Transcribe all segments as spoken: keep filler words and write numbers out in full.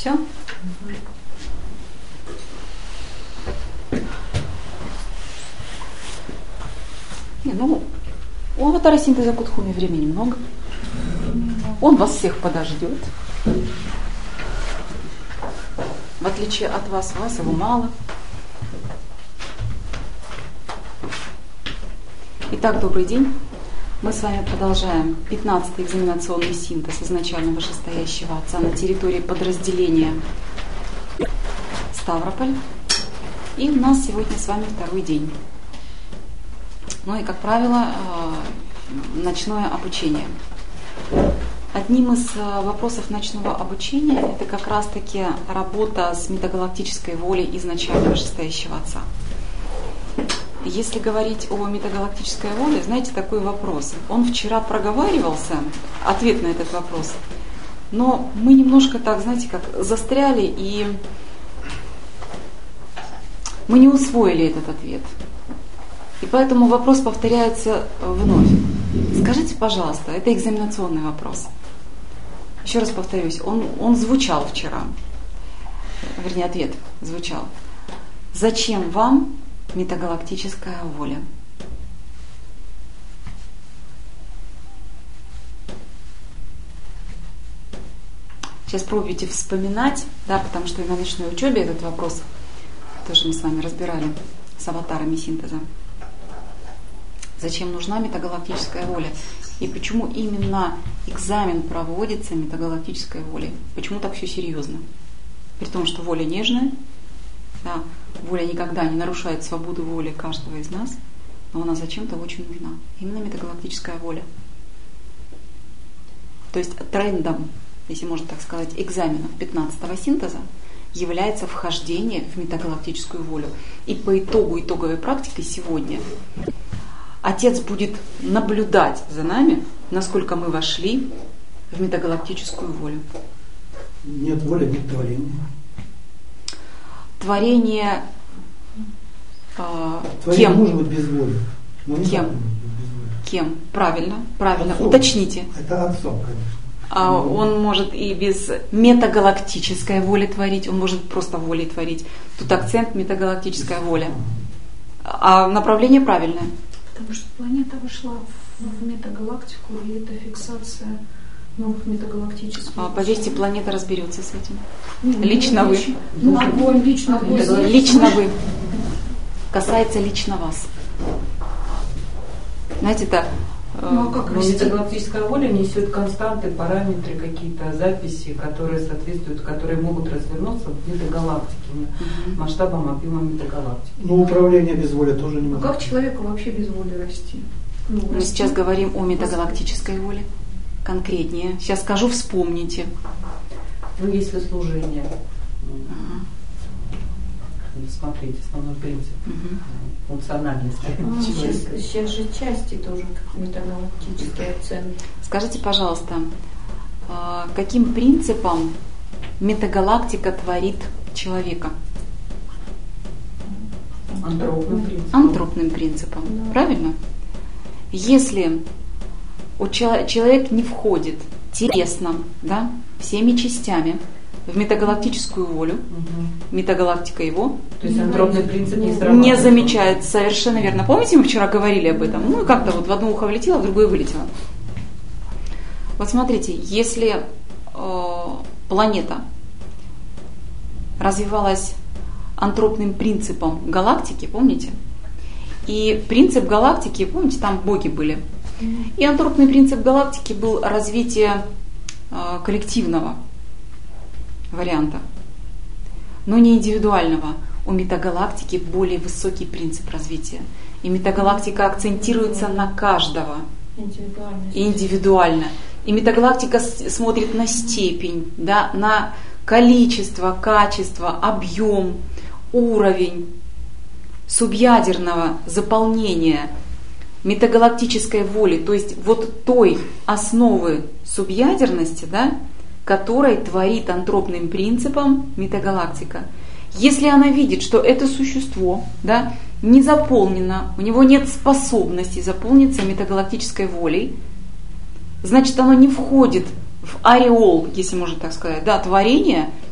Все? Не, ну, у аватара синтеза Кудхуми времени много. Он вас всех подождет. В отличие от вас, вас его мало. Итак, добрый день. Мы с вами продолжаем пятнадцатый экзаменационный синтез изначально вышестоящего отца на территории подразделения Ставрополь. И у нас сегодня с вами второй день. Ну и, как правило, ночное обучение. Одним из вопросов ночного обучения это как раз-таки работа с метагалактической волей изначально вышестоящего отца. Если говорить о метагалактической воле, знаете, такой вопрос. Он вчера проговаривался, ответ на этот вопрос, но мы немножко так, знаете, как застряли, и мы не усвоили этот ответ. И поэтому вопрос повторяется вновь. Скажите, пожалуйста, это экзаменационный вопрос. Еще раз повторюсь, он, он звучал вчера, вернее, ответ звучал. Зачем вам метагалактическая воля? Сейчас пробуйте вспоминать, да, потому что на ночной учебе этот вопрос тоже мы с вами разбирали с аватарами синтеза. Зачем нужна метагалактическая воля? И почему именно экзамен проводится метагалактической волей? Почему так все серьезно? При том, что воля нежная, да, воля никогда не нарушает свободу воли каждого из нас, но она зачем-то очень нужна. Именно метагалактическая воля. То есть трендом, если можно так сказать, экзаменов пятнадцатого синтеза является вхождение в метагалактическую волю. И по итогу итоговой практики сегодня Отец будет наблюдать за нами, насколько мы вошли в метагалактическую волю. Нет воли, нет творения. Творение, э, Творение кем? может быть без воли. Но не Кем? без воли. Кем? Правильно, правильно. Отцом. Уточните. Это отцом, конечно. А он может и без метагалактической воли творить, он может просто волей творить. Тут акцент метагалактическая воля. А направление правильное. Потому что планета вошла в метагалактику, и это фиксация новых метагалактических. А, поверьте, планета разберется с этим. Не, Лично не вы. Лично, ну, огонь, лично вы. Лично вы. Касается лично вас. Знаете, это... Ну, а как Но метагалактическая воля несет константы, параметры, какие-то записи, которые соответствуют, которые могут развернуться в метагалактике, mm-hmm. масштабом, объемом метагалактики. Но управление без воли тоже не А может. как человеку вообще без воли расти? Ну, Мы расти. сейчас говорим о метагалактической воле. Конкретнее. Сейчас скажу, вспомните. Ну, если служение. Uh-huh. Смотрите, основной принцип. Uh-huh. Функциональность. А, сейчас, сейчас же части тоже метагалактические оценки. Скажите, пожалуйста, каким принципом метагалактика творит человека? Антропным принципом. Антропным принципом. Да. Правильно? Если у чело- человек не входит телесно, да, всеми частями в метагалактическую волю, угу. метагалактика его то есть антропный принцип не срабатывает. Не замечает, совершенно верно. Помните, мы вчера говорили об этом? Ну, как-то вот в одно ухо влетело, в другое вылетело. Вот смотрите, если э, планета развивалась антропным принципом галактики, помните? И принцип галактики, помните, там боги были. И антропный принцип галактики был развитие э, коллективного варианта, но не индивидуального. У метагалактики более высокий принцип развития. И метагалактика акцентируется на каждого. И индивидуально. И метагалактика смотрит на степень, да, на количество, качество, объем, уровень субъядерного заполнения метагалактической воли, то есть вот той основы субъядерности, да, которой творит антропным принципом метагалактика. Если она видит, что это существо, да, не заполнено, у него нет способности заполниться метагалактической волей, значит, оно не входит в ореол, если можно так сказать, да, творения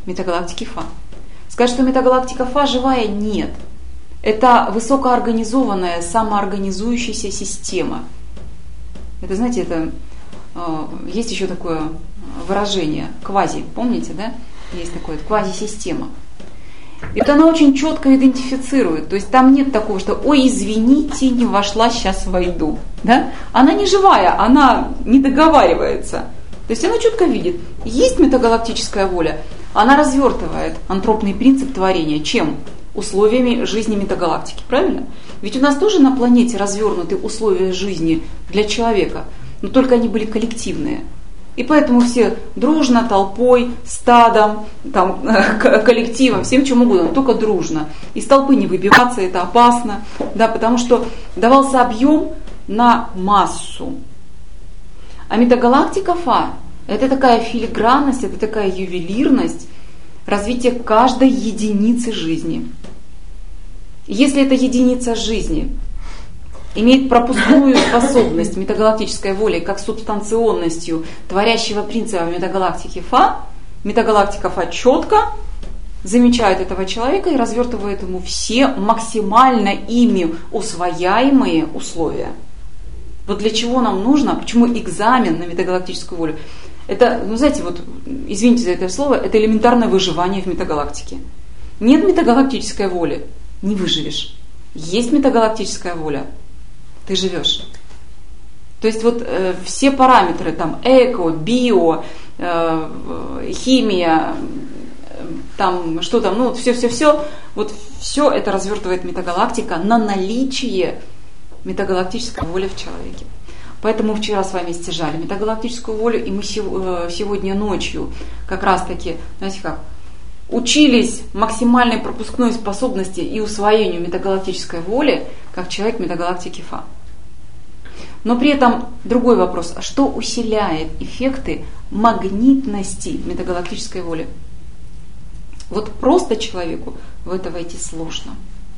метагалактики Фа. Сказать, что метагалактика Фа живая, нет. Это высокоорганизованная, самоорганизующаяся система. Это, знаете, это э, есть еще такое выражение квази, помните, да? Есть такое квази-система. И вот она очень четко идентифицирует. То есть там нет такого, что «Ой, извините, не вошла, сейчас войду». Да? Она не живая, она не договаривается. То есть она четко видит, есть метагалактическая воля, она развертывает антропный принцип творения. Чем? Условиями жизни метагалактики. Правильно? Ведь у нас тоже на планете развернуты условия жизни для человека, но только они были коллективные. И поэтому все дружно, толпой, стадом, там, коллективом, всем чем угодно, только дружно. Из толпы не выбиваться, это опасно, да, потому что давался объем на массу. А метагалактика Фа – это такая филигранность, это такая ювелирность развития каждой единицы жизни. Если эта единица жизни имеет пропускную способность метагалактической воли как субстанционностью творящего принципа метагалактики Фа, метагалактика Фа четко замечает этого человека и развертывает ему все максимально ими усвояемые условия. Вот для чего нам нужно, почему экзамен на метагалактическую волю? Это, ну знаете, вот, извините за это слово, это элементарное выживание в метагалактике. Нет метагалактической воли, не выживешь. Есть метагалактическая воля, ты живешь. То есть вот э, все параметры, там эко, био, э, химия, э, там что там, ну все-все-все, вот все это развертывает метагалактика на наличие метагалактической воли в человеке. Поэтому вчера с вами стяжали метагалактическую волю, и мы сегодня ночью как раз таки, знаете как, учились максимальной пропускной способности и усвоению метагалактической воли, как человек метагалактики Фа. Но при этом другой вопрос, а что усиляет эффекты магнитности метагалактической воли? Вот просто человеку в это войти сложно.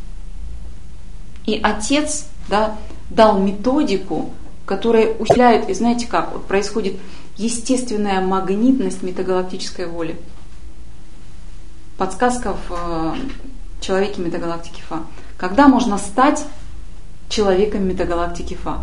И Отец, да, дал методику, которая усиляет, и знаете как, вот происходит естественная магнитность метагалактической воли. Подсказка в э, человеке метагалактики Фа. Когда можно стать человеком метагалактики Фа?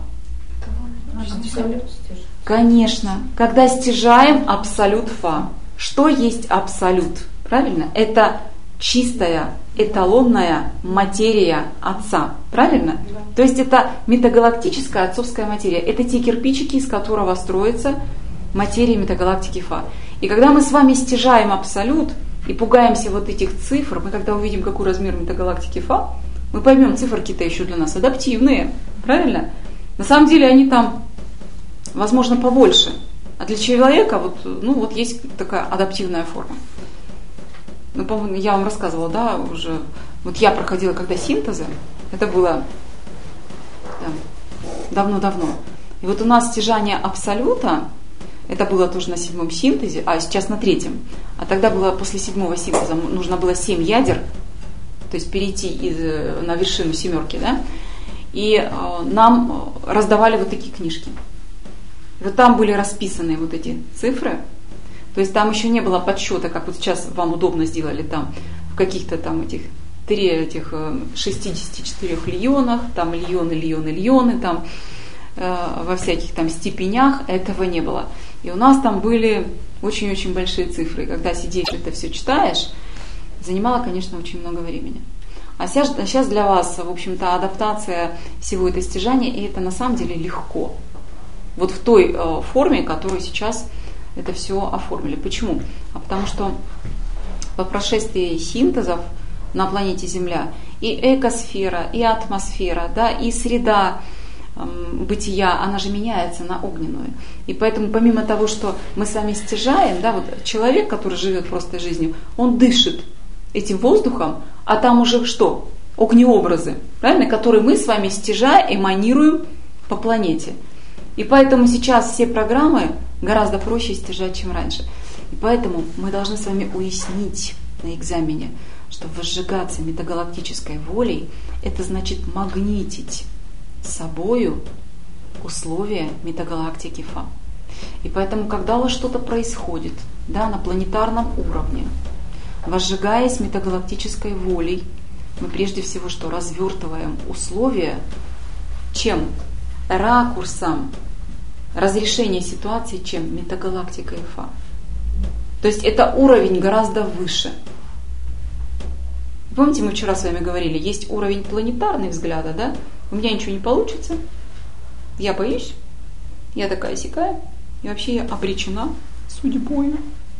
Конечно, когда стяжаем абсолют Фа. Что есть абсолют? Правильно? Это чистая, эталонная материя Отца. Правильно? Да. То есть это метагалактическая отцовская материя. Это те кирпичики, из которого строится материя метагалактики Фа. И когда мы с вами стяжаем абсолют и пугаемся вот этих цифр, мы когда увидим, какой размер метагалактики Фа, мы поймем, циферки-то еще для нас адаптивные. Правильно? На самом деле они там, возможно, побольше. А для человека вот, ну, вот есть такая адаптивная форма. Ну, по-моему, я вам рассказывала, да, уже. Вот я проходила когда синтезы, это было да, давно-давно. И вот у нас стяжание абсолюта, это было тоже на седьмом синтезе, а сейчас на третьем. А тогда было после седьмого синтеза нужно было семь ядер, то есть перейти из, на вершину семерки, да. И э, нам раздавали вот такие книжки. Вот там были расписаны вот эти цифры. То есть там еще не было подсчета, как вот сейчас вам удобно сделали там в каких-то там этих три этих шестидесяти четырёх льонах, там льоны, льоны, льоны, там э, во всяких там степенях, этого не было. И у нас там были очень-очень большие цифры. И когда сидишь, это все читаешь, занимало, конечно, очень много времени. А сейчас, сейчас для вас, в общем-то, адаптация всего этого стяжания, и это на самом деле легко. Вот в той э, форме, которую сейчас это все оформили. Почему? А потому что по прошествии синтезов на планете Земля и экосфера, и атмосфера, да, и среда э, бытия, она же меняется на огненную. И поэтому помимо того, что мы с вами стяжаем, да, вот человек, который живет просто жизнью, он дышит этим воздухом, а там уже что? Огнеобразы, правильно? Которые мы с вами стяжая, эманируем по планете. И поэтому сейчас все программы гораздо проще стяжать, чем раньше. И поэтому мы должны с вами уяснить на экзамене, что возжигаться метагалактической волей, это значит магнитить собою условия метагалактики Фа. И поэтому, когда у вас что-то происходит, да, на планетарном уровне, возжигаясь метагалактической волей, мы прежде всего что? Развертываем условия, чем? Ракурсом разрешения ситуации, чем? Метагалактика Ифа. То есть это уровень гораздо выше. Помните, мы вчера с вами говорили, есть уровень планетарный взгляда, да? У меня ничего не получится, я боюсь, я такая-сякая, и вообще я обречена судьбой.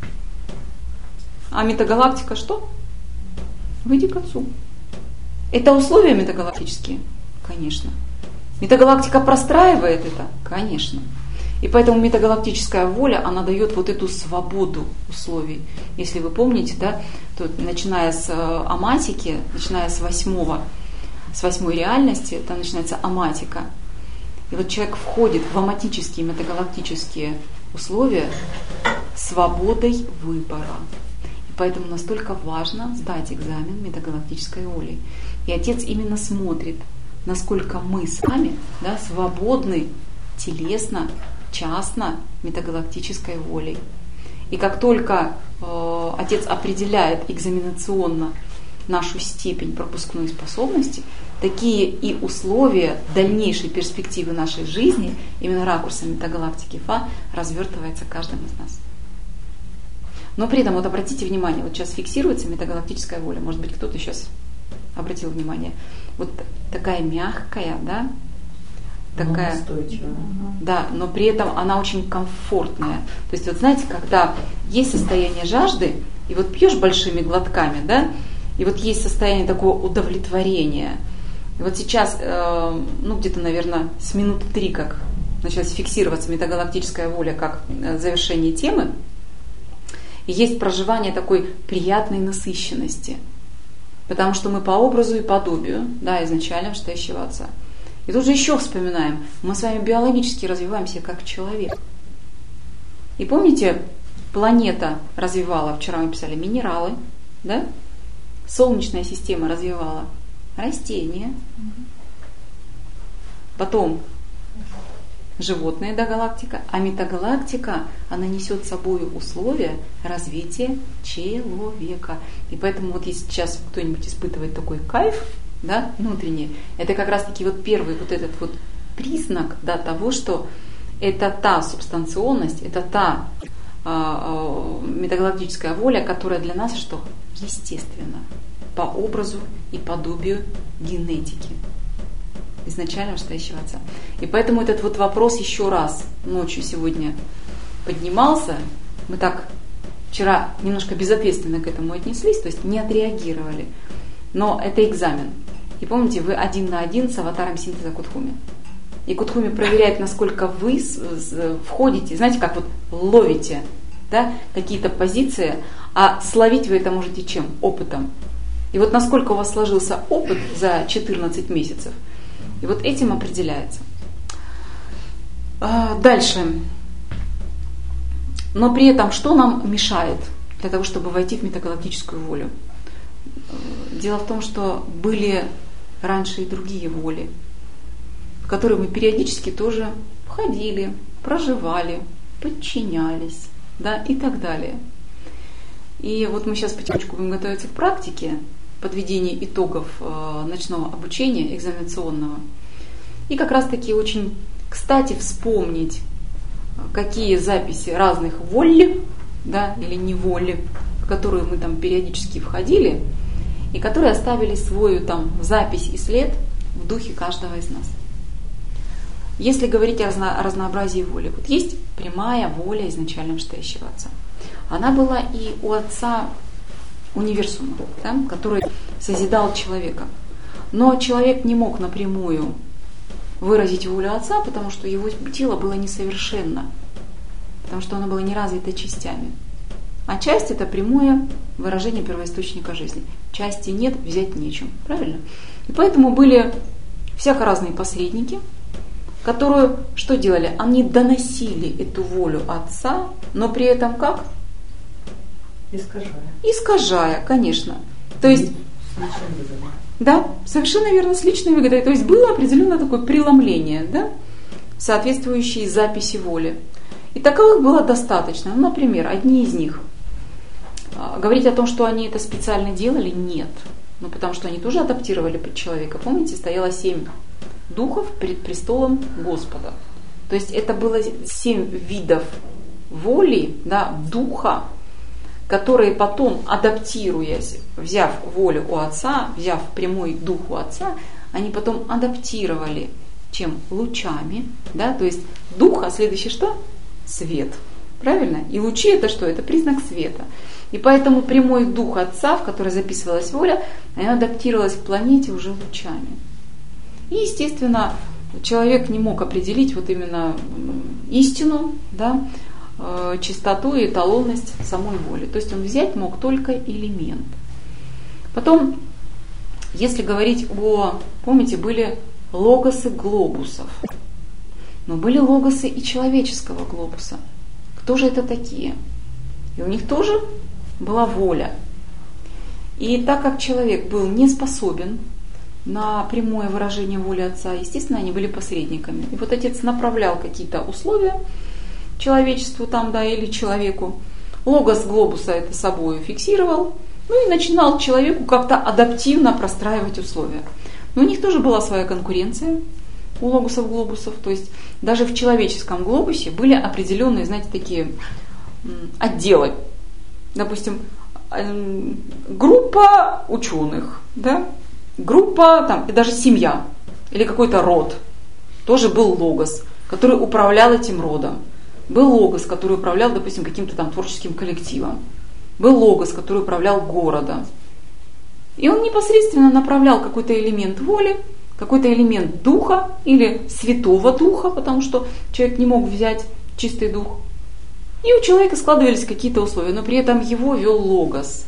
А метагалактика что? Выйди к отцу. Это условия метагалактические? Конечно. Метагалактика простраивает это? Конечно. И поэтому метагалактическая воля, она дает вот эту свободу условий. Если вы помните, да, то начиная с аматики, начиная с восьмого, с восьмой реальности, там начинается аматика. И вот человек входит в аматические, метагалактические условия свободой выбора. И поэтому настолько важно сдать экзамен метагалактической воли. И Отец именно смотрит, насколько мы с вами, да, свободны телесно, частно, метагалактической волей. И как только э, Отец определяет экзаменационно нашу степень пропускной способности, такие и условия дальнейшей перспективы нашей жизни, именно ракурсом метагалактики Фа, развертывается каждым из нас. Но при этом, вот обратите внимание, вот сейчас фиксируется метагалактическая воля, может быть, кто-то сейчас обратил внимание, вот такая мягкая, да, такая, устойчивая. Да, но при этом она очень комфортная. То есть, вот знаете, когда есть состояние жажды, и вот пьешь большими глотками, да, и вот есть состояние такого удовлетворения. И вот сейчас, э, ну где-то, наверное, с минуты три, как началась фиксироваться метагалактическая воля как завершение темы, и есть проживание такой приятной насыщенности. Потому что мы по образу и подобию, да, изначально вштающего Отца. И тут же еще вспоминаем, мы с вами биологически развиваемся как человек. И помните, планета развивала, вчера мы писали, минералы, да? Солнечная система развивала растения, потом животные, да, галактика, а метагалактика, она несет с собой условия развития человека. И поэтому вот если сейчас кто-нибудь испытывает такой кайф, да, внутренний, это как раз-таки вот первый вот этот вот признак, да, того, что это та субстанционность, это та э, э, метагалактическая воля, которая для нас что? Естественна, по образу и подобию генетики изначально вштающего Отца. И поэтому этот вот вопрос еще раз ночью сегодня поднимался. Мы так вчера немножко безответственно к этому отнеслись, то есть не отреагировали. Но это экзамен. И помните, вы один на один с аватаром синтеза Кутхуми. И Кутхуми проверяет, насколько вы входите, знаете, как вот ловите, да, какие-то позиции, а словить вы это можете чем? Опытом. И вот насколько у вас сложился опыт за четырнадцать месяцев, и вот этим определяется. Дальше. Но при этом что нам мешает для того, чтобы войти в метагалактическую волю? Дело в том, что были раньше и другие воли, в которые мы периодически тоже входили, проживали, подчинялись, да, и так далее. И вот мы сейчас потихонечку будем готовиться к практике подведения итогов э, ночного обучения экзаменационного. И как раз таки очень кстати вспомнить, какие записи разных воль, да, или неволи, в которые мы там периодически входили, и которые оставили свою там запись и след в духе каждого из нас. Если говорить о, разно, о разнообразии воли, вот есть прямая воля изначально вштающего Отца. Она была и у Отца универсума, да, который созидал человека. Но человек не мог напрямую выразить волю Отца, потому что его тело было несовершенно, потому что оно было не развито частями. А часть – это прямое выражение первоисточника жизни. Части нет, взять нечем. Правильно? И поэтому были всяко разные посредники, которые что делали? Они доносили эту волю Отца, но при этом как? Искажая. Искажая, конечно. То есть, да, совершенно верно, с личной выгодой. То есть было определенное такое преломление, да, соответствующие записи воли. И таковых было достаточно. Ну, например, одни из них. Говорить о том, что они это специально делали, нет. Ну, потому что они тоже адаптировали под человека. Помните, стояло семь духов перед престолом Господа. То есть это было семь видов воли, да, духа, которые потом, адаптируясь, взяв волю у Отца, взяв прямой дух у Отца, они потом адаптировали чем? Лучами. Да? То есть дух, а следующий что? Свет. Правильно? И лучи это что? Это признак света. И поэтому прямой дух Отца, в который записывалась воля, она адаптировалась к планете уже лучами. И, естественно, человек не мог определить вот именно истину, да, чистоту и эталонность самой воли. То есть он взять мог только элемент. Потом, если говорить о, помните, были логосы глобусов, но были логосы и человеческого глобуса. Кто же это такие? И у них тоже была воля. И так как человек был не способен на прямое выражение воли Отца, естественно, они были посредниками. И вот Отец направлял какие-то условия человечеству там, да, или человеку. Логос глобуса это собой фиксировал, ну и начинал человеку как-то адаптивно простраивать условия. Но у них тоже была своя конкуренция, у логосов глобусов. То есть даже в человеческом глобусе были определенные, знаете, такие отделы. Допустим, группа ученых, да, группа там, и даже семья или какой-то род. Тоже был логос, который управлял этим родом. Был логос, который управлял, допустим, каким-то там творческим коллективом. Был логос, который управлял городом. И он непосредственно направлял какой-то элемент воли, какой-то элемент духа или святого духа, потому что человек не мог взять чистый дух. И у человека складывались какие-то условия, но при этом его вел логос.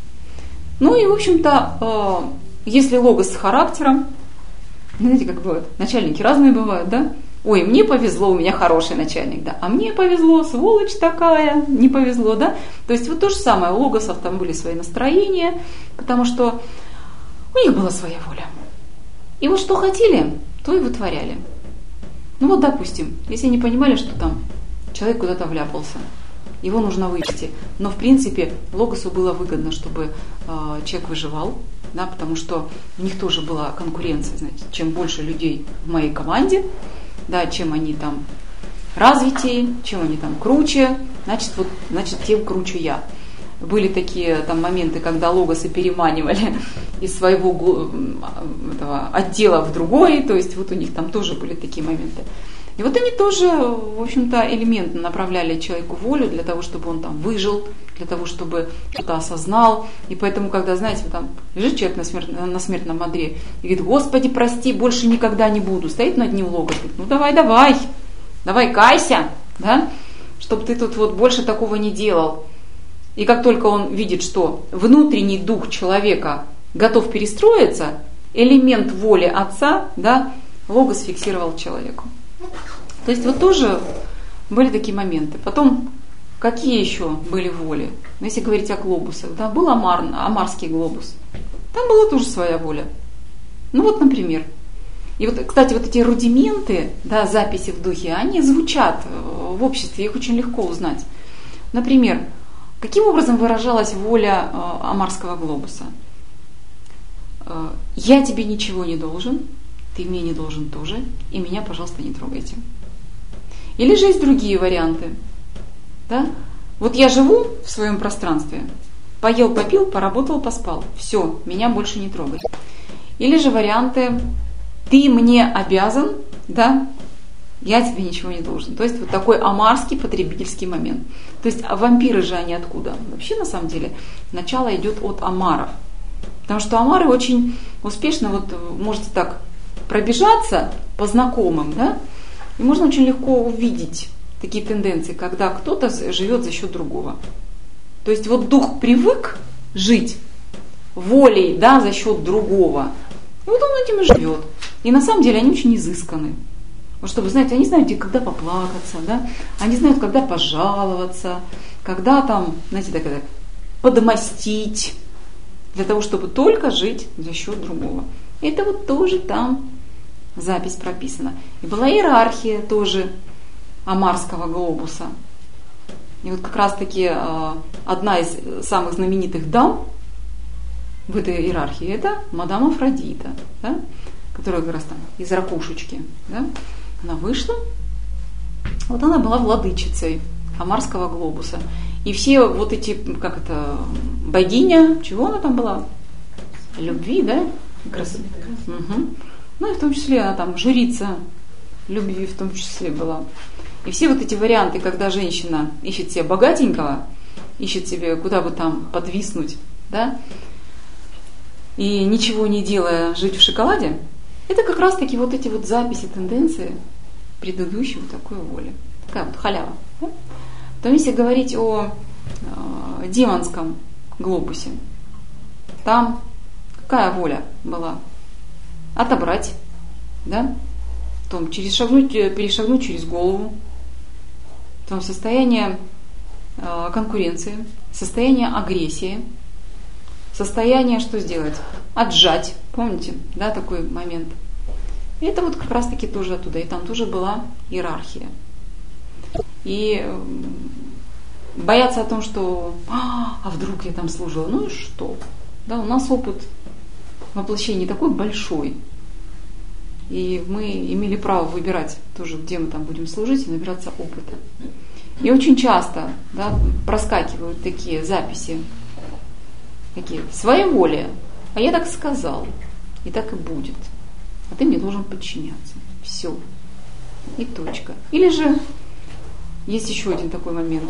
Ну и, в общем-то, если логос с характером, знаете, как бывает, начальники разные бывают, да? Ой, мне повезло, у меня хороший начальник, да, а мне повезло, сволочь такая, не повезло, да. То есть вот то же самое, у логосов там были свои настроения, потому что у них была своя воля. И вот что хотели, то и вытворяли. Ну вот, допустим, если они понимали, что там человек куда-то вляпался, его нужно вывести, но в принципе логосу было выгодно, чтобы э, человек выживал, да, потому что у них тоже была конкуренция, знаете, чем больше людей в моей команде, да, чем они там развитее, чем они там круче, значит, вот, значит, тем круче я. Были такие там моменты, когда логосы переманивали из своего этого отдела в другой, то есть вот у них там тоже были такие моменты. И вот они тоже, в общем-то, элементно направляли человеку волю для того, чтобы он там выжил, для того, чтобы что-то осознал. И поэтому, когда, знаете, там лежит человек на, смерт, на смертном одре и говорит: Господи, прости, больше никогда не буду. Стоит над ним логос, говорит: ну давай, давай, давай, кайся, да, чтобы ты тут вот больше такого не делал. И как только он видит, что внутренний дух человека готов перестроиться, элемент воли Отца, да, логос фиксировал человеку. То есть вот тоже были такие моменты. Потом, какие еще были воли? Ну, если говорить о глобусах, да, был Амар, Амарский глобус. Там была тоже своя воля. Ну вот, например. И вот, кстати, вот эти рудименты, да, записи в духе, они звучат в обществе, их очень легко узнать. Например, каким образом выражалась воля Амарского глобуса? Я тебе ничего не должен, ты мне не должен тоже, и меня, пожалуйста, не трогайте. Или же есть другие варианты. Да? Вот я живу в своем пространстве, поел, попил, поработал, поспал. Все, меня больше не трогай. Или же варианты: ты мне обязан, да, я тебе ничего не должен. То есть вот такой амарский потребительский момент. То есть а вампиры же они откуда? Вообще на самом деле начало идет от амаров. Потому что амары очень успешно, вот можете так пробежаться по знакомым, да, и можно очень легко увидеть такие тенденции, когда кто-то живет за счет другого. То есть вот дух привык жить волей, да, за счет другого, и вот он этим и живет. И на самом деле они очень изысканы. Вот чтобы, знаете, они знают, где, когда поплакаться, да, они знают, когда пожаловаться, когда там, знаете, так, так, подмостить, для того, чтобы только жить за счет другого. Это вот тоже там запись прописана. И была иерархия тоже Амарского глобуса. И вот как раз-таки одна из самых знаменитых дам в этой иерархии это мадам Афродита, да, которая как раз там из ракушечки. Да, она вышла, вот она была владычицей Амарского глобуса. И все вот эти, как это, богиня, чего она там была? Любви, да? Красоты. Угу. Ну и в том числе она там жрица любви в том числе была. И все вот эти варианты, когда женщина ищет себе богатенького, ищет себе куда бы там подвиснуть, да, и ничего не делая жить в шоколаде, это как раз таки вот эти вот записи, тенденции предыдущей вот такой воли. Такая вот халява. Да? Потом если говорить о э, демонском глобусе, там какая воля была? Отобрать, да? Потом через шагнуть, перешагнуть через голову, потом состояние э, конкуренции, состояние агрессии, состояние, что сделать? Отжать, помните, да, такой момент. И это вот как раз-таки тоже оттуда, и там тоже была иерархия. И э, бояться о том, что а, а вдруг я там служила, ну и что? Да, у нас опыт воплощения такой большой. И мы имели право выбирать тоже, где мы там будем служить, и набираться опыта. И очень часто, да, проскакивают такие записи, такие, своеволие. А я так сказал, и так и будет. А ты мне должен подчиняться. Все. И точка. Или же есть еще один такой момент.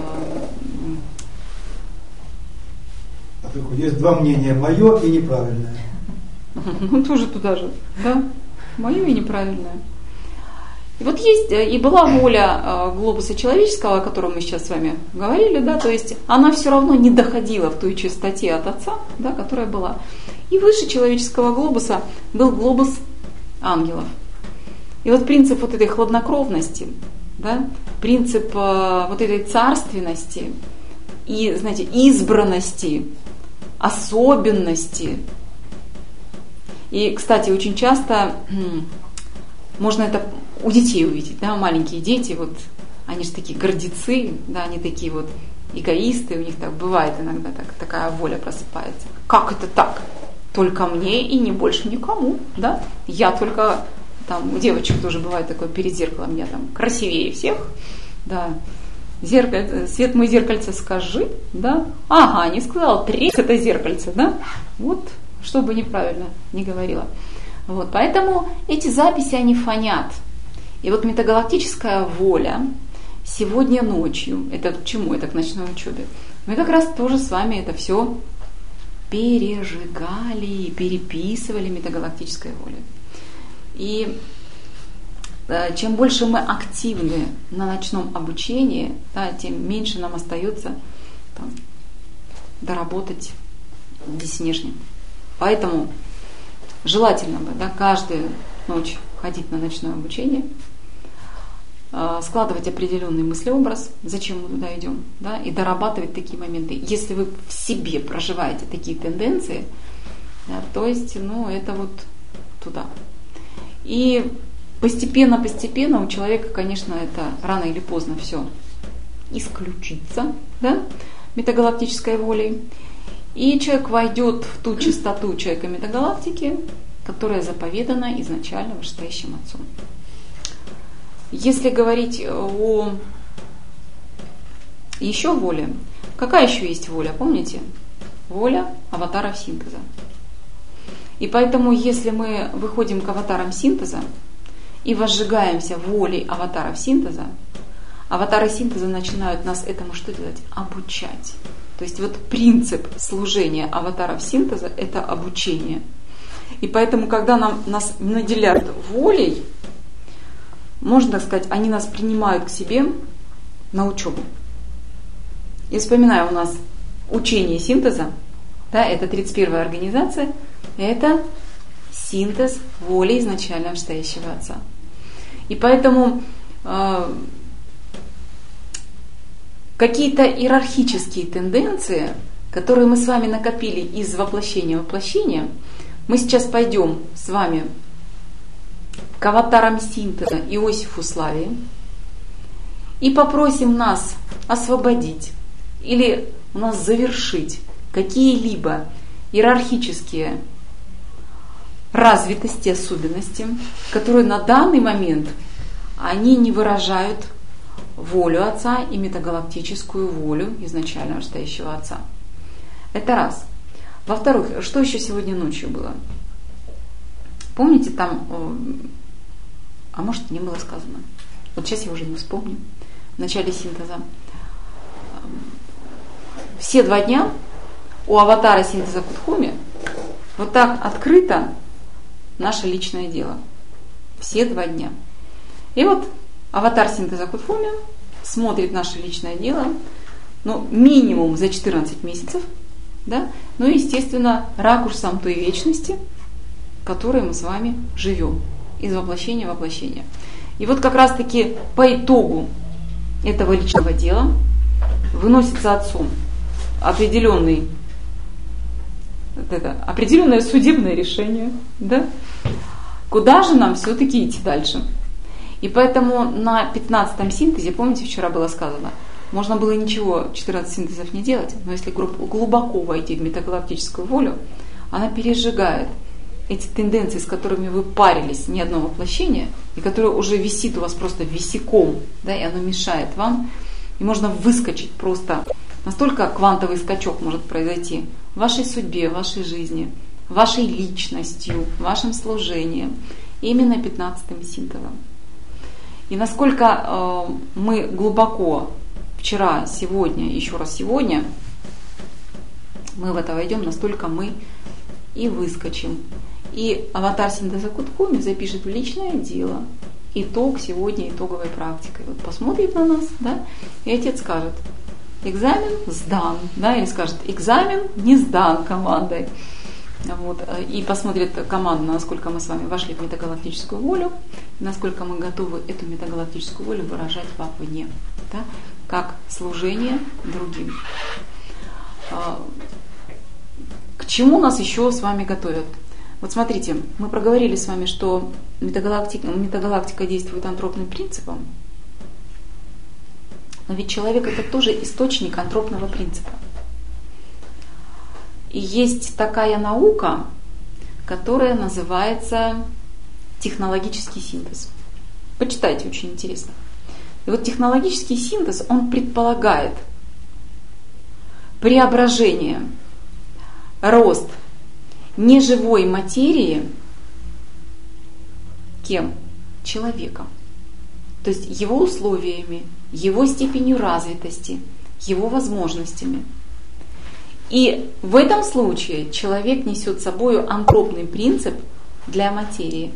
Есть два мнения, мое и неправильное. Ну, тоже туда же, да? Мое и неправильное. И вот есть, и была воля глобуса человеческого, о котором мы сейчас с вами говорили, да, то есть она все равно не доходила в той чистоте от Отца, да, которая была. И выше человеческого глобуса был глобус ангелов. И вот принцип вот этой хладнокровности, да, принцип вот этой царственности и, знаете, избранности, особенности. И, кстати, очень часто можно это у детей увидеть, да, маленькие дети, вот, они же такие гордецы, да, они такие вот эгоисты, у них так бывает иногда, так, такая воля просыпается. Как это так? Только мне и не больше никому, да? Я только, там, у девочек тоже бывает такое перед зеркалом, я там красивее всех, да. Зеркальце, свет мой зеркальце, скажи, да? Ага, не сказал, треск это зеркальце, да? Вот, чтобы неправильно не говорила. Вот, поэтому эти записи, они фонят. И вот метагалактическая воля сегодня ночью, это к чему? Это к ночной учебе. Мы как раз тоже с вами это все пережигали, переписывали метагалактической волей. И э, чем больше мы активны на ночном обучении, да, тем меньше нам остается там, доработать здесь внешне. Поэтому желательно бы, да, каждую ночь ходить на ночное обучение, складывать определенный мыслеобраз, зачем мы туда идем, да, и дорабатывать такие моменты. Если вы в себе проживаете такие тенденции, да, то есть, ну, это вот туда. И постепенно-постепенно у человека, конечно, это рано или поздно все исключится, да, метагалактической волей. И человек войдет в ту чистоту человека метагалактики, которая заповедана изначально вышестоящим Отцом. Если говорить о еще воле, какая еще есть воля, помните? Воля аватаров синтеза. И поэтому, если мы выходим к аватарам синтеза и возжигаемся волей аватаров синтеза, аватары синтеза начинают нас этому что делать? Обучать. То есть вот принцип служения аватаров синтеза – это обучение. И поэтому, когда нам, нас наделяют волей, можно так сказать, они нас принимают к себе на учебу. И вспоминаю, у нас учение синтеза, да, это тридцать первая организация, это синтез воли изначально вышестоящего Отца. И поэтому э, какие-то иерархические тенденции, которые мы с вами накопили из воплощения в воплощение, мы сейчас пойдем с вами к аватарам синтеза Иосифу Славии. и попросим нас освободить или у нас завершить какие-либо иерархические развитости, особенности, которые на данный момент они не выражают волю Отца и метагалактическую волю изначально стоящего Отца. Это раз. Во-вторых, что еще сегодня ночью было? Помните там, а может не было сказано, вот сейчас я уже не вспомню, в начале синтеза. Все два дня у аватара синтеза Кутхуми вот так открыто наше личное дело. Все два дня. И вот аватар синтеза Кутхуми смотрит наше личное дело, ну, минимум за четырнадцать месяцев, да? Ну и, естественно, ракурсом той вечности, в которой мы с вами живем, из воплощения в воплощение. И вот как раз-таки по итогу этого личного дела выносится Отцом определенный, вот это, определенное судебное решение, да? Куда же нам все-таки идти дальше? И поэтому на пятнадцатом синтезе, помните, вчера было сказано, можно было ничего, четырнадцать синтезов не делать, но если глубоко войти в метагалактическую волю, она пережигает эти тенденции, с которыми вы парились не одно воплощение, и которое уже висит у вас просто висяком, да, и оно мешает вам, и можно выскочить просто. Настолько квантовый скачок может произойти в вашей судьбе, в вашей жизни, вашей личностью, вашим служением, именно пятнадцатым синтезом. И насколько э, мы глубоко вчера, сегодня, еще раз сегодня, мы в это войдем, настолько мы и выскочим. И аватар синтеза Кутхуми запишет в личное дело итог сегодня итоговой практикой. Вот посмотрит на нас, да, и отец скажет: экзамен сдан, да, или скажет: экзамен не сдан командой. Вот, и посмотрит команда, насколько мы с вами вошли в метагалактическую волю, насколько мы готовы эту метагалактическую волю выражать вовне, да, как служение другим. К чему нас еще с вами готовят? Вот смотрите, мы проговорили с вами, что метагалактика, метагалактика действует антропным принципом, но ведь человек — это тоже источник антропного принципа. И есть такая наука, которая называется технологический синтез. Почитайте, очень интересно. И вот технологический синтез, он предполагает преображение, рост неживой материи кем? Человеком. То есть его условиями, его степенью развитости, его возможностями. И в этом случае человек несет с собой антропный принцип для материи.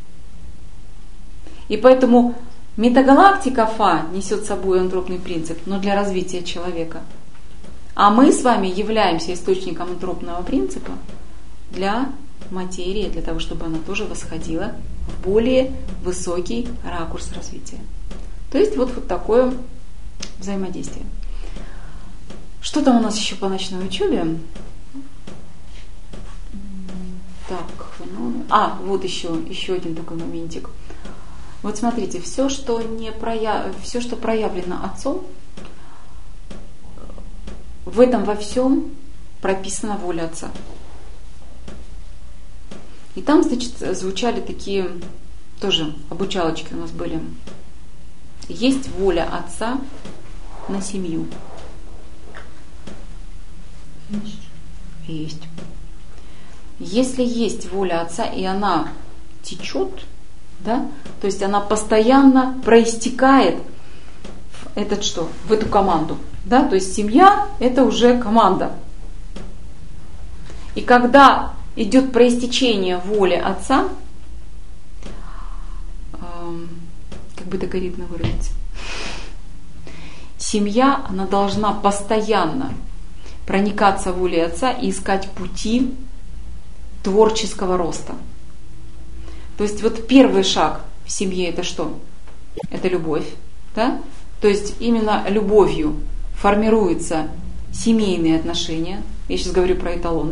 И поэтому метагалактика Фа несет с собой антропный принцип, но для развития человека. А мы с вами являемся источником антропного принципа для материи, для того, чтобы она тоже восходила в более высокий ракурс развития. То есть вот, вот такое взаимодействие. Что там у нас еще по ночной учебе? Так, ну, а, вот еще, еще один такой моментик. Вот смотрите, все, что, не прояв... все, что проявлено Отцом, в этом во всем прописана воля Отца. И там, значит, звучали такие, тоже обучалочки у нас были. Есть воля Отца на семью. Есть. Если есть воля Отца, и она течет, да, то есть она постоянно проистекает в этот что? В эту команду. Да, то есть семья — это уже команда. И когда идет проистечение воли Отца, э, как бы это корректно выразить, семья, она должна постоянно проникаться волей Отца и искать пути творческого роста. То есть вот первый шаг в семье — это что? Это любовь. Да? То есть именно любовью формируются семейные отношения. Я сейчас говорю про эталоны.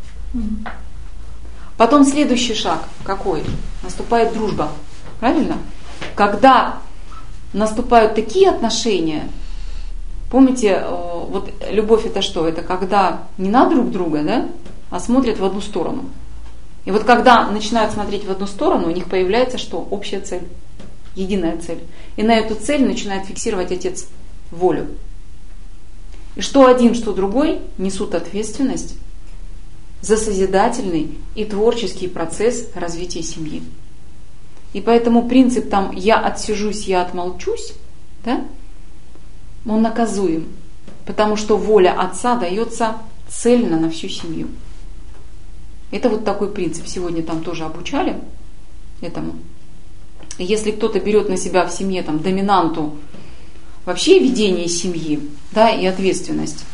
Потом следующий шаг какой? Наступает дружба. Правильно? Когда наступают такие отношения. Помните, вот любовь это что? Это когда не на друг друга, да, а смотрят в одну сторону. И вот когда начинают смотреть в одну сторону, у них появляется что? Общая цель, единая цель. И на эту цель начинает фиксировать отец волю. И что один, что другой несут ответственность за созидательный и творческий процесс развития семьи. И поэтому принцип там «я отсижусь, я отмолчусь», да, он наказуем, потому что воля отца дается цельно на всю семью. Это вот такой принцип. Сегодня там тоже обучали этому. И если кто-то берет на себя в семье там, доминанту вообще ведение семьи, да, и ответственность,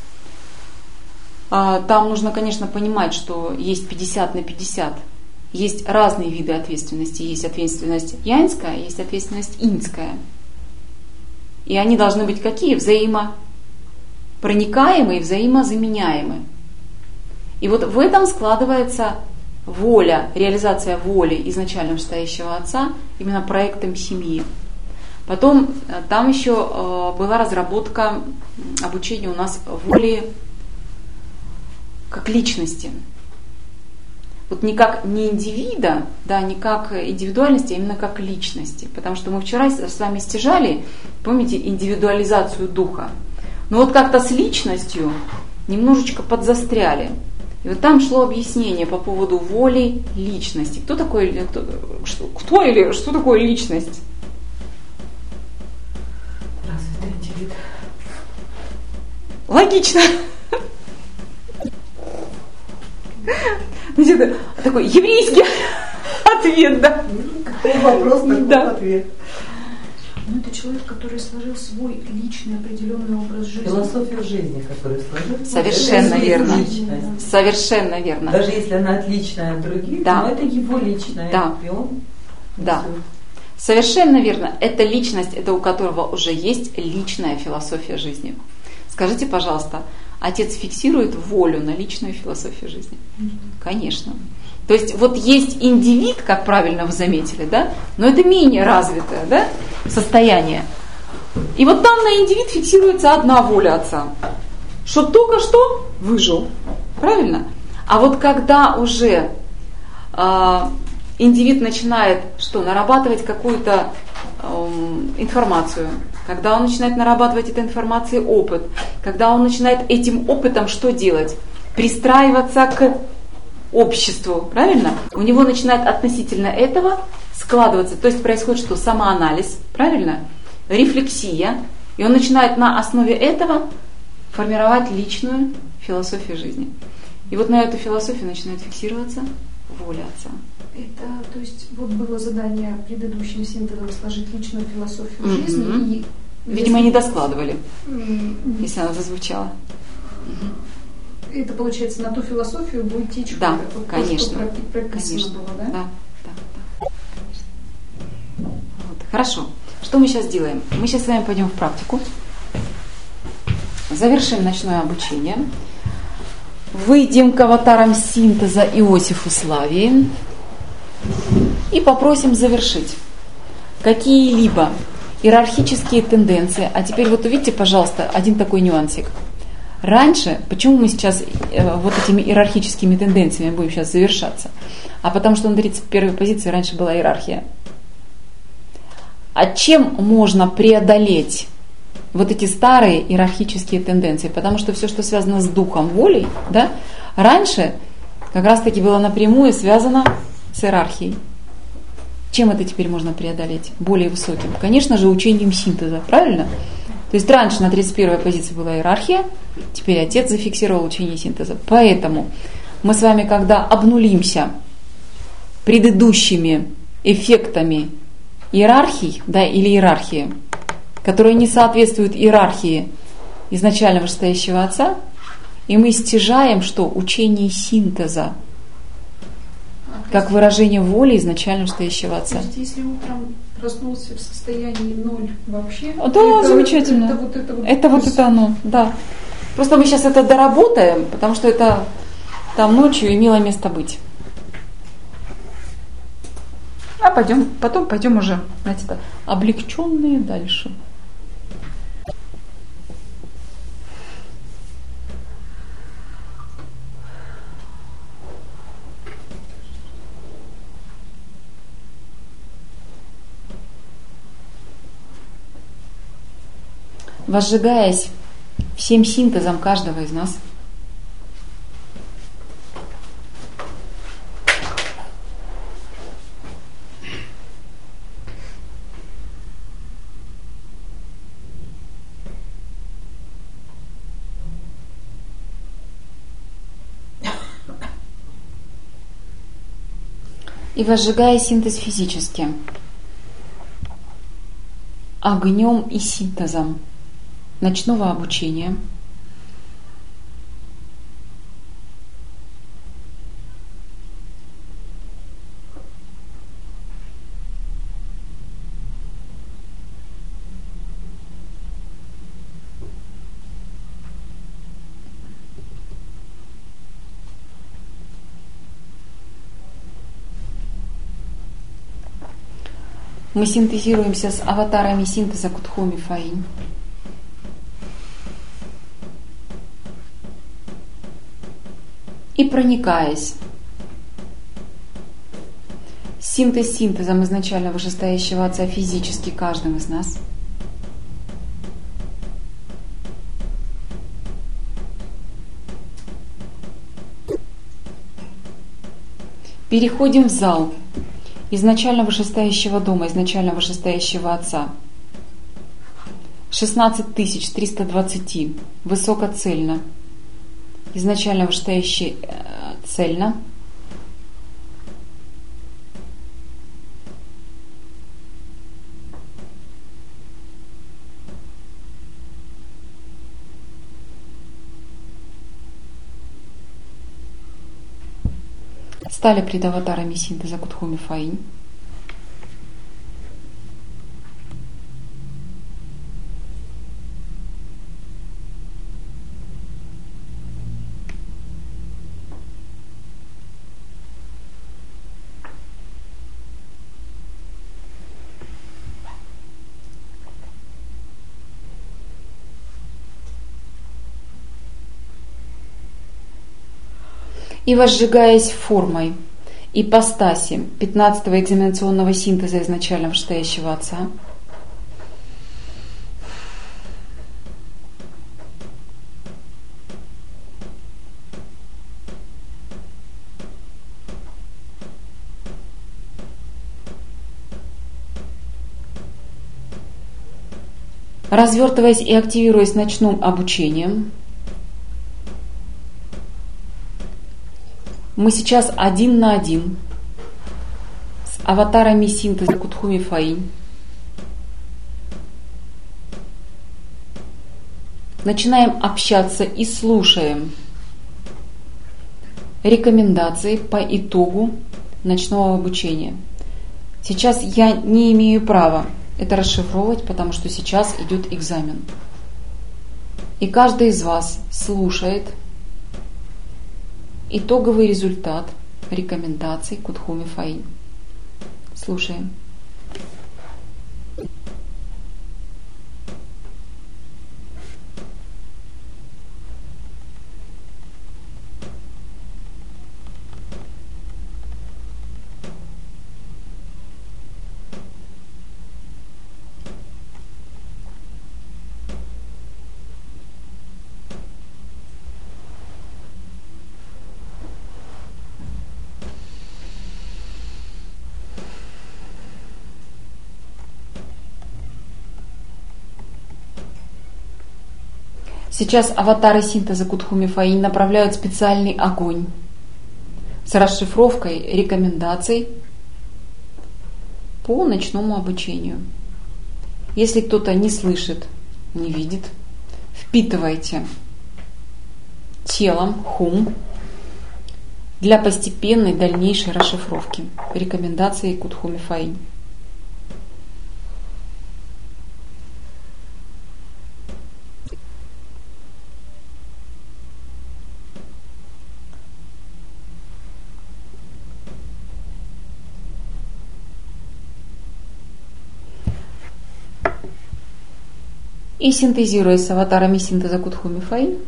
там нужно, конечно, понимать, что есть пятьдесят на пятьдесят. Есть разные виды ответственности. Есть ответственность янская, есть ответственность иньская. И они должны быть какие? Взаимопроникаемые, взаимозаменяемые. И вот в этом складывается воля, реализация воли изначально вышестоящего отца именно проектом семьи. Потом там еще была разработка обучения у нас воли как личности. Вот не как не индивида, да, не как индивидуальности, а именно как личности. Потому что мы вчера с вами стяжали, помните, индивидуализацию духа. Но вот как-то с личностью немножечко подзастряли. И вот там шло объяснение по поводу воли личности. Кто такой, кто, что, кто или что такое личность? Развитый индивид. Логично. Значит, такой еврейский ответ, да. Какой вопрос, такой да. ответ. Ну, это человек, который сложил свой личный определенный образ жизни. Философию жизни, которую сложил. Совершенно это верно. личность. Совершенно верно. Даже если она отличная от других, да. но это его личная. Да. И он да. Совершенно верно. Это личность, это у которого уже есть личная философия жизни. Скажите, пожалуйста, отец фиксирует волю на личную философию жизни? Mm-hmm. Конечно. То есть вот есть индивид, как правильно вы заметили, да, но это менее развитое, да, состояние. И вот там на индивид фиксируется одна воля отца, что только что выжил, правильно? А вот когда уже э, индивид начинает что, нарабатывать какую-то э, информацию, когда он начинает нарабатывать этой информацией опыт, когда он начинает этим опытом что делать? Пристраиваться к обществу, правильно? У него начинает относительно этого складываться, то есть происходит что? Самоанализ, правильно? Рефлексия, и он начинает на основе этого формировать личную философию жизни. И вот на эту философию начинает фиксироваться воля отца. Это, то есть, вот было задание предыдущим синтезом сложить личную философию Mm-hmm. жизни. И Видимо, если... не доскладывали, Mm-hmm. если она зазвучала. Это, получается, на ту философию будет течь. Да, вот конечно. То, что прописано конечно. было, да? Да, да, да. Вот. Хорошо. Что мы сейчас делаем? Мы сейчас с вами пойдем в практику. Завершим ночное обучение. Выйдем к аватарам синтеза Иосифу Славии и попросим завершить какие-либо иерархические тенденции. А теперь вот увидите, пожалуйста, один такой нюансик. Раньше, почему мы сейчас э, вот этими иерархическими тенденциями будем сейчас завершаться? А потому что на тридцать первой позиции раньше была иерархия. А чем можно преодолеть вот эти старые иерархические тенденции? Потому что все, что связано с духом, волей, да, раньше как раз-таки было напрямую связано с иерархией. Чем это теперь можно преодолеть? Более высоким. Конечно же, учением синтеза, правильно? То есть раньше на тридцать первой позиции была иерархия, теперь отец зафиксировал учение синтеза. Поэтому мы с вами, когда обнулимся предыдущими эффектами иерархий, да, или иерархии, которые не соответствуют иерархии изначально вышестоящего отца, и мы стяжаем, что учение синтеза, как выражение воли изначально вышестоящего отца. То есть, если утром проснулся в состоянии ноль вообще. Да, это, замечательно. Это вот это вот. Это вот это оно, да. Просто мы сейчас это доработаем, потому что это там ночью имело место быть. А пойдем, потом пойдем уже, знаете, облегченные дальше. Возжигаясь всем синтезом каждого из нас, и возжигая синтез физически, огнем и синтезом ночного обучения, мы синтезируемся с аватарами синтеза Кутхоми Фаинь. И проникаясь синтез синтезом изначально вышестоящего Отца физически каждым из нас, переходим в зал изначально вышестоящего дома, изначально вышестоящего Отца. шестнадцать тысяч триста двадцать высокоцельно, изначально вышестоящий э, цельно. Стали пред аватарами синтеза Кутхоми Фаинь. И возжигаясь формой ипостаси пятнадцатого экзаменационного синтеза изначально вышестоящего Отца, развертываясь и активируясь ночным обучением, мы сейчас один на один с аватарами синтеза Кутхоми Фаинь начинаем общаться и слушаем рекомендации по итогу ночного обучения. Сейчас я не имею права это расшифровывать, потому что сейчас идет экзамен. И каждый из вас слушает итоговый результат рекомендаций Кутхоми Фаинь. Слушаем. Сейчас аватары синтеза Кутхоми Фаинь направляют специальный огонь с расшифровкой рекомендаций по ночному обучению. Если кто-то не слышит, не видит, впитывайте телом хум для постепенной дальнейшей расшифровки рекомендаций Кутхоми Фаинь. И синтезируя с аватарами синтеза Кутхуми Фаи,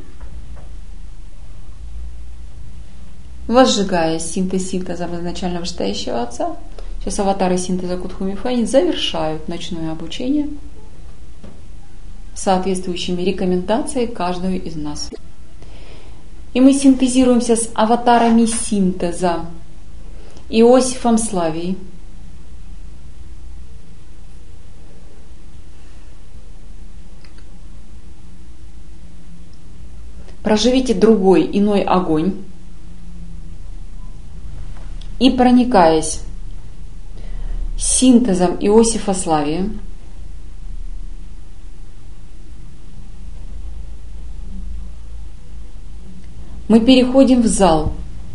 возжигая синтез синтеза изначально вышестоящего Отца, сейчас аватары синтеза Кутхуми Фаи завершают ночное обучение соответствующими рекомендациями каждого из нас. И мы синтезируемся с аватарами синтеза Иосифом Славией, проживите другой, иной огонь и, проникаясь синтезом Иосифа Славии, мы переходим в зал,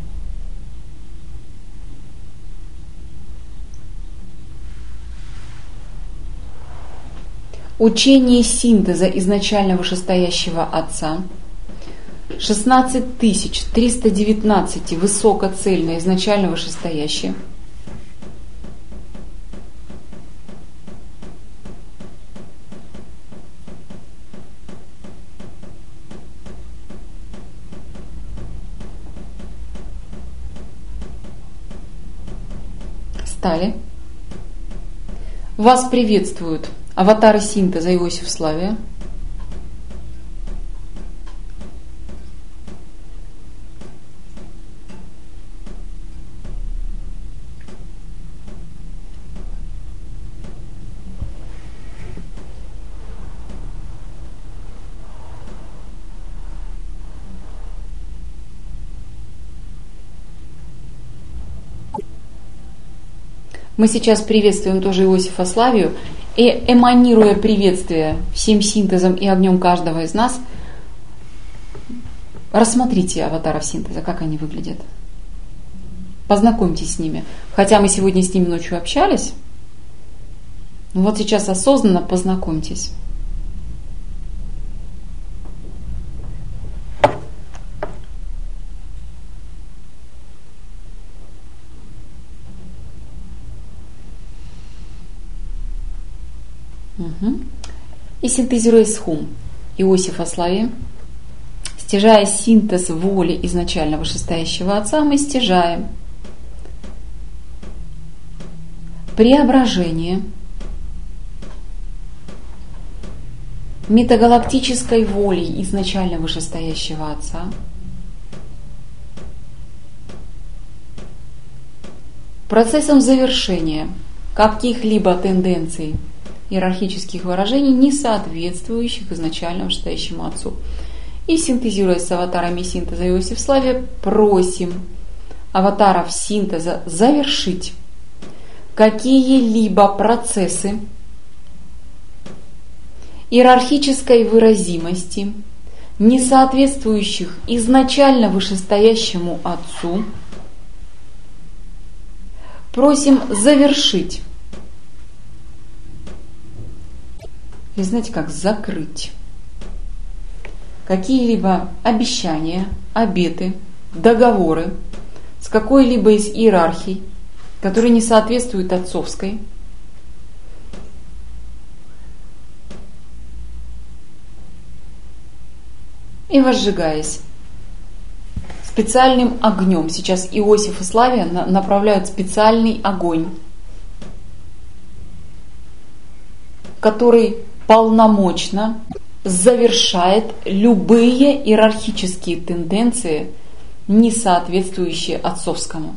учение синтеза изначально вышестоящего Отца, шестнадцать тысяч триста девятнадцать высокоцельное изначально вышестоящее, стали. Вас приветствуют аватары синтеза Иосиф Славия, мы сейчас приветствуем тоже Иосифа Славию, и эманируя приветствие всем синтезом и огнем каждого из нас, рассмотрите аватаров синтеза, как они выглядят. Познакомьтесь с ними. Хотя мы сегодня с ними ночью общались, но вот сейчас осознанно познакомьтесь. Угу. И синтезируя схум Иосифа Славии, стяжая синтез воли изначально вышестоящего Отца, мы стяжаем преображение метагалактической воли изначально вышестоящего Отца процессом завершения каких-либо тенденций иерархических выражений, не соответствующих изначально вышестоящему Отцу. И синтезируя с аватарами синтеза Иосиф Славия, просим аватаров синтеза завершить какие-либо процессы иерархической выразимости, не соответствующих изначально вышестоящему Отцу. Просим завершить. Или знаете, как закрыть какие-либо обещания, обеты, договоры с какой-либо из иерархий, которые не соответствуют отцовской, и возжигаясь специальным огнем. Сейчас Иосиф и Славия направляют специальный огонь, который полномочно завершает любые иерархические тенденции, не соответствующие отцовскому.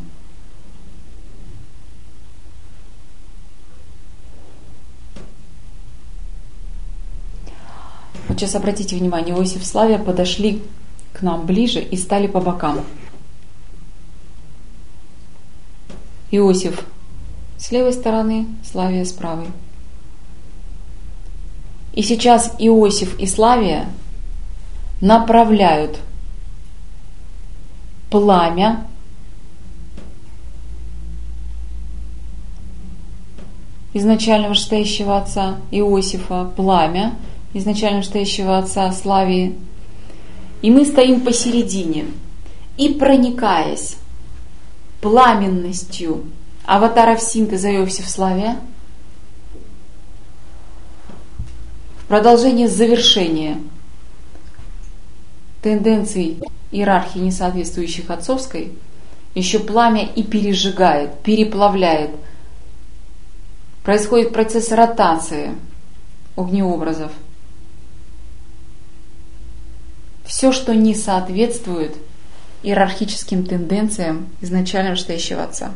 Вот сейчас обратите внимание, Иосиф и Славия подошли к нам ближе и стали по бокам. Иосиф с левой стороны, Славия с правой. И сейчас Иосиф и Славия направляют пламя изначально вышестоящего Отца Иосифа, пламя изначально вышестоящего Отца Славии. И мы стоим посередине. И проникаясь пламенностью аватаров синтеза Иосиф Славия, продолжение завершения тенденций иерархии, не соответствующих отцовской, еще пламя и пережигает, переплавляет. Происходит процесс ротации огнеобразов. Все, что не соответствует иерархическим тенденциям изначально вышестоящего отца.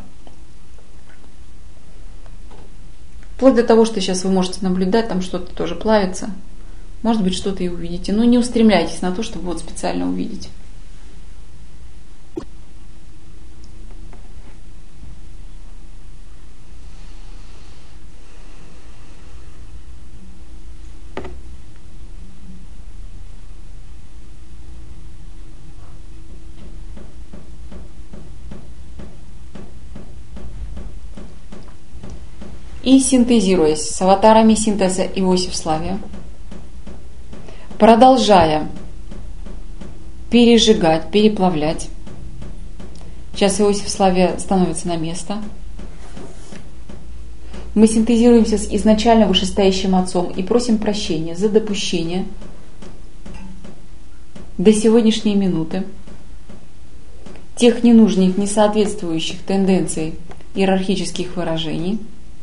Вплоть до того, что сейчас вы можете наблюдать, там что-то тоже плавится. Может быть, что-то и увидите. Но не устремляйтесь на то, чтобы вот специально увидеть. И синтезируясь с аватарами синтеза Иосиф Славия, продолжая пережигать, переплавлять, сейчас Иосиф Славия становится на место, мы синтезируемся с изначально вышестоящим отцом и просим прощения за допущение до сегодняшней минуты тех ненужных, несоответствующих тенденций иерархических выражений,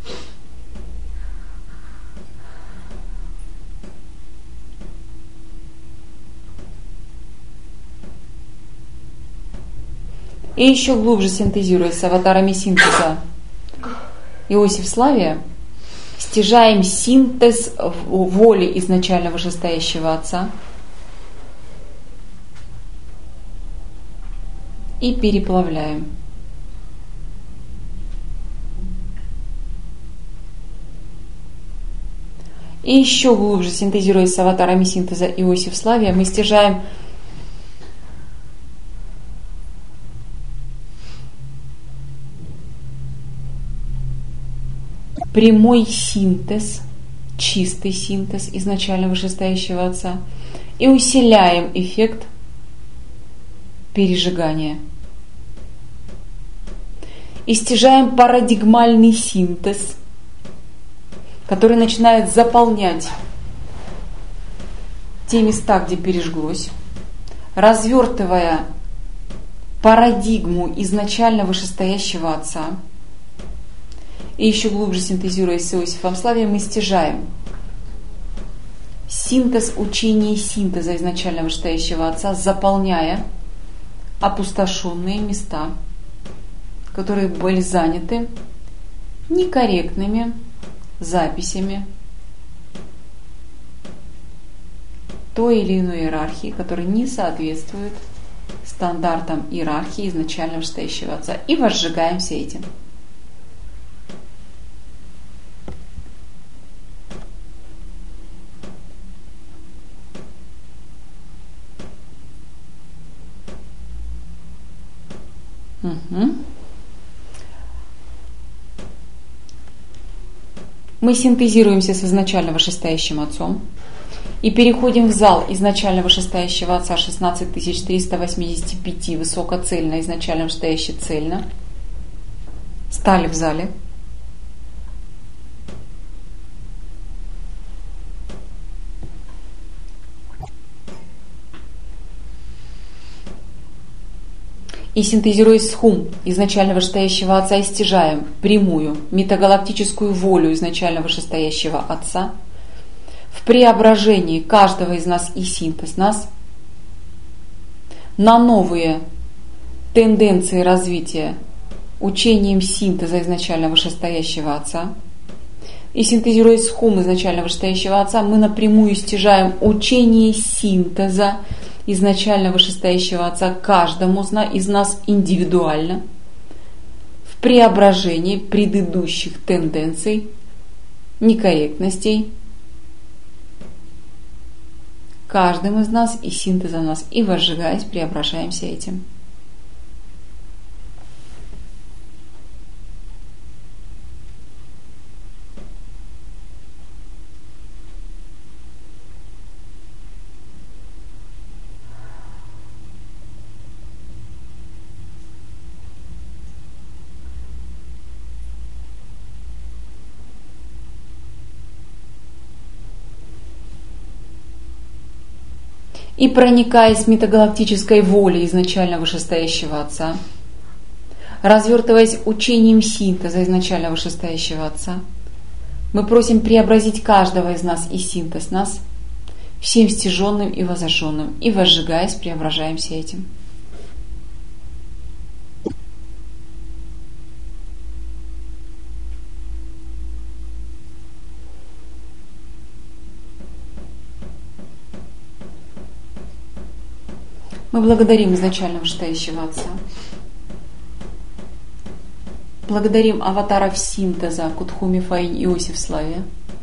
и еще глубже синтезируясь с аватарами синтеза Иосиф Славия, стяжаем синтез воли изначально вышестоящего отца и переплавляем. И еще глубже синтезируясь с аватарами синтеза Иосиф Славия, мы стяжаем прямой синтез, чистый синтез изначально вышестоящего отца и усиляем эффект пережигания. И стяжаем парадигмальный синтез, который начинает заполнять те места, где пережглось, развертывая парадигму изначально вышестоящего отца. И еще глубже синтезируясь с Иосифом Славием, мы стяжаем синтез учения синтеза изначально вышестоящего отца, заполняя опустошенные места, которые были заняты некорректными записями той или иной иерархии, которая не соответствует стандартам иерархии изначально вышестоящего отца. И возжигаемся этим. Угу. Мы синтезируемся с изначально вышестоящим отцом и переходим в зал изначально вышестоящего отца шестнадцать тысяч триста восемьдесят пять, высокоцельно, изначально вышестоящий цельно. Стали в зале. И синтезируясь с хум изначально вышестоящего отца, и стяжаем прямую метагалактическую волю изначально вышестоящего отца в преображении каждого из нас и синтез нас на новые тенденции развития учением синтеза изначально вышестоящего отца. И синтезируясь с хум изначально вышестоящего отца, мы напрямую стяжаем учение синтеза изначально вышестоящего отца каждому из нас индивидуально в преображении предыдущих тенденций, некорректностей каждым из нас и синтеза нас, и возжигаясь, преображаемся этим. и проникаясь метагалактической волей изначально вышестоящего Отца, развертываясь учением синтеза изначально вышестоящего Отца, мы просим преобразить каждого из нас и синтез нас всем стяженным и возожженным, и возжигаясь, преображаемся этим. Мы благодарим изначально вышестоящего Отца. Благодарим аватаров синтеза Кутхуми Фаинь Иосиф Славия.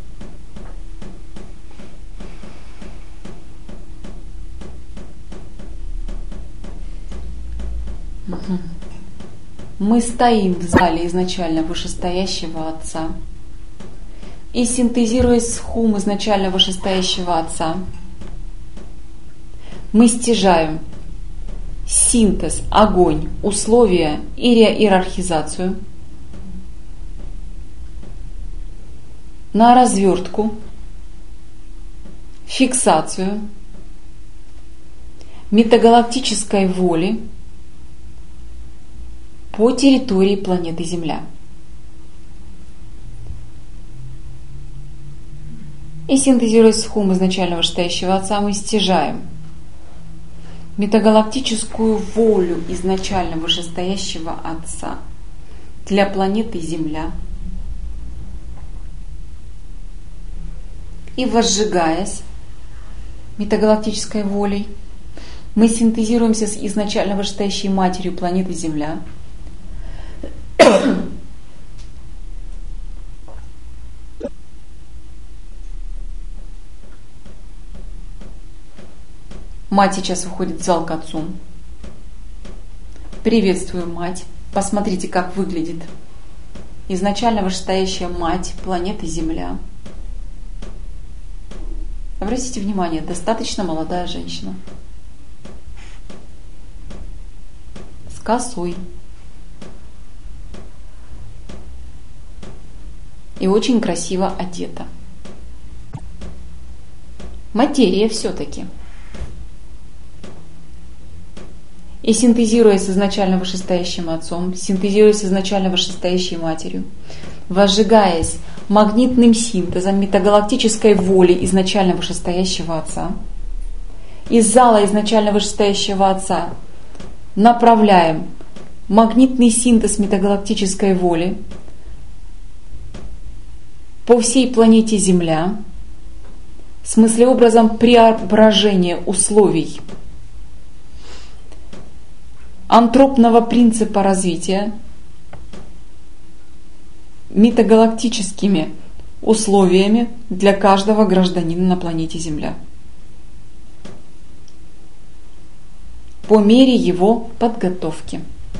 Угу. Мы стоим в зале изначально вышестоящего Отца и, синтезируя с хум изначально вышестоящего Отца, мы стяжаем синтез, огонь, условия и иерархизацию на развертку, фиксацию метагалактической воли по территории планеты Земля. И синтезируя с хум изначально вышестоящего Отца, мы стяжаем метагалактическую волю изначально вышестоящего Отца для планеты Земля. И возжигаясь метагалактической волей, мы синтезируемся с изначально вышестоящей матерью планеты Земля. Мать сейчас выходит в зал к Отцу. Приветствую, мать. Посмотрите, как выглядит изначально вышестоящая мать планеты Земля. Обратите внимание, достаточно молодая женщина. С косой. И очень красиво одета. Материя все-таки. И синтезируя с изначально вышестоящим Отцом, синтезируя с изначально вышестоящей Матерью, возжигаясь магнитным синтезом метагалактической воли изначально вышестоящего Отца, из зала изначально вышестоящего Отца направляем магнитный синтез метагалактической воли по всей планете Земля, в смысле образом преображения условий антропного принципа развития метагалактическими условиями для каждого гражданина на планете Земля по мере его подготовки.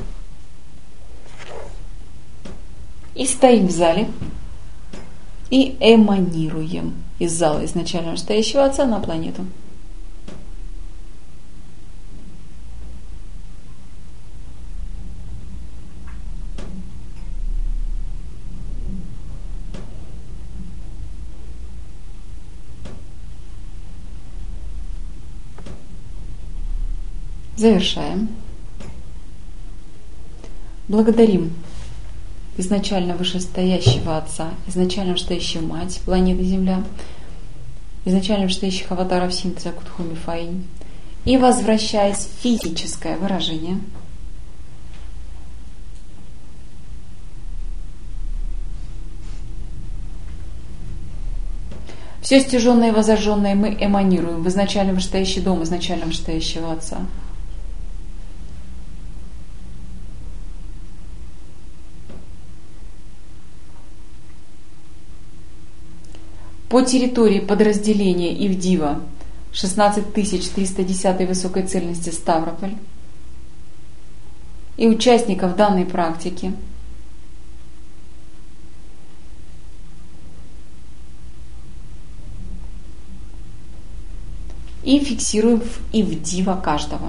И стоим в зале и эманируем из зала изначально вышестоящего Отца на планету. Завершаем. Благодарим изначально вышестоящего Отца, изначально вышестоящую Мать планеты Земля, изначально вышестоящих аватаров синтеза Кутхуми Фаинь. И возвращаясь в физическое выражение, все стяженное и возожженное мы эманируем в изначально вышестоящий дом изначально вышестоящего Отца. По территории подразделения Ивдива шестнадцать тысяч триста десятой высокой цельности Ставрополь и участников данной практики и фиксируем в Ивдива каждого.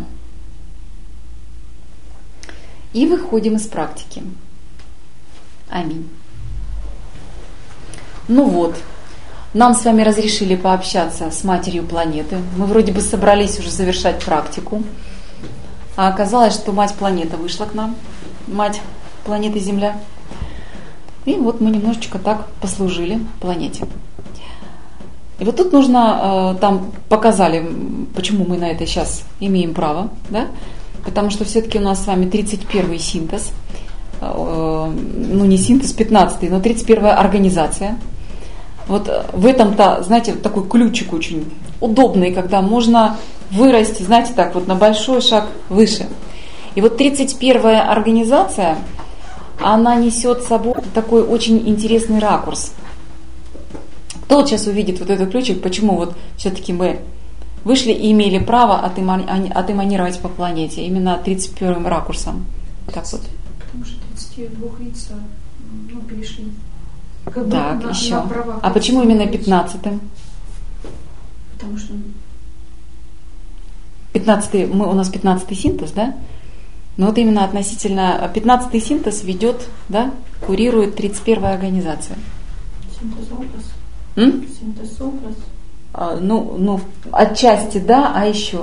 И выходим из практики. Аминь. Ну вот. Нам с вами разрешили пообщаться с матерью планеты. Мы вроде бы собрались уже завершать практику. А оказалось, что мать планета вышла к нам. Мать планеты Земля. И вот мы немножечко так послужили планете. И вот тут нужно, там показали, почему мы на это сейчас имеем право, да? Потому что все-таки у нас с вами тридцать первый синтез, ну не синтез, пятнадцатый, но тридцать первая организация. Вот в этом-то, знаете, вот такой ключик очень удобный, когда можно вырасти, знаете, так вот на большой шаг выше. И вот тридцать первая организация, она несет с собой такой очень интересный ракурс. Кто вот сейчас увидит вот этот ключик, почему вот все-таки мы вышли и имели право отэманировать по планете именно тридцать первым ракурсом? Так вот. Потому что тридцать два яйца, ну, перешли. Как так, на, еще. На а почему именно пятнадцатым? Потому что... пятнадцатый, мы, у нас пятнадцатый синтез, да? Но вот именно относительно пятнадцатый синтез ведет, да, курирует тридцать первая организация. Синтез-образ. М? Синтез-образ. А, ну, ну, отчасти да, а еще.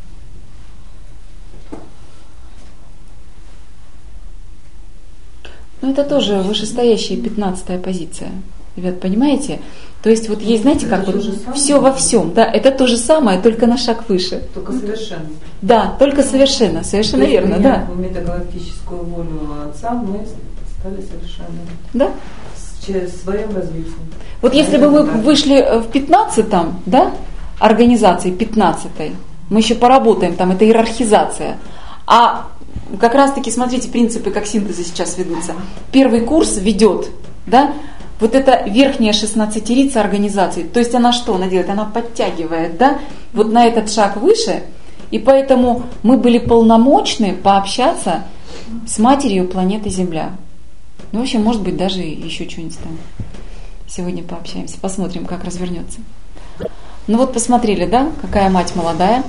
Ну, это тоже вышестоящая пятнадцатая позиция. Ребят, понимаете? То есть вот есть, знаете, как вот все во всем, да, это то же самое, только на шаг выше. Только совершенно. Да, только совершенно, совершенно то есть, верно, да. В метагалактическую волю Отца мы стали совершенными. Да. Через своем развитии. Вот если бы мы вышли в пятнадцатом, да, организации пятнадцатой, мы еще поработаем, там это иерархизация. А как раз таки, смотрите, принципы, как синтезы сейчас ведутся. Первый курс ведет, да, вот эта верхняя шестнадцатерица организации. То есть она что она делает? Она подтягивает, да, вот на этот шаг выше. И поэтому мы были полномочны пообщаться с матерью планеты Земля. Ну, в общем, может быть, даже еще что-нибудь там сегодня пообщаемся. Посмотрим, как развернется. Ну вот посмотрели, да, какая мать молодая.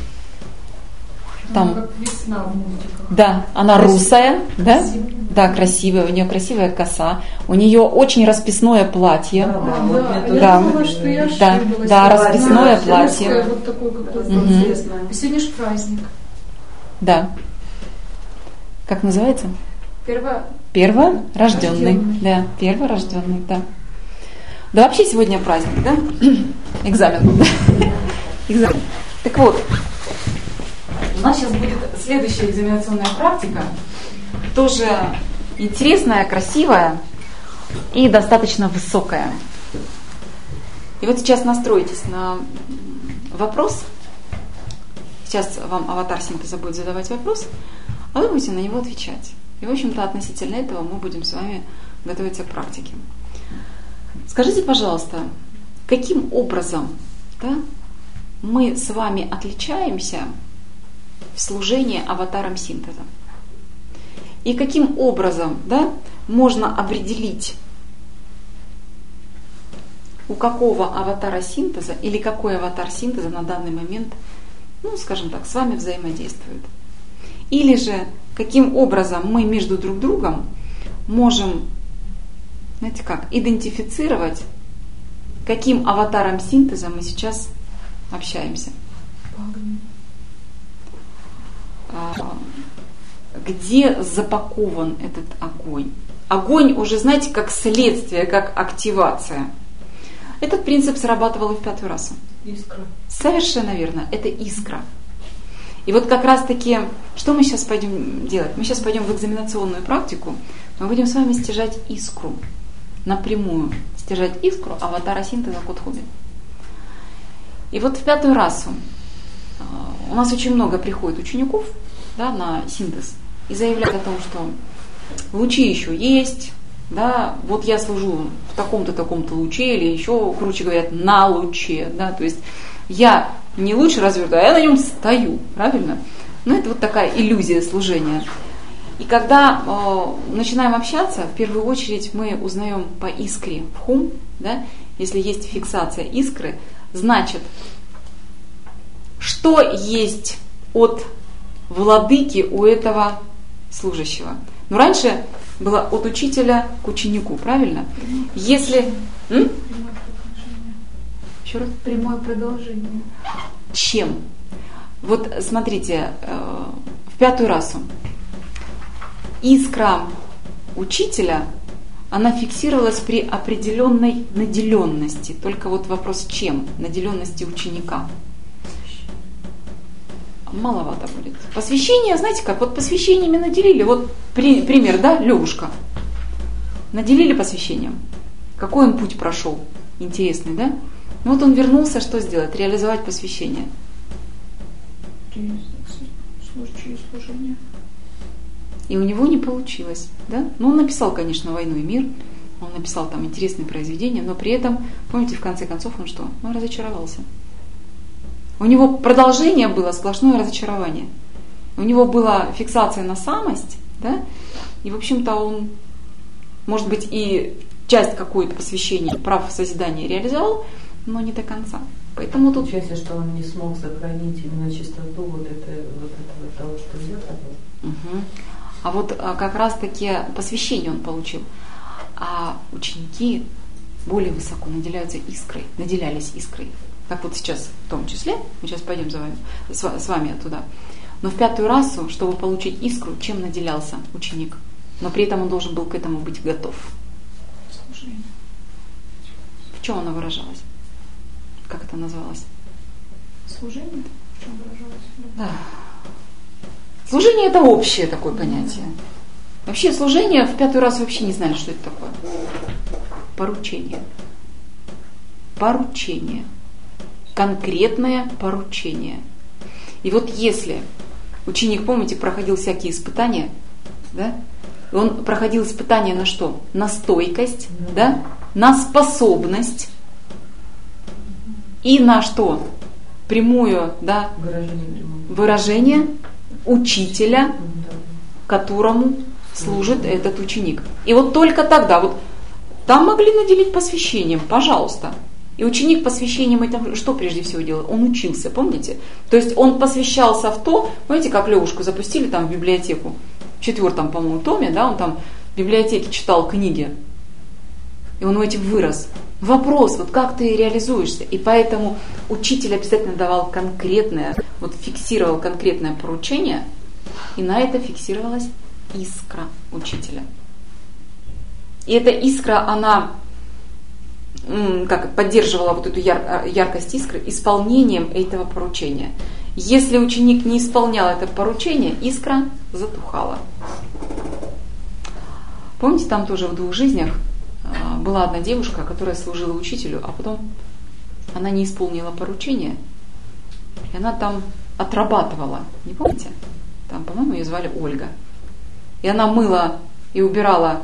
Там, как весна в мультиках. Да, она Красивая. Русая, да? Красивая. Да, красивая, у нее красивая коса, у нее очень расписное платье. Да, А, вот да, мне я тоже думала, что я Да, ошиблась. да, Я расписное знаю, платье. русское, Вот такое, как Мгм. А сегодня же праздник. Да. Как называется? Перво... Перворожденный. Рожденный. Да, перворожденный, да. Да вообще сегодня праздник, да? Экзамен. Экзамен. Так вот, у нас сейчас будет следующая экзаменационная практика. Тоже интересная, красивая и достаточно высокая. И вот сейчас настройтесь на вопрос. Сейчас вам аватар синтеза будет задавать вопрос, а вы будете на него отвечать. И, в общем-то, относительно этого мы будем с вами готовиться к практике. Скажите, пожалуйста, каким образом, да, мы с вами отличаемся в служении аватаром синтеза? И каким образом, да, можно определить, у какого аватара синтеза или какой аватар синтеза на данный момент, ну, скажем так, с вами взаимодействует? Или же каким образом мы между друг другом можем, знаете как, идентифицировать, каким аватаром синтеза мы сейчас общаемся? Где запакован этот огонь? Огонь уже, знаете, как следствие, как активация. Этот принцип срабатывал и в пятую расу. Искра. Совершенно верно, это искра. И вот как раз таки, что мы сейчас пойдем делать? Мы сейчас пойдем в экзаменационную практику, мы будем с вами стяжать искру, напрямую стяжать искру аватара синтеза Кодхоби. И вот в пятую расу у нас очень много приходит учеников, да, на синтез и заявляют о том, что лучи еще есть, да, вот я служу в таком-то, таком-то луче, или еще, круче говорят, на луче, да, то есть я не лучше развертываю, а я на нем стою, правильно? Ну, это вот такая иллюзия служения. И когда э, начинаем общаться, в первую очередь мы узнаем по искре в хум, да, если есть фиксация искры, значит, что есть от владыки у этого служащего. Но раньше было от учителя к ученику, правильно? Если... М? Еще раз. Прямое продолжение. Чем? Вот смотрите, в пятую расу искра учителя, она фиксировалась при определенной наделенности. Только вот вопрос чем? Наделенности ученика. Маловато будет. Посвящение, знаете как, вот посвящениями наделили. Вот при, пример, да, Левушка. Наделили посвящением. Какой он путь прошел? Интересный, да? Ну вот он вернулся, что сделать? Реализовать посвящение. Через служение. И у него не получилось, да? Ну, он написал, конечно, «Войну и мир», он написал там интересные произведения, но при этом, помните, в конце концов он что? Он разочаровался. У него продолжение было сплошное разочарование. У него была фиксация на самость, да? И, в общем-то, он, может быть, и часть какой-то посвящения прав созидания реализовал, но не до конца. Поэтому тут... Получается, что он не смог сохранить именно чистоту вот, это, вот этого того, что делал. Угу. А вот как раз-таки посвящение он получил. А ученики более высоко наделяются искрой, наделялись искрой. Как вот сейчас в том числе, мы сейчас пойдем за вами, с вами туда. Но в пятую расу, чтобы получить искру, чем наделялся ученик? Но при этом он должен был к этому быть готов. Служение. В чем она выражалась? Как это называлось? Служение? В чем выражалось? Да. Служение — это общее такое понятие. Вообще служение в пятый раз вообще не знали, что это такое. Поручение. Поручение. Конкретное поручение. И вот если ученик, помните, проходил всякие испытания, да? Он проходил испытания на что? На стойкость, да? На способность и на что? Прямое, да? Выражение, прямое. Выражение учителя, которому служит этот ученик. И вот только тогда, вот там могли наделить посвящением, пожалуйста. И ученик посвящением этим что прежде всего делал? Он учился, помните? То есть он посвящался в то, помните, как Левушку запустили там в библиотеку, в четвертом, по-моему, томе, да, он там в библиотеке читал книги, и он этим вырос. Вопрос, вот как ты реализуешься? И поэтому учитель обязательно давал конкретное, вот фиксировал конкретное поручение, и на это фиксировалась искра учителя. И эта искра, она как поддерживала вот эту яр, яркость искры исполнением этого поручения. Если ученик не исполнял это поручение, искра затухала. Помните, там тоже в двух жизнях была одна девушка, которая служила учителю, а потом она не исполнила поручение, и она там отрабатывала. Не помните? Там, по-моему, ее звали Ольга. И она мыла и убирала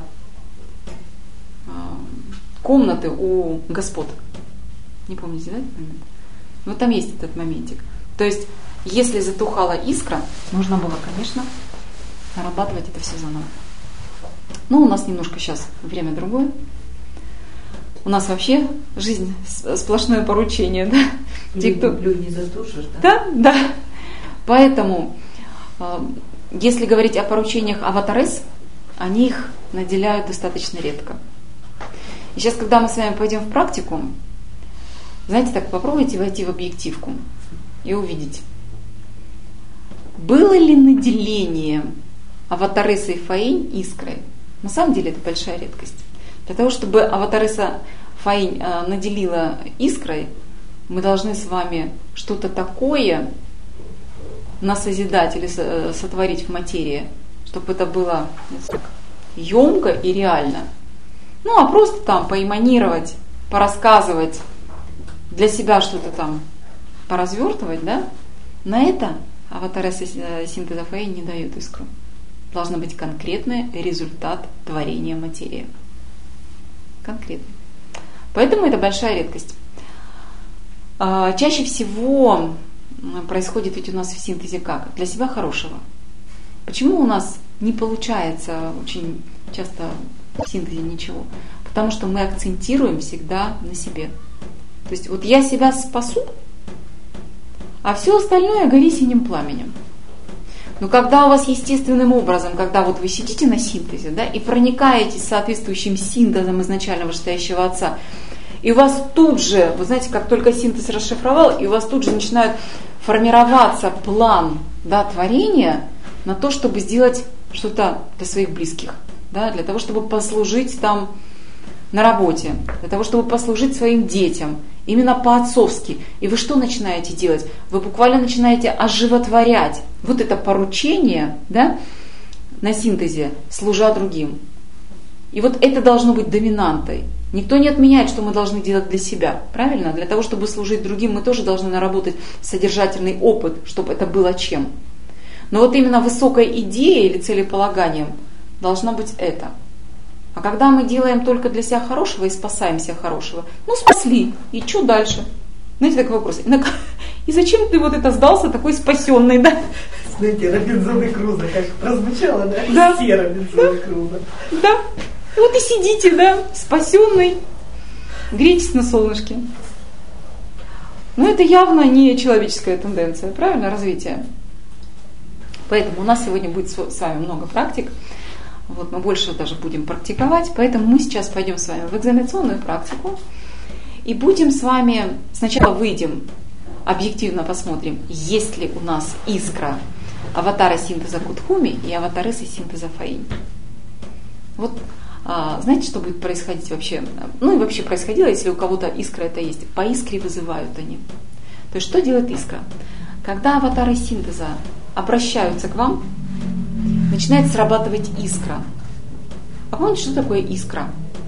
комнаты у господ. Не помните, да, этот момент? Вот там есть этот моментик. То есть, если затухала искра, нужно было, конечно, нарабатывать это все заново. Но у нас немножко сейчас время другое. У нас вообще жизнь сплошное поручение, да? Те, кто... не затушишь, да? Да, да. Поэтому, если говорить о поручениях аватарес, они их наделяют достаточно редко. И сейчас, когда мы с вами пойдем в практику, знаете, так попробуйте войти в объективку и увидеть, было ли наделение аватареса и фаинь искрой. На самом деле это большая редкость. Для того, чтобы аватареса фаинь наделила искрой, мы должны с вами что-то такое насозидать или сотворить в материи, чтобы это было так, емко и реально. Ну, а просто там поэманировать, порассказывать, для себя что-то там поразвертывать, да, на это аватареса синтеза фаинь не дает искру. Должен быть конкретный результат творения материи. Конкретный. Поэтому это большая редкость. Чаще всего происходит ведь у нас в синтезе как? Для себя хорошего. Почему у нас не получается очень часто в синтезе ничего? Потому что мы акцентируем всегда на себе. То есть вот я себя спасу, а все остальное гори синим пламенем. Но когда у вас естественным образом, когда вот вы сидите на синтезе, да, и проникаетесь соответствующим синтезом изначально вышестоящего отца, И у вас тут же, вы знаете, как только синтез расшифровал, и у вас тут же начинает формироваться план, да, творения на то, чтобы сделать что-то для своих близких, да, для того, чтобы послужить там на работе, для того, чтобы послужить своим детям, именно по-отцовски. И вы что начинаете делать? Вы буквально начинаете оживотворять вот это поручение, да, на синтезе, служа другим. И вот это должно быть доминантой. Никто не отменяет, что мы должны делать для себя, правильно? Для того, чтобы служить другим, мы тоже должны наработать содержательный опыт, чтобы это было чем. Но вот именно высокой идеей или целеполаганием должно быть это. А когда мы делаем только для себя хорошего и спасаем себя хорошего, ну спасли, и что дальше? Знаете, такой вопрос. И зачем ты вот это сдался такой спасенный, да? Знаете, Робинзон и Крузо, как прозвучало, да? Да. Все Робинзон и Крузо. Да. И вот и сидите, да, спасенный, греетесь на солнышке. Но это явно не человеческая тенденция, правильно, развитие. Поэтому у нас сегодня будет с вами много практик. Вот мы больше даже будем практиковать, поэтому мы сейчас пойдем с вами в экзаменационную практику и будем с вами, сначала выйдем, объективно посмотрим, есть ли у нас искра аватара синтеза Кутхуми и аватары синтеза Фаинь. Вот а, знаете, что будет происходить вообще? Ну и вообще происходило, если у кого-то искра это есть. По искре вызывают они. То есть что делает искра? Когда аватары синтеза обращаются к вам, начинает срабатывать искра. А помните, что такое искра?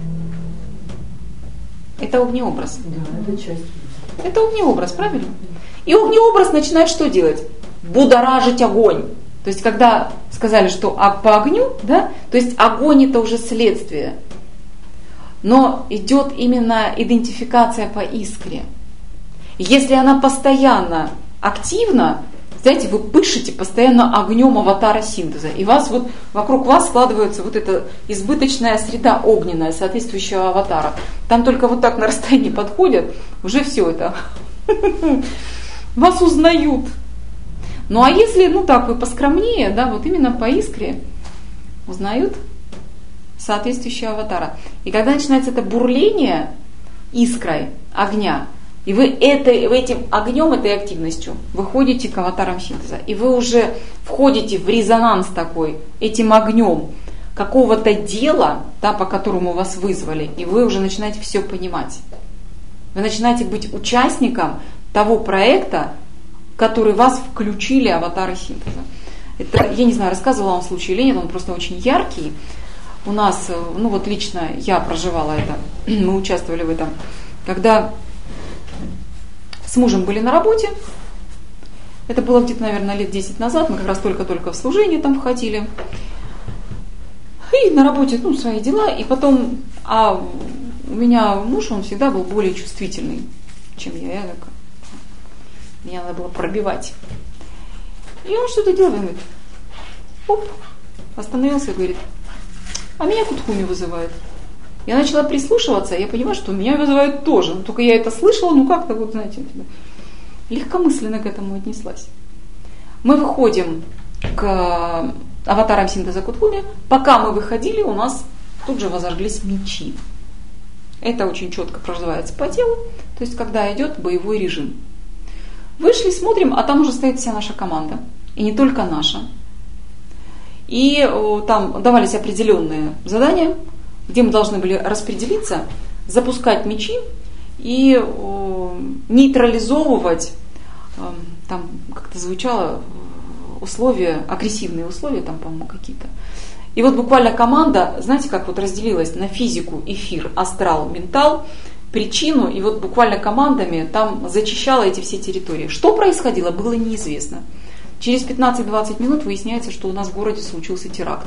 Это огнеобраз. Да, это часть. Это огнеобраз, правильно? И огнеобраз начинает что делать? Будоражить огонь. То есть, когда сказали, что по огню, да, то есть огонь это уже следствие. Но идет именно идентификация по искре. Если она постоянно активна, знаете, вы пышете постоянно огнем аватара синтеза, и вас вот, вокруг вас складывается вот эта избыточная среда огненная, соответствующего аватара. Там только вот так на расстоянии подходят, уже все это. Вас узнают. Ну а если, ну так, вы поскромнее, да, вот именно по искре узнают соответствующего аватара. И когда начинается это бурление искрой огня, и вы, это, вы этим огнем, этой активностью выходите к аватарам синтеза. И вы уже входите в резонанс такой, этим огнем какого-то дела, да, по которому вас вызвали. И вы уже начинаете все понимать. Вы начинаете быть участником того проекта, в который вас включили аватары синтеза. Это, я не знаю, рассказывала вам случай или нет, он просто очень яркий. У нас, ну вот лично я проживала это, мы участвовали в этом, когда с мужем были на работе. Это было где-то, наверное, лет десять назад. Мы как раз только-только в служение там входили. И на работе, ну, свои дела. И потом, а у меня муж, он всегда был более чувствительный, чем я. Я так, меня надо было пробивать. И он что-то делал, он говорит, оп, остановился и говорит, а меня Кутхуми вызывает. Я начала прислушиваться, и я понимаю, что меня вызывают тоже. Но только я это слышала, ну как-то, вот знаете, легкомысленно к этому отнеслась. Мы выходим к аватарам синтеза Кутхуми. Пока мы выходили, у нас тут же возожглись мечи. Это очень четко проживается по телу, то есть когда идет боевой режим. Вышли, смотрим, а там уже стоит вся наша команда. И не только наша. И о, там давались определенные задания, где мы должны были распределиться, запускать мечи и о, нейтрализовывать, э, там как-то звучало, условия, агрессивные условия, там, по-моему, какие-то. И вот буквально команда, знаете, как вот разделилась на физику, эфир, астрал, ментал, причину, и вот буквально командами там зачищала эти все территории. Что происходило, было неизвестно. Через пятнадцать-двадцать минут выясняется, что у нас в городе случился теракт.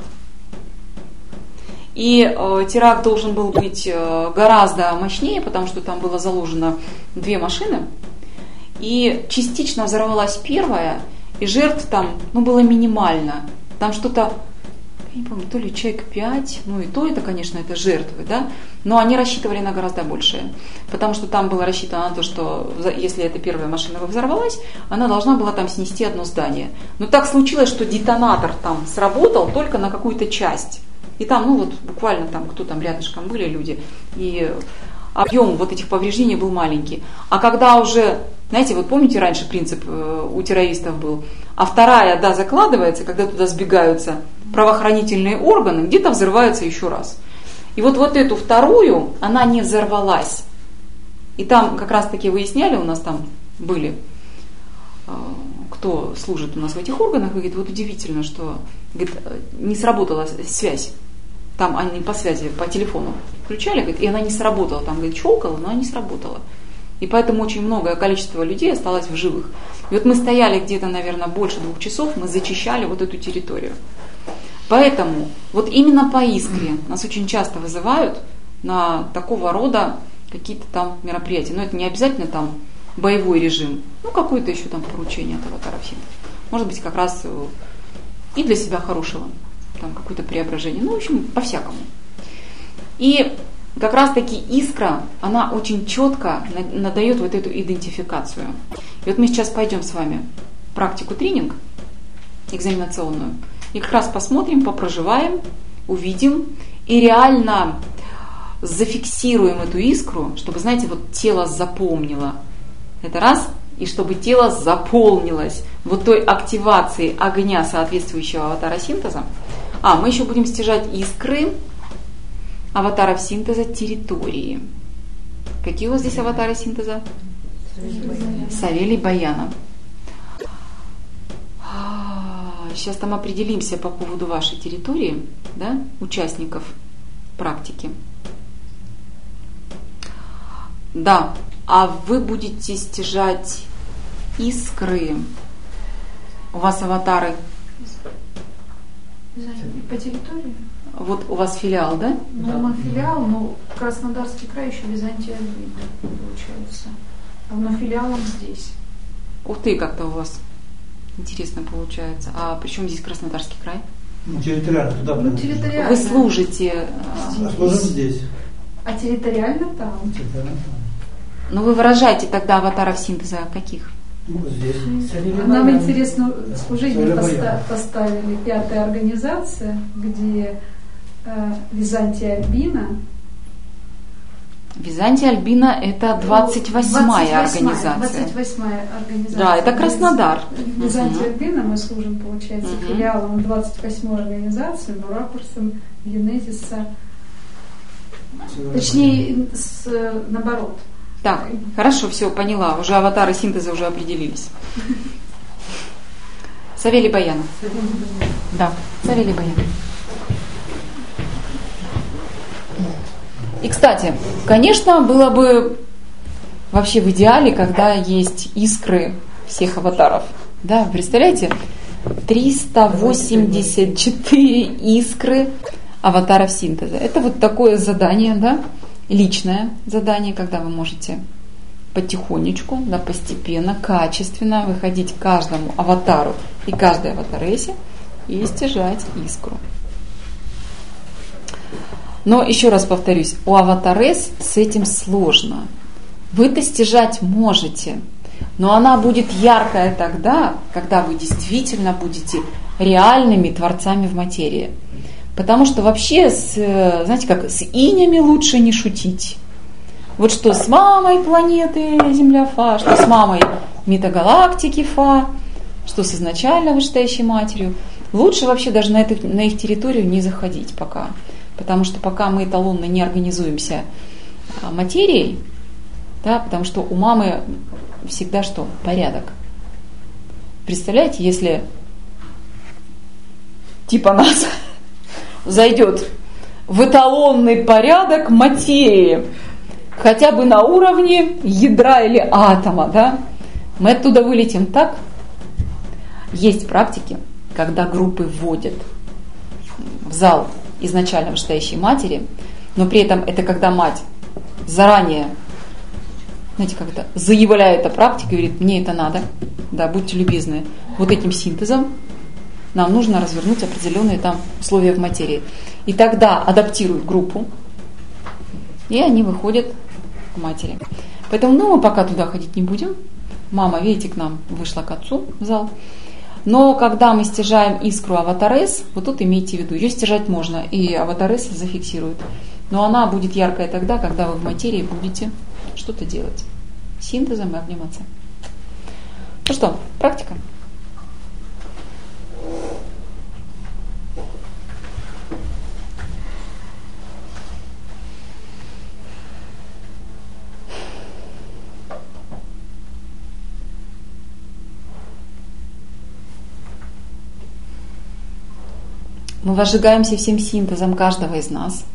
И э, теракт должен был быть э, гораздо мощнее, потому что там было заложено две машины. И частично взорвалась первая, и жертв там, ну, было минимально. Там что-то, я не помню, то ли человек пять, ну и то это, конечно, это жертвы, да, но они рассчитывали на гораздо большее, потому что там было рассчитано на то, что если эта первая машина взорвалась, она должна была там снести одно здание. Но так случилось, что детонатор там сработал только на какую-то часть. И там, ну вот буквально там, кто там рядышком были люди, и объем вот этих повреждений был маленький. А когда уже, знаете, вот помните, раньше принцип у террористов был, а вторая, да, закладывается, когда туда сбегаются правоохранительные органы, где-то взрывается еще раз. И вот, вот эту вторую, она не взорвалась. И там как раз таки выясняли, у нас там были, кто служит у нас в этих органах, и говорит, вот удивительно, что говорит, не сработала связь. Там они по связи, по телефону включали, говорит, и она не сработала. Там, говорит, щелкала, но она не сработала. И поэтому очень многое количество людей осталось в живых. И вот мы стояли где-то, наверное, больше двух часов, мы зачищали вот эту территорию. Поэтому вот именно по искре нас очень часто вызывают на такого рода какие-то там мероприятия. Но это не обязательно там боевой режим, ну какое-то еще там поручение от аватара синтеза. Может быть, как раз и для себя хорошего. Там какое-то преображение, ну, в общем, по-всякому. И как раз-таки искра, она очень четко надает вот эту идентификацию. И вот мы сейчас пойдем с вами в практику тренинг экзаменационную, и как раз посмотрим, попроживаем, увидим, и реально зафиксируем эту искру, чтобы, знаете, вот тело запомнило. Это раз, и чтобы тело заполнилось вот той активацией огня соответствующего аватара синтеза. А, мы еще будем стяжать искры аватаров синтеза территории. Какие у вас здесь аватары синтеза? Савелий Баяна. Сейчас там определимся по поводу вашей территории, да, участников практики. Да, а вы будете стяжать искры. У вас аватары по территории? Вот у вас филиал, да? Ну, Да. мы филиал, но Краснодарский край еще Византия получается. А но филиалом здесь. Ух ты, как-то у вас интересно получается. А при чем здесь Краснодарский край? Ну, территориально туда Ну, принадлежит. территориально. Вы служите, А служим здесь. А территориально там. Территориально там. но вы выражаете тогда аватаров синтеза каких? Ну, вот здесь. А нам интересно, служение Савелий поста- Баян. поставили пятая организация, где э, Византия Альбина. Византия Альбина это двадцать восьмая организация. двадцать восьмая организация. Да, это Краснодар. Византия Мгм. Альбина мы служим, получается, Мгм. филиалом двадцать восьмой организации, но ракурсом генезиса. Точнее, с, наоборот. Так, хорошо, все, поняла. Уже аватары синтеза уже определились. Савелий Баян. Да, Савелий Баян. И, кстати, конечно, было бы вообще в идеале, когда есть искры всех аватаров. Да, представляете? триста восемьдесят четыре искры аватаров синтеза. Это вот такое задание, да, личное задание, когда вы можете потихонечку, да, постепенно, качественно выходить к каждому аватару и каждой аватаресе и стяжать искру. Но еще раз повторюсь, у аватарес с этим сложно. Вы-то стяжать можете, но она будет яркая тогда, когда вы действительно будете реальными творцами в материи. Потому что вообще, с, знаете как, с инями лучше не шутить. Вот что с мамой планеты Земля Фа, что с мамой метагалактики Фа, что с изначально вышестоящей матерью. Лучше вообще даже на, эту, на их территорию не заходить пока. Потому что пока мы эталонно не организуемся материей, да, потому что у мамы всегда что? Порядок. Представляете, если типа нас зайдет в эталонный порядок материи, хотя бы на уровне ядра или атома, да, мы оттуда вылетим так. Есть практики, когда группы вводят в зал изначально вышестоящей матери, но при этом это когда мать заранее, знаете, как это, заявляет о практике, говорит, мне это надо, да, будьте любезны, вот этим синтезом нам нужно развернуть определенные там условия в материи. И тогда адаптируют группу, и они выходят к матери. Поэтому, ну, мы пока туда ходить не будем. Мама, видите, к нам вышла к отцу в зал. Но когда мы стяжаем искру аватарес, вот тут имейте в виду, ее стяжать можно, и аватарес зафиксирует. Но она будет яркая тогда, когда вы в материи будете что-то делать. Синтезом и огнем Отца. Ну что, практика? Мы возжигаемся всем синтезом каждого из нас.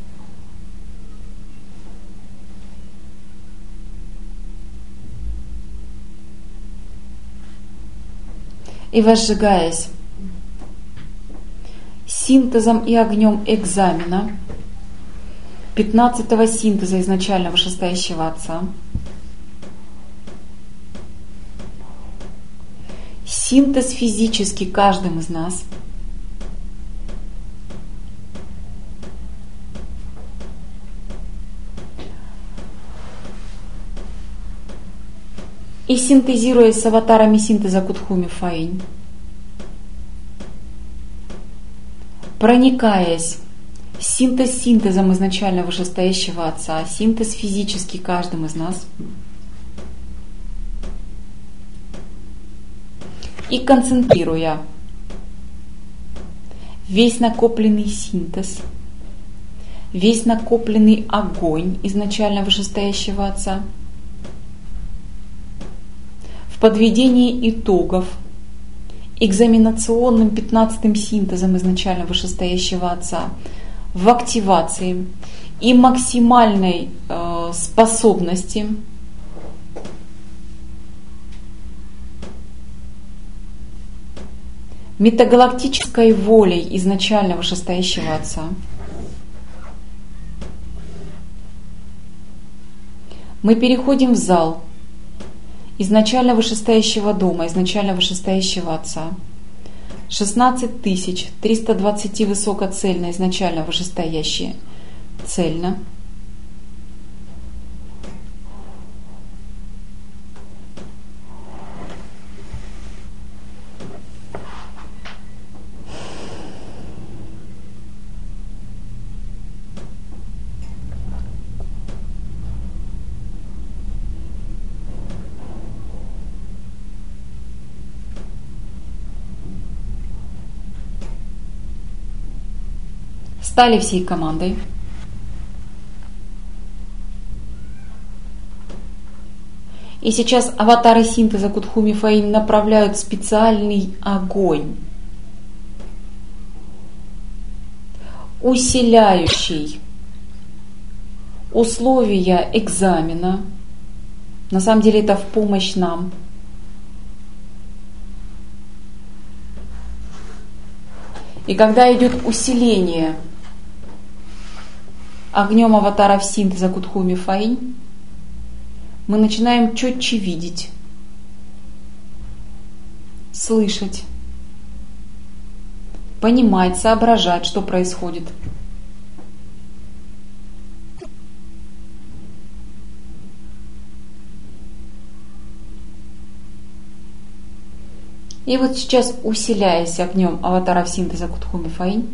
И возжигаясь синтезом и огнем экзамена, пятнадцатого синтеза изначально вышестоящего Отца, синтез физический каждым из нас, и синтезируя с аватарами синтеза Кутхуми Фаинь, проникаясь синтез синтезом изначально вышестоящего Отца, синтез физический каждым из нас, и концентрируя весь накопленный синтез, весь накопленный огонь изначально вышестоящего Отца, в подведении итогов экзаменационным пятнадцатым синтезом изначально вышестоящего Отца, в активации и максимальной э, способности метагалактической волей изначально вышестоящего Отца мы переходим в зал изначально вышестоящего дома, изначально вышестоящего Отца, шестнадцать тысяч триста двадцать высокоцельно, изначально вышестоящие цельно, стали всей командой. И сейчас аватары синтеза Кутхуми Фаинь направляют специальный огонь, усиляющий условия экзамена. На самом деле это в помощь нам. И когда идет усиление огнем аватаров синтеза Кутхуми Фаинь, мы начинаем четче видеть, слышать, понимать, соображать, что происходит. И вот сейчас, усиляясь огнем аватаров синтеза Кутхуми Фаинь,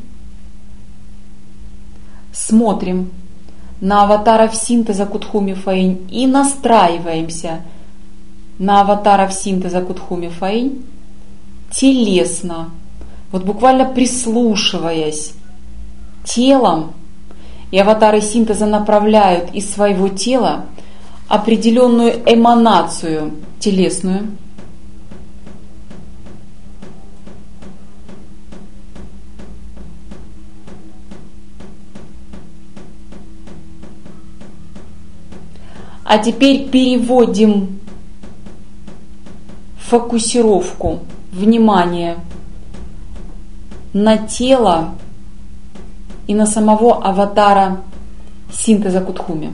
смотрим на аватаров синтеза Кутхуми Фаинь и настраиваемся на аватаров синтеза Кутхуми Фаинь телесно, вот буквально прислушиваясь телом, и аватары синтеза направляют из своего тела определенную эманацию телесную, а теперь переводим фокусировку внимания на тело и на самого аватара синтеза Кутхуми.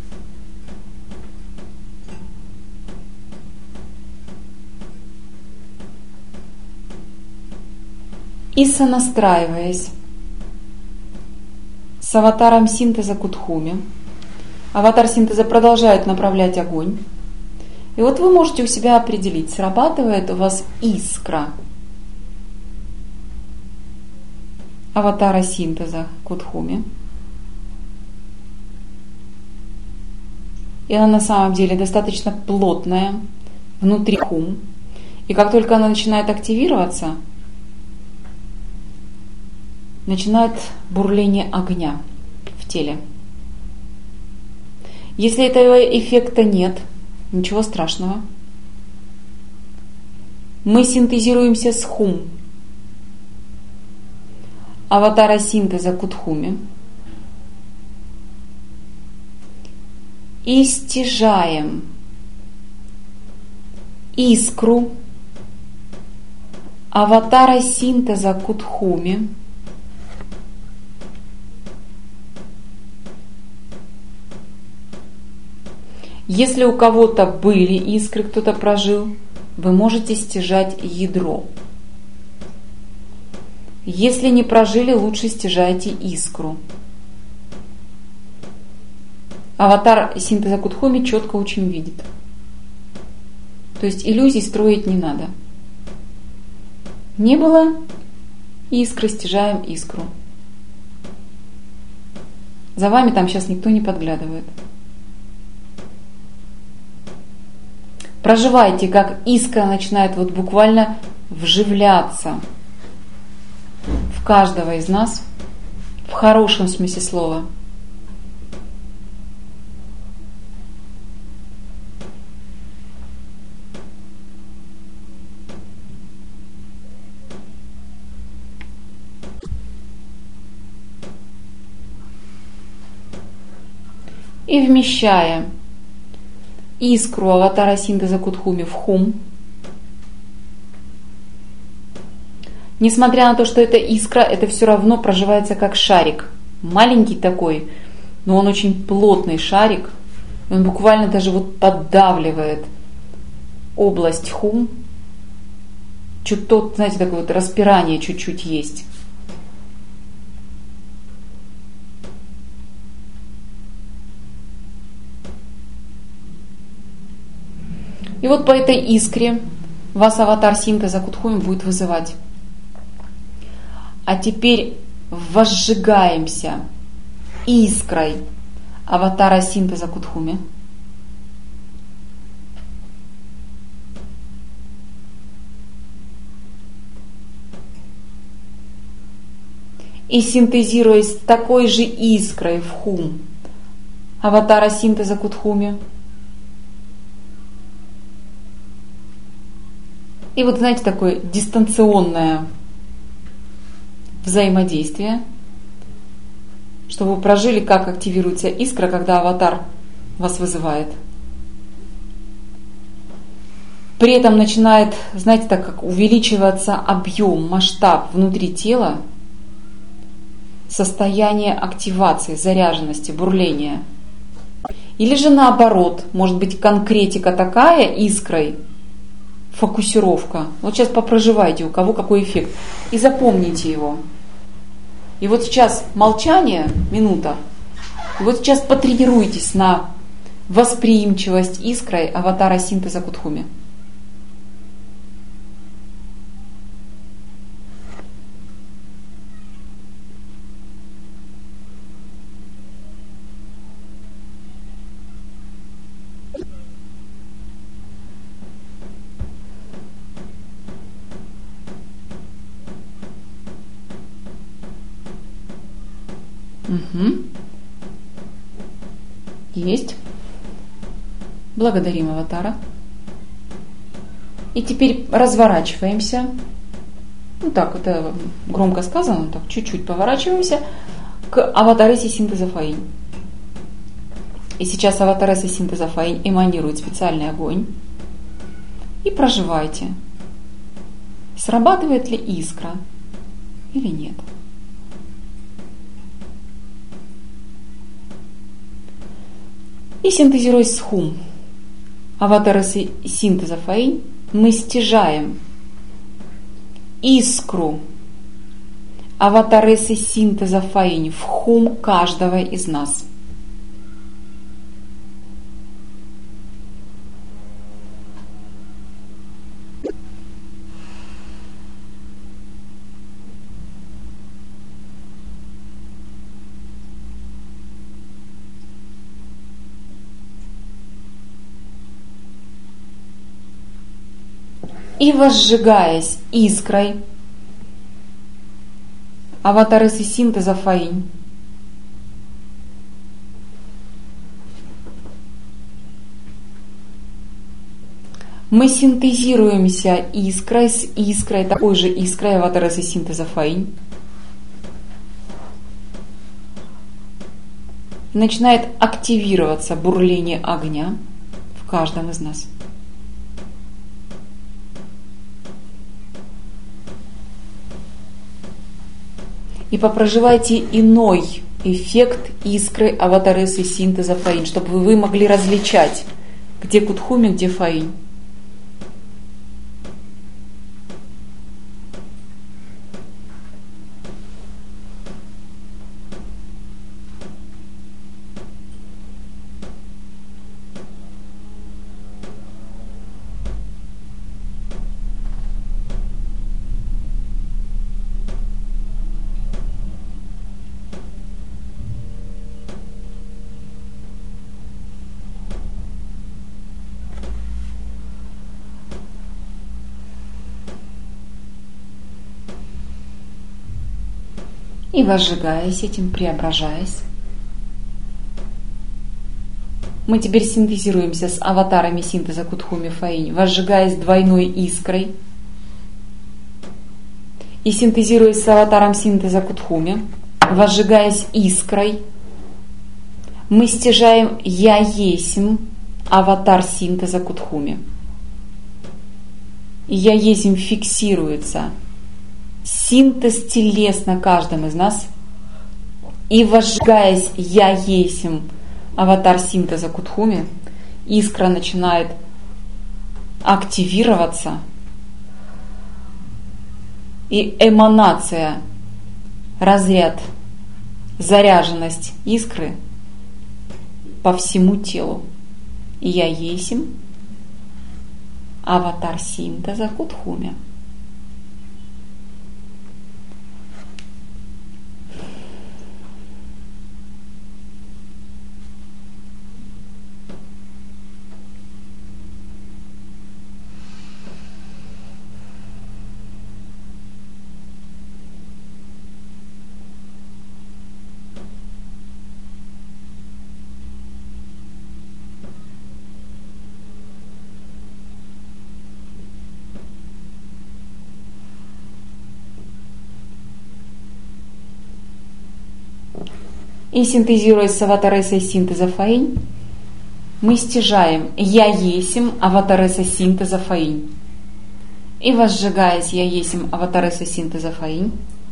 И сонастраиваясь с аватаром синтеза Кутхуми, аватар синтеза продолжает направлять огонь. И вот вы можете у себя определить, срабатывает у вас искра аватара синтеза Кутхуми, И она на самом деле достаточно плотная, внутри хум. И как только она начинает активироваться, начинает бурление огня в теле. Если этого эффекта нет, ничего страшного. Мы синтезируемся с хум, аватара синтеза Кутхуми, и стяжаем искру аватара синтеза Кутхуми Если у кого-то были искры, кто-то прожил, вы можете стяжать ядро. Если не прожили, лучше стяжайте искру. Аватар синтеза Кутхуми четко очень видит. То есть иллюзий строить не надо. Не было искры, стяжаем искру. За вами там сейчас никто не подглядывает. Проживайте, как искра начинает вот буквально вживляться в каждого из нас, в хорошем смысле слова. И вмещая искру аватара синтеза Кутхуми в хум, несмотря на то, что это искра, это все равно проживается как шарик. Маленький такой, но он очень плотный шарик. Он буквально даже вот поддавливает область хум. Чуть-то, знаете, такое вот распирание чуть-чуть есть. И вот по этой искре вас аватар синтеза Кутхуми будет вызывать. А теперь возжигаемся искрой аватара синтеза Кутхуми. И синтезируясь такой же искрой в хум аватара синтеза Кутхуми. И вот, знаете, такое дистанционное взаимодействие, чтобы вы прожили, как активируется искра, когда аватар вас вызывает. При этом начинает, знаете, так как увеличиваться объем, масштаб внутри тела, состояние активации, заряженности, бурления. Или же наоборот, может быть конкретика такая искрой, фокусировка. Вот сейчас попроживайте, у кого какой эффект. И запомните его. И вот сейчас молчание, минута. И вот сейчас потренируйтесь на восприимчивость искрой аватара синтеза Кутхуми. Угу. Есть. Благодарим аватара. И теперь разворачиваемся. Ну так, это громко сказано, так чуть-чуть поворачиваемся к аватаресе синтеза Фаинь. И сейчас аватареса синтеза Фаинь эманирует специальный огонь. И проживайте, срабатывает ли искра или нет. И синтезируясь с хум, аватарасы синтеза Фаинь, мы стяжаем искру аватарасы синтеза Фаинь в хум каждого из нас. И возжигаясь искрой аватаресы синтеза Фаинь, мы синтезируемся искрой с искрой, такой же искрой аватаресы синтеза Фаинь. Начинает активироваться бурление огня в каждом из нас. И попроживайте иной эффект искры аватаресы синтеза Фаинь, чтобы вы могли различать, где Кутхуми, где Фаинь. И возжигаясь этим, преображаясь, мы теперь синтезируемся с аватарами синтеза Кутхуми Фаинь, возжигаясь двойной искрой. И синтезируясь с аватаром синтеза Кутхуми, возжигаясь искрой, мы стяжаем «Я есим» аватар синтеза Кутхуми. И «Я есим» фиксируется. Синтез телес на каждом из нас. И возжигаясь «Я есим» аватар синтеза Кутхуми, искра начинает активироваться. И эманация, разряд, заряженность искры по всему телу. И «Я есим» аватар синтеза Кутхуми. И синтезируясь с аватаресой синтеза Фаинь, мы стяжаем «Я есим» аватареса синтеза Фаинь. И возжигаясь «Я есим» аватареса синтеза Фаинь,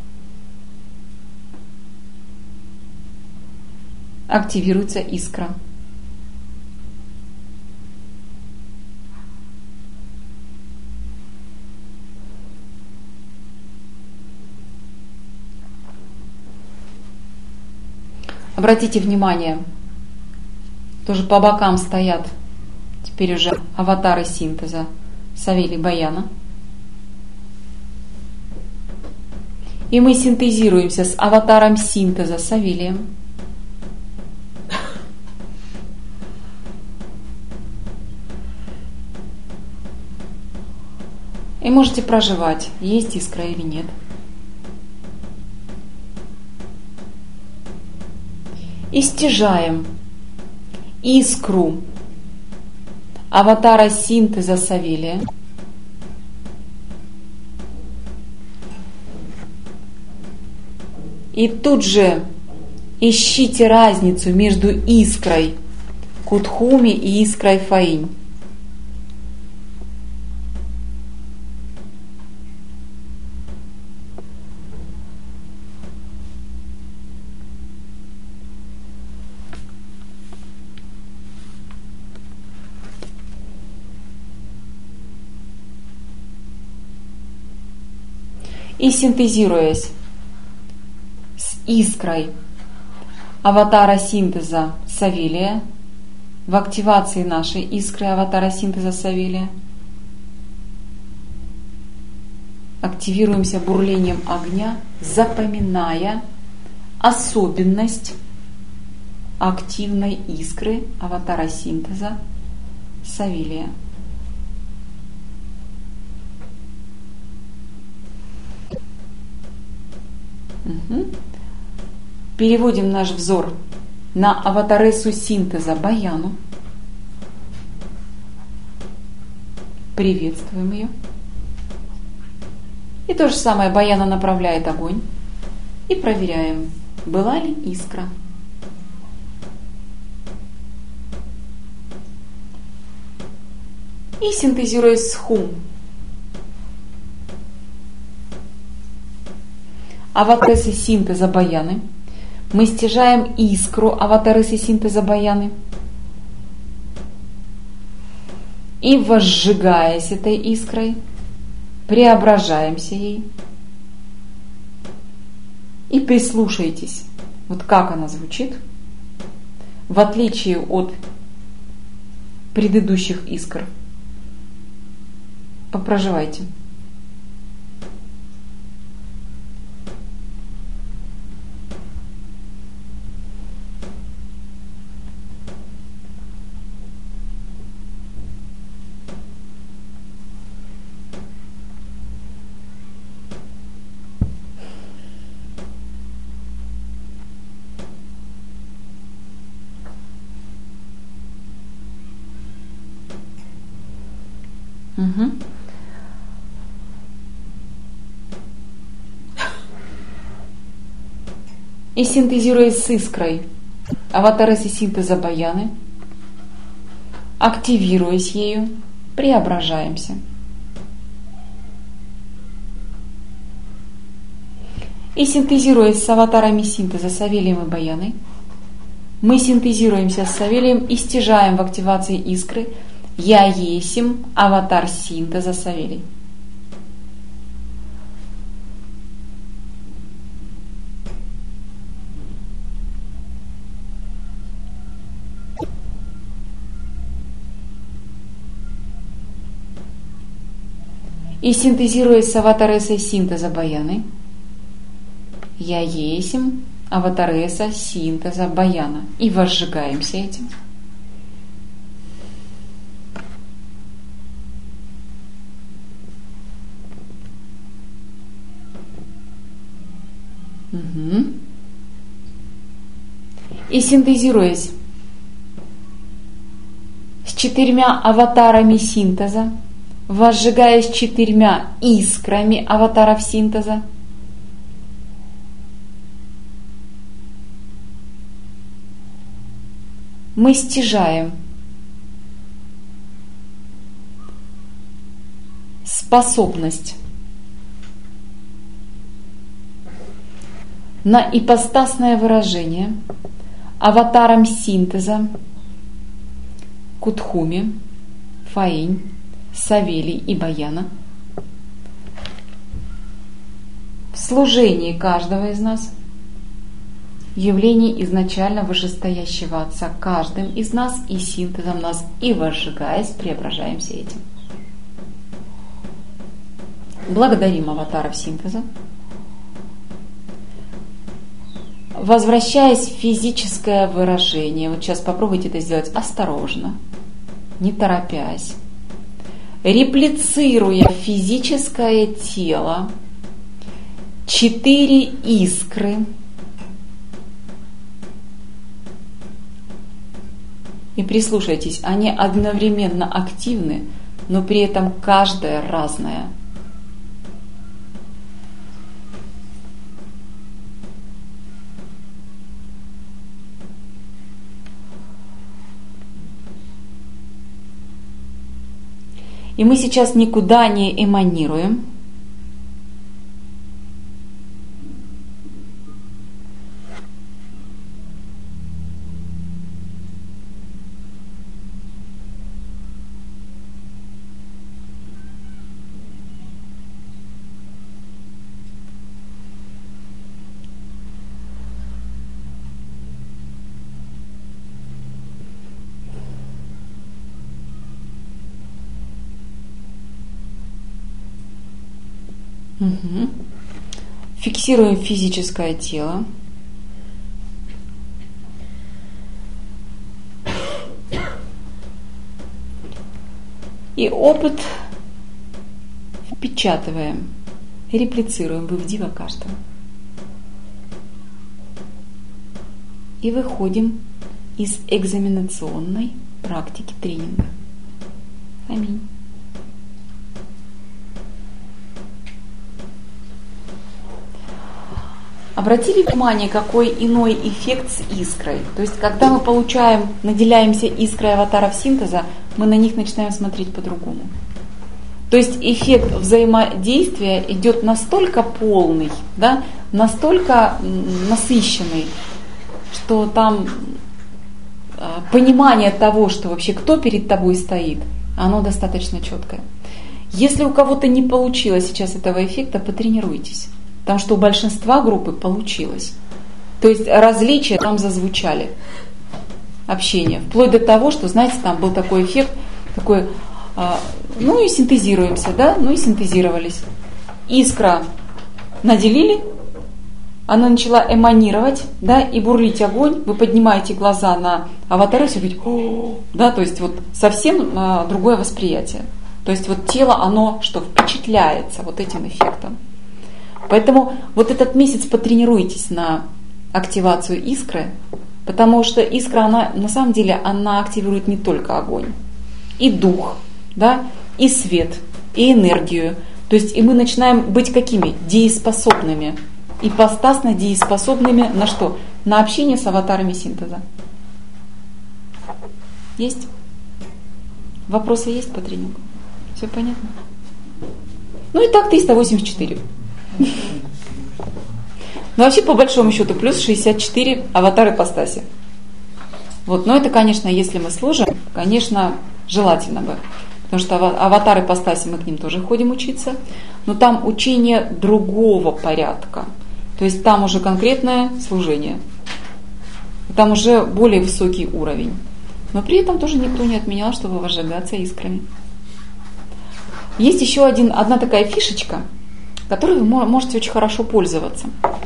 активируется искра. Обратите внимание, тоже по бокам стоят теперь уже аватары синтеза Савелий Баяна. И мы синтезируемся с аватаром синтеза Савелием. И можете проживать, есть искра или нет. И стяжаем искру аватара синтеза Савелия. И тут же ищите разницу между искрой Кутхуми и искрой Фаинь. И синтезируясь с искрой аватара синтеза Савелия, в активации нашей искры аватара синтеза Савелия, активируемся бурлением огня, запоминая особенность активной искры аватара синтеза Савелия. Угу. Переводим наш взор на аватаресу синтеза Баяну. Приветствуем ее. И то же самое Баяна направляет огонь. И проверяем, была ли искра. И синтезируя с хум аватаресы синтеза Баяны, мы стяжаем искру аватаресы синтеза Баяны. И возжигаясь этой искрой, преображаемся ей. И прислушайтесь, вот как она звучит, в отличие от предыдущих искр. Попроживайте. Угу. И синтезируясь с искрой аватаресы синтеза Баяны, активируясь ею, преображаемся. И синтезируясь с аватарами синтеза Савелием и Баяной, мы синтезируемся с Савелием и стяжаем в активации искры «Я есим аватар синтеза Савелий». И синтезируясь с аватаресой синтеза Баяны, «Я есим аватареса синтеза Баяна». И возжигаемся этим. Угу. И синтезируясь с четырьмя аватарами синтеза, возжигаясь четырьмя искрами аватаров синтеза, мы стяжаем способность на ипостасное выражение аватарам синтеза Кутхуми, Фаинь, Савелий и Баяна в служении каждого из нас, явлений изначально вышестоящего Отца каждым из нас и синтезом нас, и возжигаясь, преображаемся этим. Благодарим аватаров синтеза. Возвращаясь в физическое выражение, вот сейчас попробуйте это сделать осторожно, не торопясь, реплицируя физическое тело, четыре искры, и прислушайтесь, они одновременно активны, но при этом каждая разная. И мы сейчас никуда не эманируем. Угу. Фиксируем физическое тело. И опыт впечатываем, реплицируем в Ивдива каждого. и выходим из экзаменационной практики тренинга. Аминь. Обратили внимание, какой иной эффект с искрой? То есть, когда мы получаем, наделяемся искрой аватаров синтеза, мы на них начинаем смотреть по-другому. То есть эффект взаимодействия идет настолько полный, да, настолько насыщенный, что там понимание того, что вообще кто перед тобой стоит, оно достаточно четкое. Если у кого-то не получилось сейчас этого эффекта, потренируйтесь. Потому что у большинства группы получилось. То есть различия там зазвучали. Общение. Вплоть до того, что, знаете, там был такой эффект, такой, а, ну и синтезируемся, да, ну и синтезировались. Искра наделили, она начала эманировать, да, и бурлить огонь. Вы поднимаете глаза на аватары, все говорите, да, то есть вот совсем а, другое восприятие. То есть вот тело, оно что, впечатляется вот этим эффектом. Поэтому вот этот месяц потренируйтесь на активацию искры, потому что искра, она на самом деле, она активирует не только огонь, и дух, да, и свет, и энергию. То есть и мы начинаем быть какими? Дееспособными. Ипостасно дееспособными на что? На общение с аватарами синтеза. Есть? Вопросы есть по тренингу? Все понятно? Ну и так триста восемьдесят четыре. Ну вообще по большому счету плюс шестьдесят четыре аватар ипостаси. Вот, но это, конечно, если мы служим, конечно, желательно бы. Потому что аватар ипостаси, мы к ним тоже ходим учиться. Но там учение другого порядка. То есть там уже конкретное служение. Там уже более высокий уровень. Но при этом тоже никто не отменял, чтобы возжигаться искрами. Есть еще один, одна такая фишечка, которой вы можете очень хорошо пользоваться.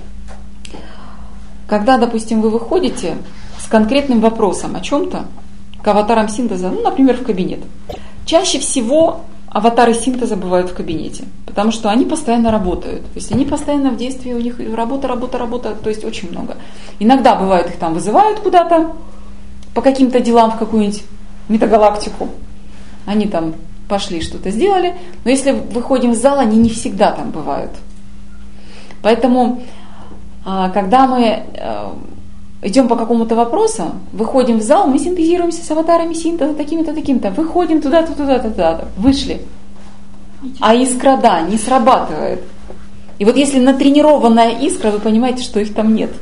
Когда, допустим, вы выходите с конкретным вопросом о чем-то к аватарам синтеза, ну, например, в кабинет. Чаще всего аватары синтеза бывают в кабинете, потому что они постоянно работают. То есть они постоянно в действии, у них работа, работа, работа, то есть очень много. Иногда бывает, их там вызывают куда-то по каким-то делам в какую-нибудь метагалактику. Они там пошли, что-то сделали, но если выходим в зал, они не всегда там бывают. Поэтому, когда мы идем по какому-то вопросу, выходим в зал, мы синтезируемся с аватарами синтеза, такими-то, такими-то, выходим туда-то, туда-то, туда-то, вышли. А искра, да, не срабатывает. И вот если натренированная искра, вы понимаете, что их там нет.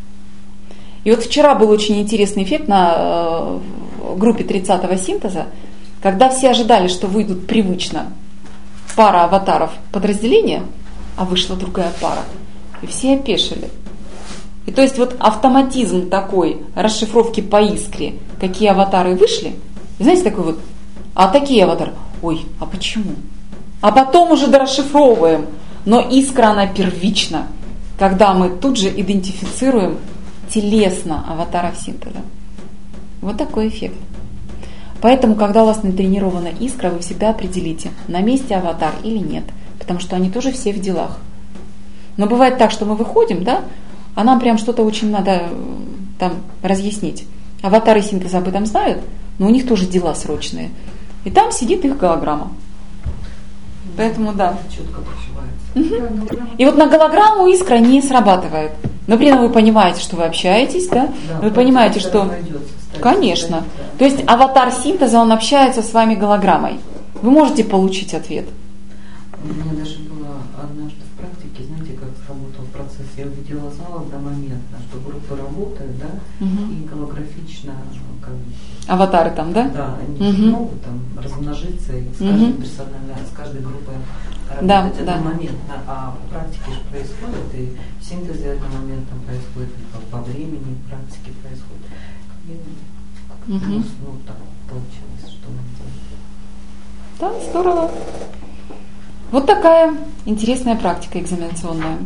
И вот вчера был очень интересный эффект на группе тридцатого синтеза, когда все ожидали, что выйдут привычно пара аватаров подразделения, а вышла другая пара. И все опешили. И то есть вот автоматизм такой расшифровки по искре, какие аватары вышли, и знаете, такой вот, а такие аватары, ой, а почему? А потом уже дорасшифровываем. Но искра, она первична, когда мы тут же идентифицируем телесно аватаров синтеза. Вот такой эффект. Поэтому, когда у вас натренирована искра, вы всегда определите, на месте аватар или нет. Потому что они тоже все в делах. Но бывает так, что мы выходим, да, а нам прям что-то очень надо там разъяснить. Аватары синтеза об этом знают, но у них тоже дела срочные. И там сидит их голограмма. Поэтому да. Четко проживается. Угу. И вот на голограмму искра не срабатывает. Но при этом вы понимаете, что вы общаетесь, да? Да, вы понимаете, что... Найдется, кстати, Конечно. да. То есть аватар синтеза, он общается с вами голограммой. Вы можете получить ответ. У меня даже было однажды в практике, знаете, как сработал процесс. Я увидела зал одномоментно, что группы работают, да, Угу. и голографично, как бы, Аватары там, да? да, они Мгм. могут там размножиться и с Мгм. каждой персонально, с каждой группой Да, работать да. одномоментно, а в практике же происходит, и в синтезе одномоментно происходит, и по, по времени в практике происходит. Я, как-то, Мгм. ну, так получилось, что мы делаем. Да, здорово. Вот такая интересная практика экзаменационная.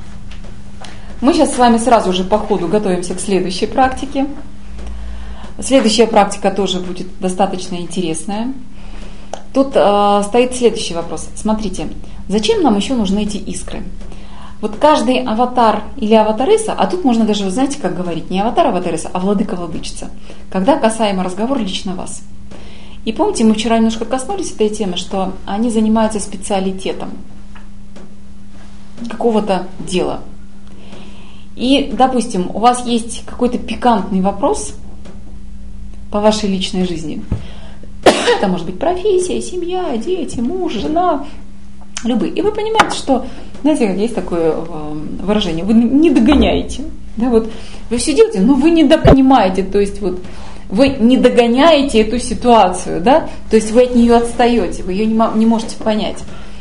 Мы сейчас с вами сразу же по ходу готовимся к следующей практике. Следующая практика тоже будет достаточно интересная. Тут э, стоит следующий вопрос. Смотрите, зачем нам еще нужны эти искры? Вот каждый аватар или аватареса, а тут можно даже, вы знаете, как говорить, не аватар, аватареса, а владыка-владычица, когда касаемо разговор лично вас. И помните, мы вчера немножко коснулись этой темы, что они занимаются специалитетом какого-то дела. И, допустим, у вас есть какой-то пикантный вопрос по вашей личной жизни. Это может быть профессия, семья, дети, муж, жена, любые. И вы понимаете, что, знаете, как есть такое выражение, вы не догоняете. Да, вот, вы все делаете, но вы не понимаете, то есть вот вы не догоняете эту ситуацию, да, то есть вы от нее отстаете, вы ее не, не можете понять.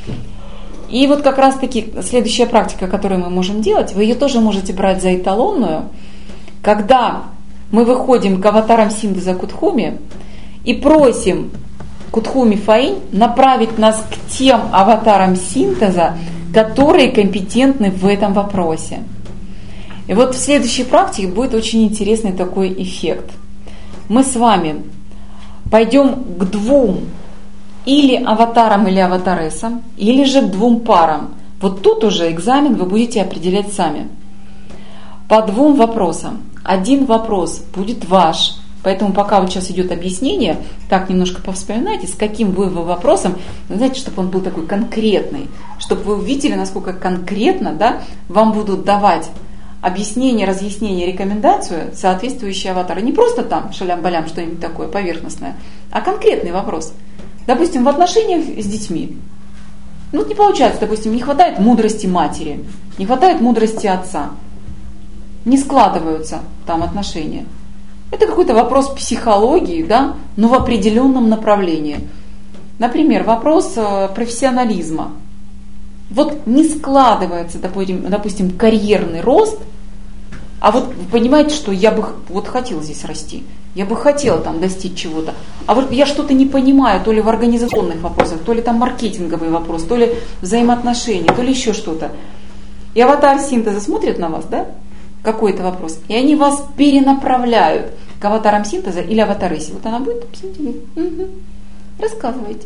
И вот как раз-таки следующая практика, которую мы можем делать, вы ее тоже можете брать за эталонную, когда мы выходим к аватарам синтеза Кутхуми и просим Кутхуми Фаинь направить нас к тем аватарам синтеза, которые компетентны в этом вопросе. И вот в следующей практике будет очень интересный такой эффект. Мы с вами пойдем к двум или аватарам, или аватаресам, или же к двум парам. Вот тут уже экзамен вы будете определять сами. По двум вопросам. Один вопрос будет ваш. Поэтому пока вот сейчас идет объяснение, так немножко повспоминайте, с каким вы вопросом, знаете, чтобы он был такой конкретный, чтобы вы увидели, насколько конкретно, да, вам будут давать объяснение, разъяснение, рекомендацию соответствующие аватары. Не просто там шалям-балям что-нибудь такое поверхностное, а конкретный вопрос. Допустим, в отношениях с детьми. Ну, вот не получается, допустим, не хватает мудрости матери, не хватает мудрости отца. Не складываются там отношения. Это какой-то вопрос психологии, да, но в определенном направлении. Например, вопрос профессионализма. Вот не складывается, допустим, допустим, карьерный рост, а вот вы понимаете, что я бы вот хотела здесь расти, я бы хотела там достичь чего-то, а вот я что-то не понимаю, то ли в организационных вопросах, то ли там маркетинговый вопрос, то ли взаимоотношения, то ли еще что-то. И аватар синтеза смотрит на вас, да, какой-то вопрос, и они вас перенаправляют к аватарам синтеза или аватаресе. Вот она будет, угу. Рассказывайте.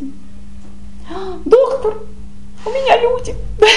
Доктор, у меня люди.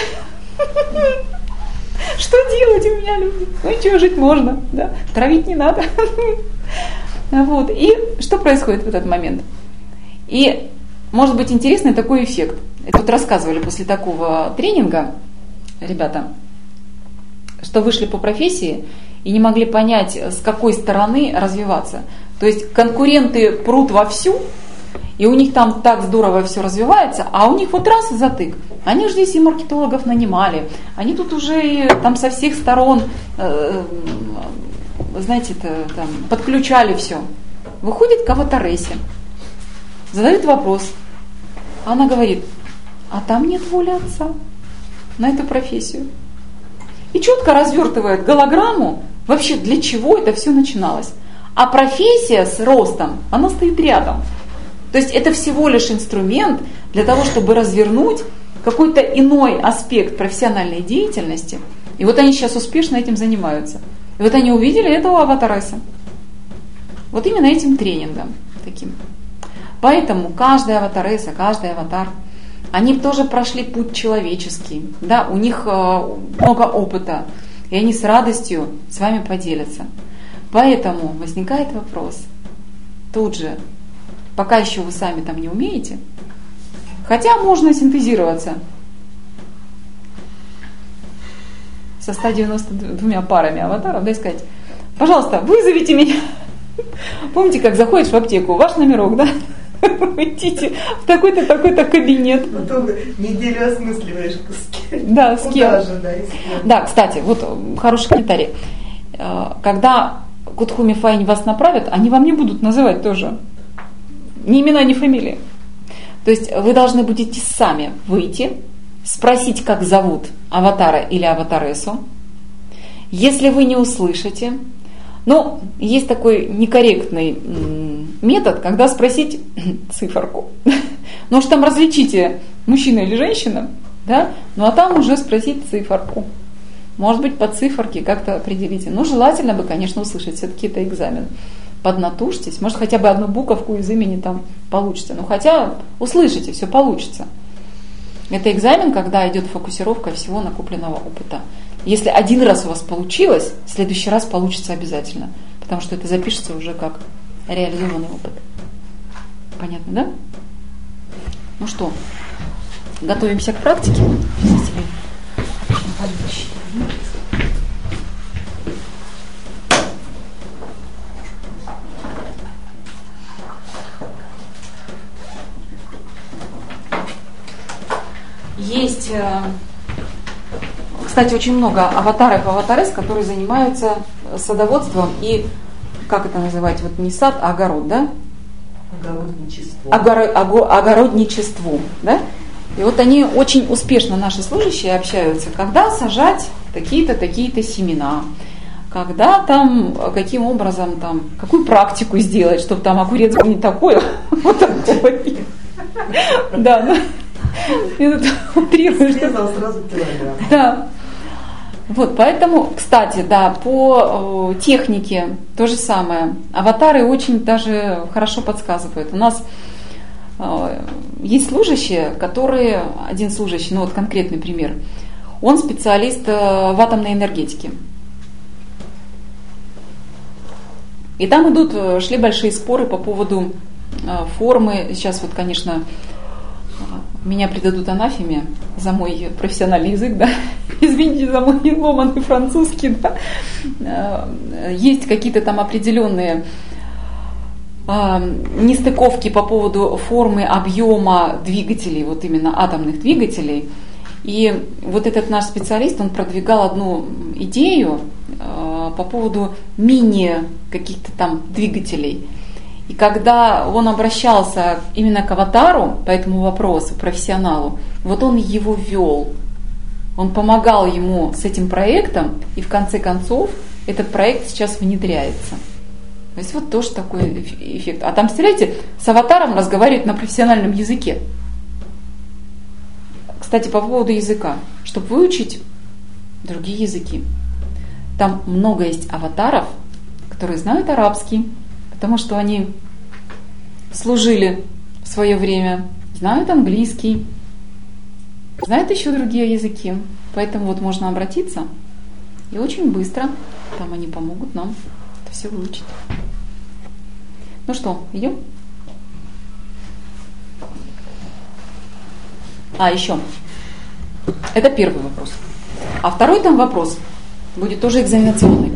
Что делать, у меня люди? Ну и что, жить можно, да? Травить не надо. Вот. И что происходит в этот момент? И может быть интересный такой эффект. Это вот рассказывали после такого тренинга ребята, что вышли по профессии и не могли понять, с какой стороны развиваться. То есть конкуренты прут вовсю, и у них там так здорово все развивается, а у них вот раз и затык. Они же здесь и маркетологов нанимали, они тут уже там со всех сторон, э, знаете, там, подключали все. Выходит к аватаресе, задает вопрос. Она говорит, а там нет воли отца на эту профессию. И четко развертывает голограмму, вообще для чего это все начиналось. А профессия с ростом, она стоит рядом. То есть это всего лишь инструмент для того, чтобы развернуть какой-то иной аспект профессиональной деятельности. И вот они сейчас успешно этим занимаются. И вот они увидели этого аватареса. Вот именно этим тренингом таким. Поэтому каждая аватареса, каждый аватар, они тоже прошли путь человеческий. Да, у них много опыта. И они с радостью с вами поделятся. Поэтому возникает вопрос. Тут же, пока еще вы сами там не умеете, хотя можно синтезироваться со ста девяноста двумя парами аватаров, да, и сказать, пожалуйста, вызовите меня. Помните, как заходишь в аптеку, ваш номерок, да? Идите в такой-то, такой-то кабинет. Потом неделю осмысливаешь, с кем. Да, с кем. Куда же, да, и с кем. Да, кстати, вот хороший комментарий. Когда Кутхуми Фаинь вас направят, они вам не будут называть тоже ни имена, ни фамилии. То есть вы должны будете сами выйти, спросить, как зовут аватара или аватаресу. Если вы не услышите, ну, есть такой некорректный метод, когда спросить циферку. Ну уж там различите, мужчина или женщина, да? Ну а там уже спросить циферку. Может быть, по циферке как-то определите. Ну, желательно бы, конечно, услышать, все-таки это экзамен. Поднатужьтесь, может, хотя бы одну буковку из имени там получится. Ну, хотя услышите, все получится. Это экзамен, когда идет фокусировка всего накопленного опыта. Если один раз у вас получилось, в следующий раз получится обязательно, потому что это запишется уже как реализованный опыт. Понятно, да? Ну что, готовимся к практике. Есть, кстати, очень много аватаров, аватарес, которые занимаются садоводством и, как это называть, вот не сад, а огород, да? Огородничество. Огоро, ого, огородничеству, да? И вот они очень успешно, наши служащие, общаются, когда сажать такие-то, такие-то семена, когда там, каким образом, там, какую практику сделать, чтобы там огурец был не такой, вот такой. Да, это утрируешь. Срезал сразу килограмм. Да. Вот, поэтому, кстати, да, по э, технике то же самое. Аватары очень даже хорошо подсказывают. У нас э, есть служащие, которые, один служащий, ну вот конкретный пример, он специалист э, в атомной энергетике. И там идут, шли большие споры по поводу э, формы. Сейчас вот, конечно, меня предадут анафеме за мой профессиональный язык, да, извините за мой ломаный французский, да. Есть какие-то там определенные нестыковки по поводу формы, объема двигателей, вот именно атомных двигателей. И вот этот наш специалист, он продвигал одну идею по поводу мини каких-то там двигателей. И когда он обращался именно к аватару по этому вопросу, профессионалу, вот он его вел, он помогал ему с этим проектом, и в конце концов этот проект сейчас внедряется. То есть вот тоже такой эффект. А там, представляете, с аватаром разговаривать на профессиональном языке. Кстати, по поводу языка. Чтобы выучить другие языки. Там много есть аватаров, которые знают арабский, потому что они служили в свое время, знают английский, знают еще другие языки. Поэтому вот можно обратиться, и очень быстро там они помогут нам это все выучить. Ну что, идем? А, еще. Это первый вопрос. А второй там вопрос будет тоже экзаменационный.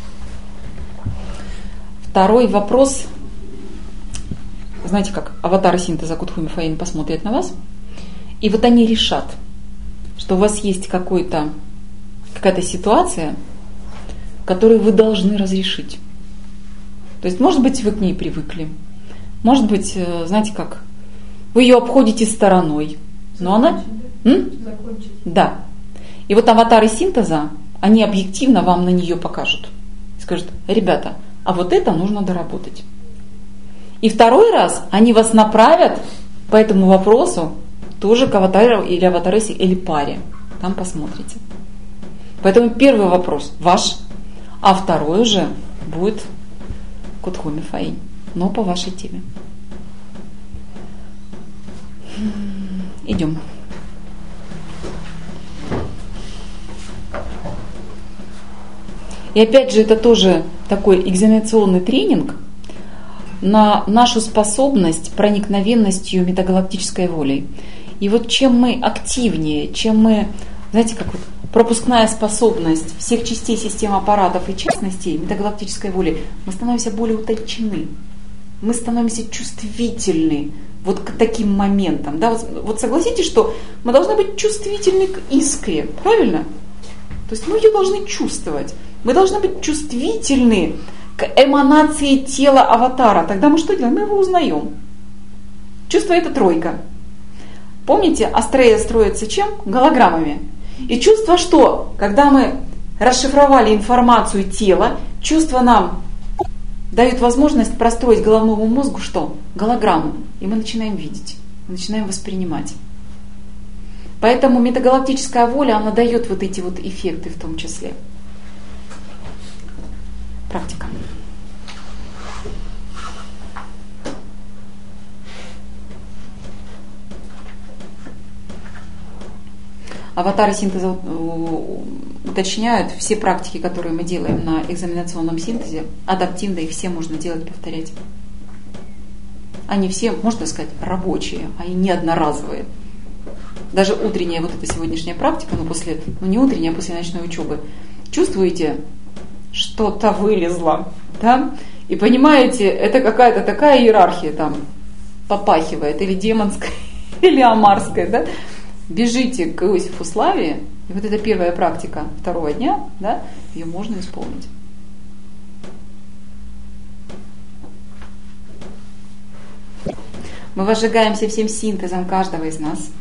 Второй вопрос, знаете как, аватары синтеза Кутхуми Фаин посмотрят на вас, и вот они решат, что у вас есть какой-то, какая-то ситуация, которую вы должны разрешить. То есть, может быть, вы к ней привыкли, может быть, знаете как, вы ее обходите стороной, но она... Закончить. Да. И вот аватары синтеза, они объективно вам на нее покажут. Скажут, ребята, а вот это нужно доработать. И второй раз они вас направят по этому вопросу тоже к аватару или аватаресе или паре. Там посмотрите. Поэтому первый вопрос ваш, а второй уже будет Кутхуми Фаин, но по вашей теме. Идем. И опять же, это тоже такой экзаменационный тренинг на нашу способность проникновенностью метагалактической волей. И вот чем мы активнее, чем мы, знаете, как вот пропускная способность всех частей системы аппаратов и частностей метагалактической воли, мы становимся более утончены, мы становимся чувствительны вот к таким моментам. Да? Вот, вот согласитесь, что мы должны быть чувствительны к искре, правильно? То есть мы ее должны чувствовать. Мы должны быть чувствительны к эманации тела аватара. Тогда мы что делаем? Мы его узнаем. Чувство – это тройка. Помните, Астрея строится чем? Голограммами. И чувство что? Когда мы расшифровали информацию тела, чувство нам дает возможность простроить головному мозгу что? Голограмму. И мы начинаем видеть, мы начинаем воспринимать. Поэтому метагалактическая воля, она дает вот эти вот эффекты в том числе. Практика. Аватары синтеза уточняют, все практики, которые мы делаем на экзаменационном синтезе, адаптивно их все можно делать, повторять. Они все, можно сказать, рабочие, они не одноразовые. Даже утренняя вот эта сегодняшняя практика, ну, после, ну не утренняя, а после ночной учебы, чувствуете, что-то вылезло, да? И понимаете, это какая-то такая иерархия там попахивает, или демонская, или амарская, да? Бежите к Иосифу Славе, и вот эта первая практика второго дня, да, ее можно исполнить. Мы возжигаемся всем синтезом каждого из нас.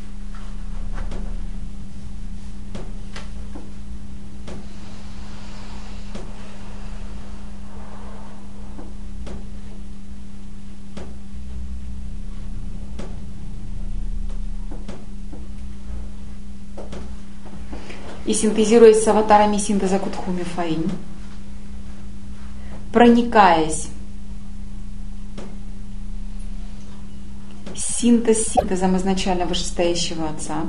И синтезируясь с аватарами синтеза Кутхуми Фаинь, проникаясь синтез синтезом изначально вышестоящего Отца,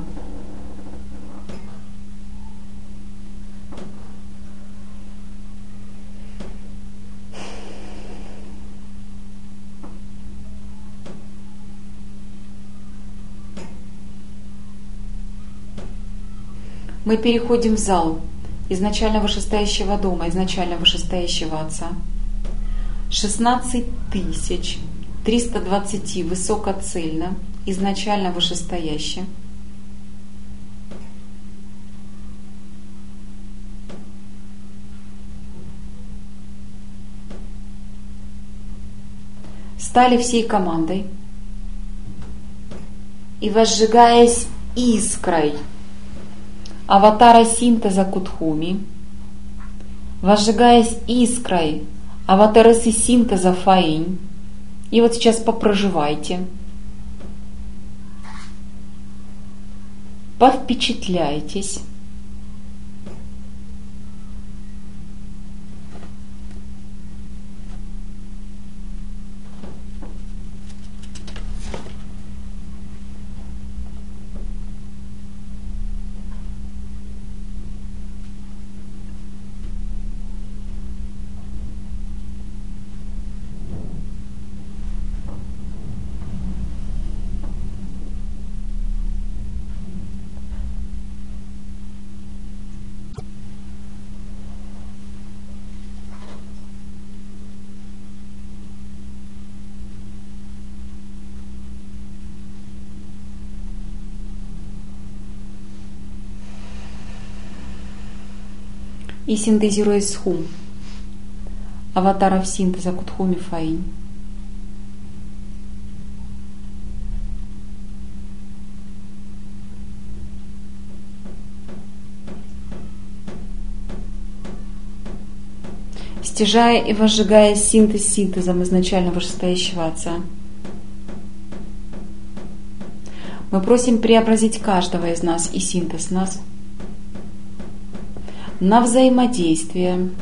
мы переходим в зал изначально вышестоящего дома, изначально вышестоящего Отца. шестнадцать тысяч триста двадцать высокоцельно, изначально вышестояще. Стали всей командой и, возжигаясь искрой аватара синтеза Кутхуми, возжигаясь искрой аватаресы синтеза Фаинь, и вот сейчас попроживайте, повпечатляйтесь, и синтезируясь с Хум, аватаров синтеза Кутхуми Фаинь, стяжая и возжигая синтез синтезом изначально вышестоящего Отца, мы просим преобразить каждого из нас и синтез нас на взаимодействие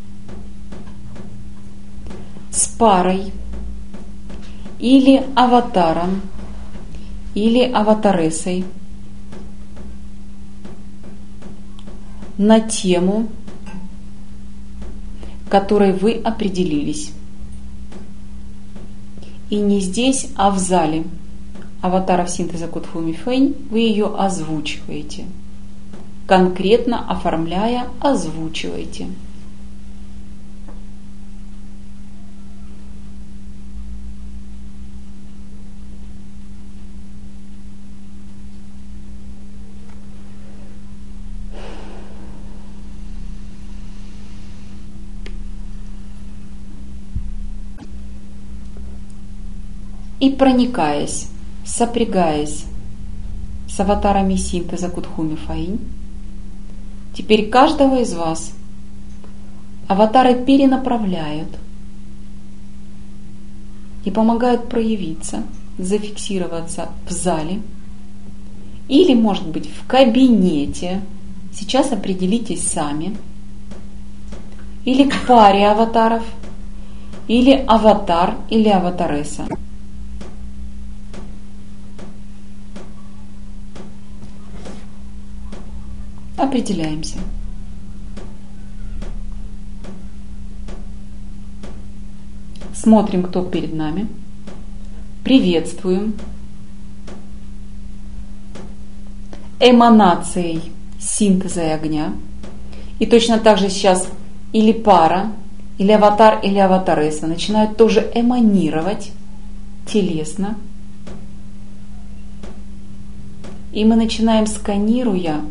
с парой или аватаром или аватаресой на тему, которой вы определились. И не здесь, а в зале аватаров синтеза Кутхуми Фаинь вы ее озвучиваете. Конкретно оформляя, озвучивайте. И проникаясь, сопрягаясь с аватарами синтеза Кутхуми Фаинь, теперь каждого из вас аватары перенаправляют и помогают проявиться, зафиксироваться в зале или, может быть, в кабинете. Сейчас определитесь сами. Или к паре аватаров, или аватар, или аватареса. Определяемся. Смотрим, кто перед нами. Приветствуем. Эманацией синтеза и огня. И точно так же сейчас или пара, или аватар, или аватаресса начинают тоже эманировать телесно. И мы начинаем, сканируя,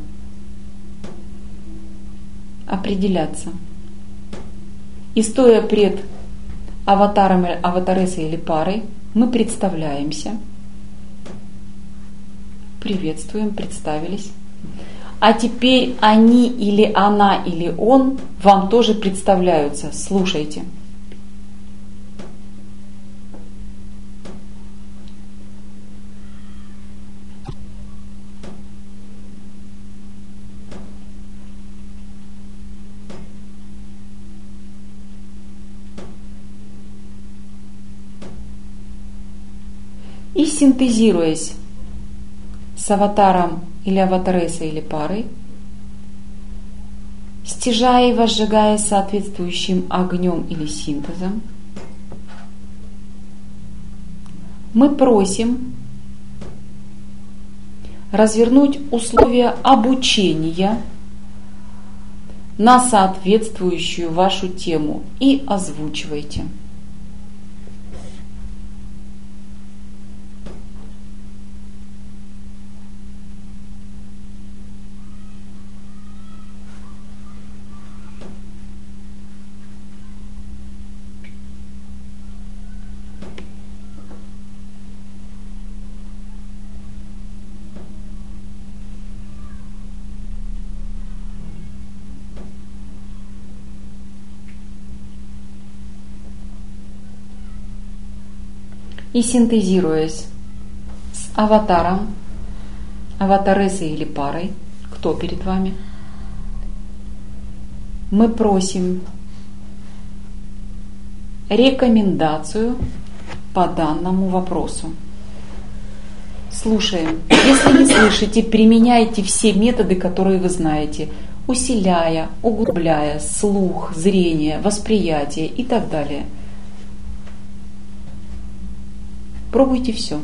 определяться. И стоя пред аватаром, аватарессой или парой, мы представляемся, приветствуем, представились. А теперь они или она или он вам тоже представляются. Слушайте. И синтезируясь с аватаром или аватарессой или парой, стяжая и возжигая соответствующим огнем или синтезом, мы просим развернуть условия обучения на соответствующую вашу тему и озвучивайте. И синтезируясь с аватаром, аватарессой или парой, кто перед вами, мы просим рекомендацию по данному вопросу. Слушаем. Если не слышите, применяйте все методы, которые вы знаете, усиляя, углубляя слух, зрение, восприятие и так далее. Пробуйте все.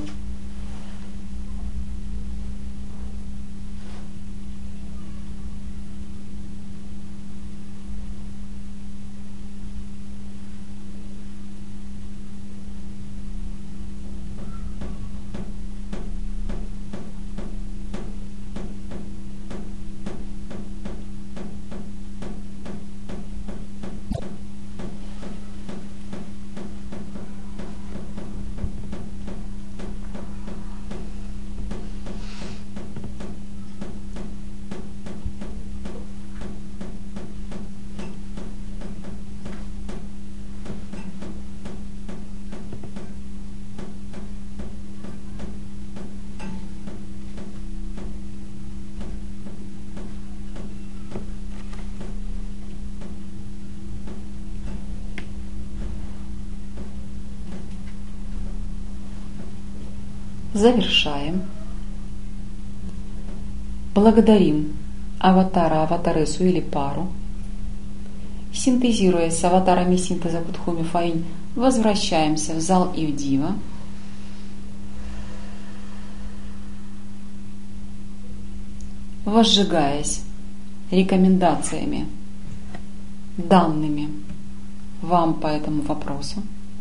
Завершаем. Благодарим аватара, аватарессу или пару. Синтезируя с аватарами синтеза Кутхуми Фаинь, возвращаемся в зал Ивдива. Возжигаясь рекомендациями, данными вам по этому вопросу.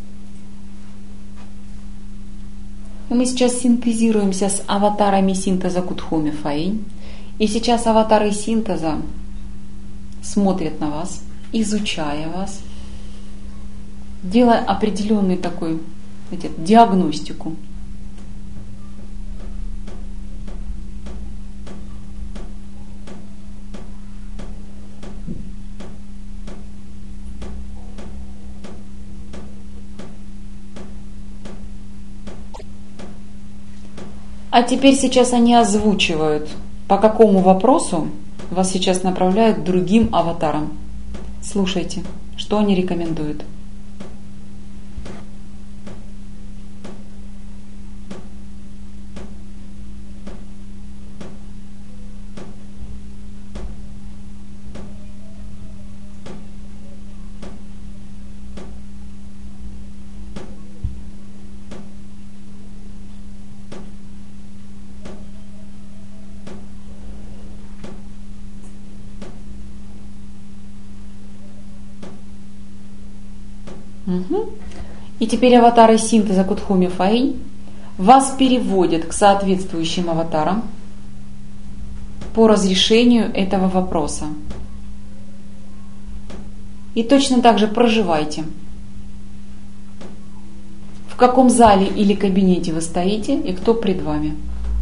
И мы сейчас синтезируемся с аватарами синтеза Кутхуми Фаинь. И сейчас аватары синтеза смотрят на вас, изучая вас, делая определенную такую, знаете, диагностику. А теперь сейчас они озвучивают, по какому вопросу вас сейчас направляют к другим аватарам. Слушайте, что они рекомендуют. Угу. И теперь аватары синтеза Кутхуми Фаинь вас переводят к соответствующим аватарам по разрешению этого вопроса. И точно так же проживайте. В каком зале или кабинете вы стоите и кто пред вами.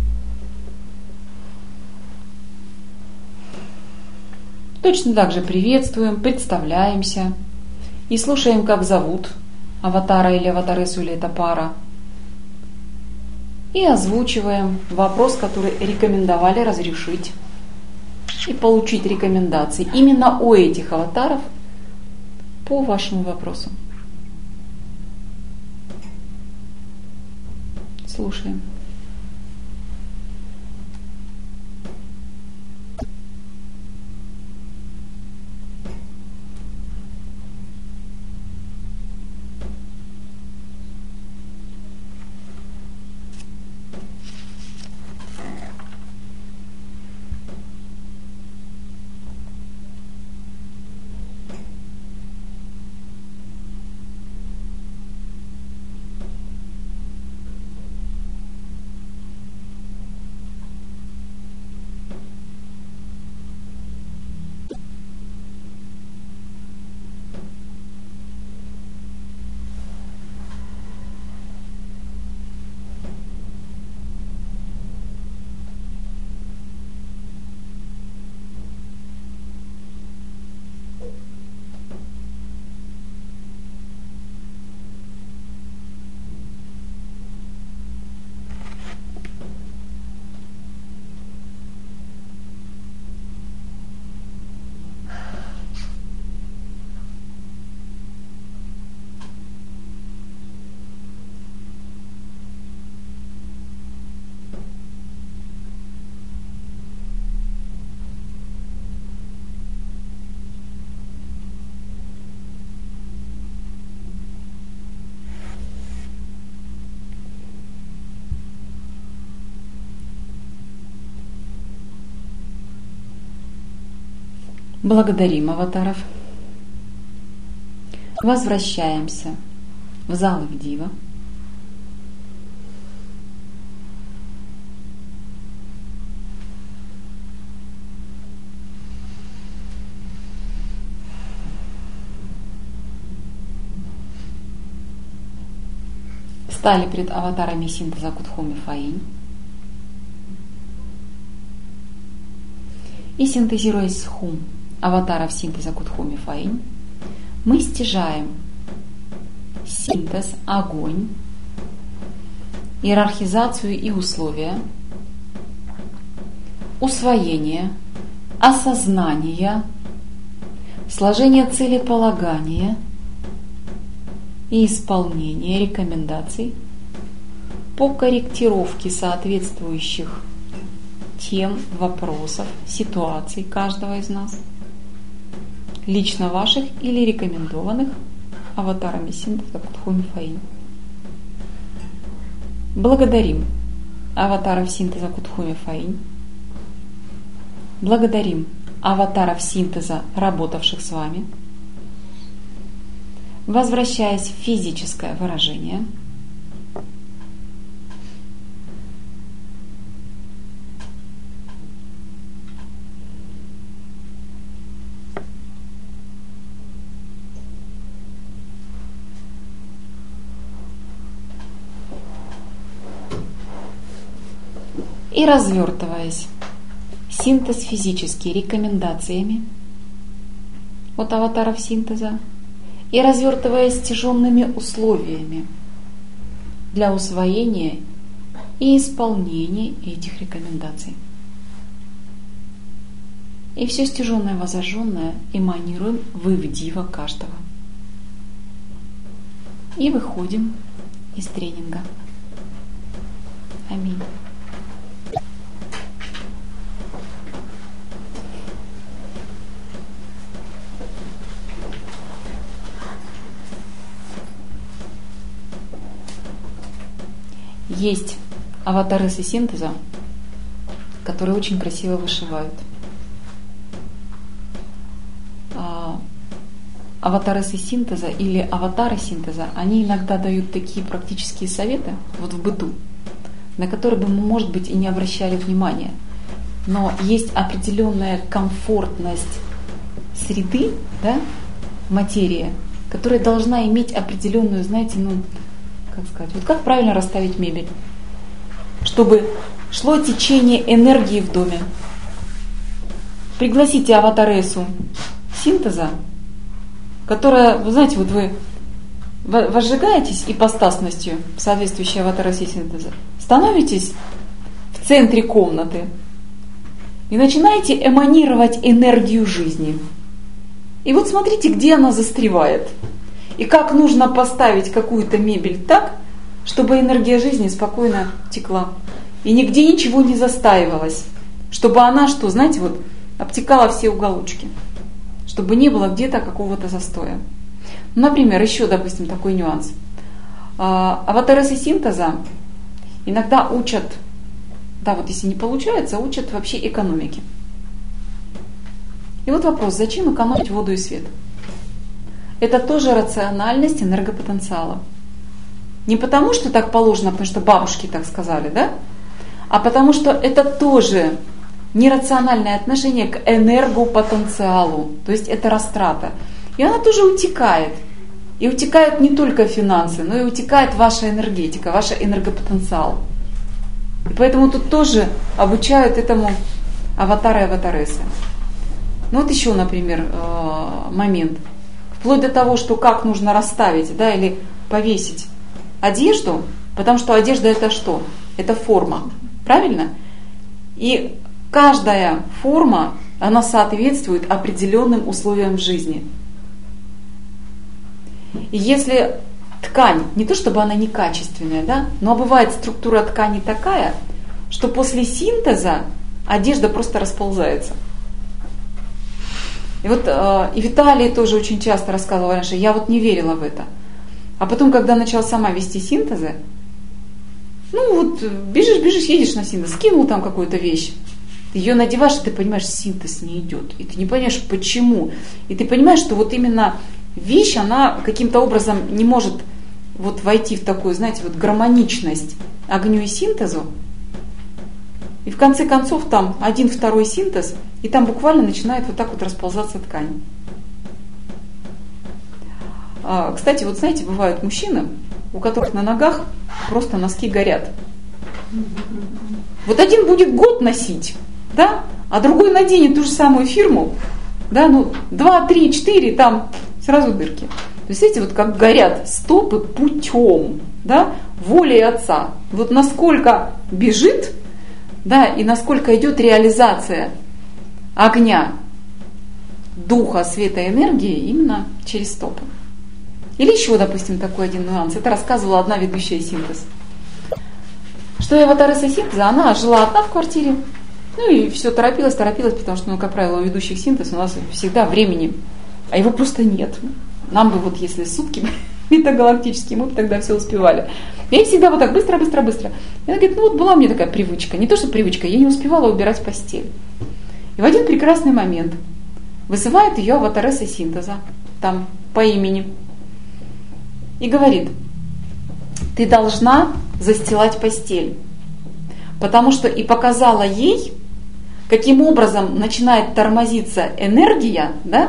Точно так же приветствуем, представляемся и слушаем, как зовут аватара или аватаресу, или это пара. И озвучиваем вопрос, который рекомендовали разрешить и получить рекомендации именно у этих аватаров по вашему вопросу. Слушаем. Благодарим аватаров. Возвращаемся в зал их дива. Стали пред аватарами синтеза Кутхуми Фаинь. И синтезируя с хум аватаров синтеза Кутхуми Фаинь, мы стяжаем синтез, огонь, иерархизацию и условия, усвоение, осознание, сложение целеполагания и исполнение рекомендаций по корректировке соответствующих тем, вопросов, ситуаций каждого из нас, лично ваших или рекомендованных аватарами синтеза Кутхуми Фаинь. Благодарим аватаров синтеза Кутхуми Фаинь. Благодарим аватаров синтеза, работавших с вами. Возвращаясь в физическое выражение, и развертываясь, синтез физический рекомендациями от аватаров синтеза, и развертываясь стяженными условиями для усвоения и исполнения этих рекомендаций. И все стяженное, возожженное эманируем вы в дива каждого. И выходим из тренинга. Аминь. Есть аватаресы синтеза, которые очень красиво вышивают. аватаресы синтеза или аватары синтеза, они иногда дают такие практические советы вот в быту, на которые бы мы, может быть, и не обращали внимания. Но есть определенная комфортность среды, да, материи, которая должна иметь определенную, знаете, ну, как сказать, вот как правильно расставить мебель, чтобы шло течение энергии в доме. Пригласите аватаресу синтеза, которая, вы знаете, вот вы возжигаетесь ипостасностью, соответствующей аватаресе синтеза, становитесь в центре комнаты и начинаете эманировать энергию жизни. И вот смотрите, где она застревает. И как нужно поставить какую-то мебель так, чтобы энергия жизни спокойно текла. И нигде ничего не застаивалось. Чтобы она, что, знаете, вот обтекала все уголочки. Чтобы не было где-то какого-то застоя. Например, еще, допустим, такой нюанс. Аватаресы синтеза иногда учат, да, вот если не получается, учат вообще экономике. И вот вопрос, зачем экономить воду и свет? Это тоже рациональность энергопотенциала. Не потому, что так положено, потому что бабушки так сказали, да? А потому что это тоже нерациональное отношение к энергопотенциалу. То есть это растрата. И она тоже утекает. И утекают не только финансы, но и утекает ваша энергетика, ваш энергопотенциал. И поэтому тут тоже обучают этому аватары и аватаресы. Ну вот еще, например, момент. Вплоть до того, что как нужно расставить, да, или повесить одежду, потому что одежда это что? Это форма, правильно? И каждая форма, она соответствует определенным условиям жизни. И если ткань, не то чтобы она некачественная, да, но бывает структура ткани такая, что после синтеза одежда просто расползается. И вот э, и Виталий тоже очень часто рассказывал раньше, я вот не верила в это. А потом, когда начала сама вести синтезы, ну вот бежишь, бежишь, едешь на синтез, скинул там какую-то вещь, ты ее надеваешь, и ты понимаешь, синтез не идет. И ты не понимаешь, почему. И ты понимаешь, что вот именно вещь, она каким-то образом не может вот войти в такую, знаете, вот гармоничность огню и синтезу. И в конце концов там один, второй синтез, и там буквально начинает вот так вот расползаться ткань. А, кстати, вот знаете, бывают мужчины, у которых на ногах просто носки горят. Вот один будет год носить, да, а другой наденет ту же самую фирму, да, ну, два, три, четыре, там сразу дырки. То есть, видите, вот как горят стопы путем, да, волей Отца. Вот насколько бежит, да, и насколько идет реализация огня, духа, света, энергии именно через стопы. Или еще, допустим, такой один нюанс. Это рассказывала одна ведущая синтез. Что аватареса синтеза, она жила одна в квартире, ну и все торопилась, торопилась, потому что, ну, как правило, у ведущих синтез у нас всегда времени, а его просто нет. Нам бы вот если сутки метагалактические, мы бы тогда все успевали. Я всегда вот так быстро, быстро, быстро. И она говорит, ну вот была у меня такая привычка, не то что привычка, я не успевала убирать постель. И в один прекрасный момент вызывает ее аватареса синтеза, там по имени, и говорит, ты должна застилать постель. Потому что и показала ей, каким образом начинает тормозиться энергия, да,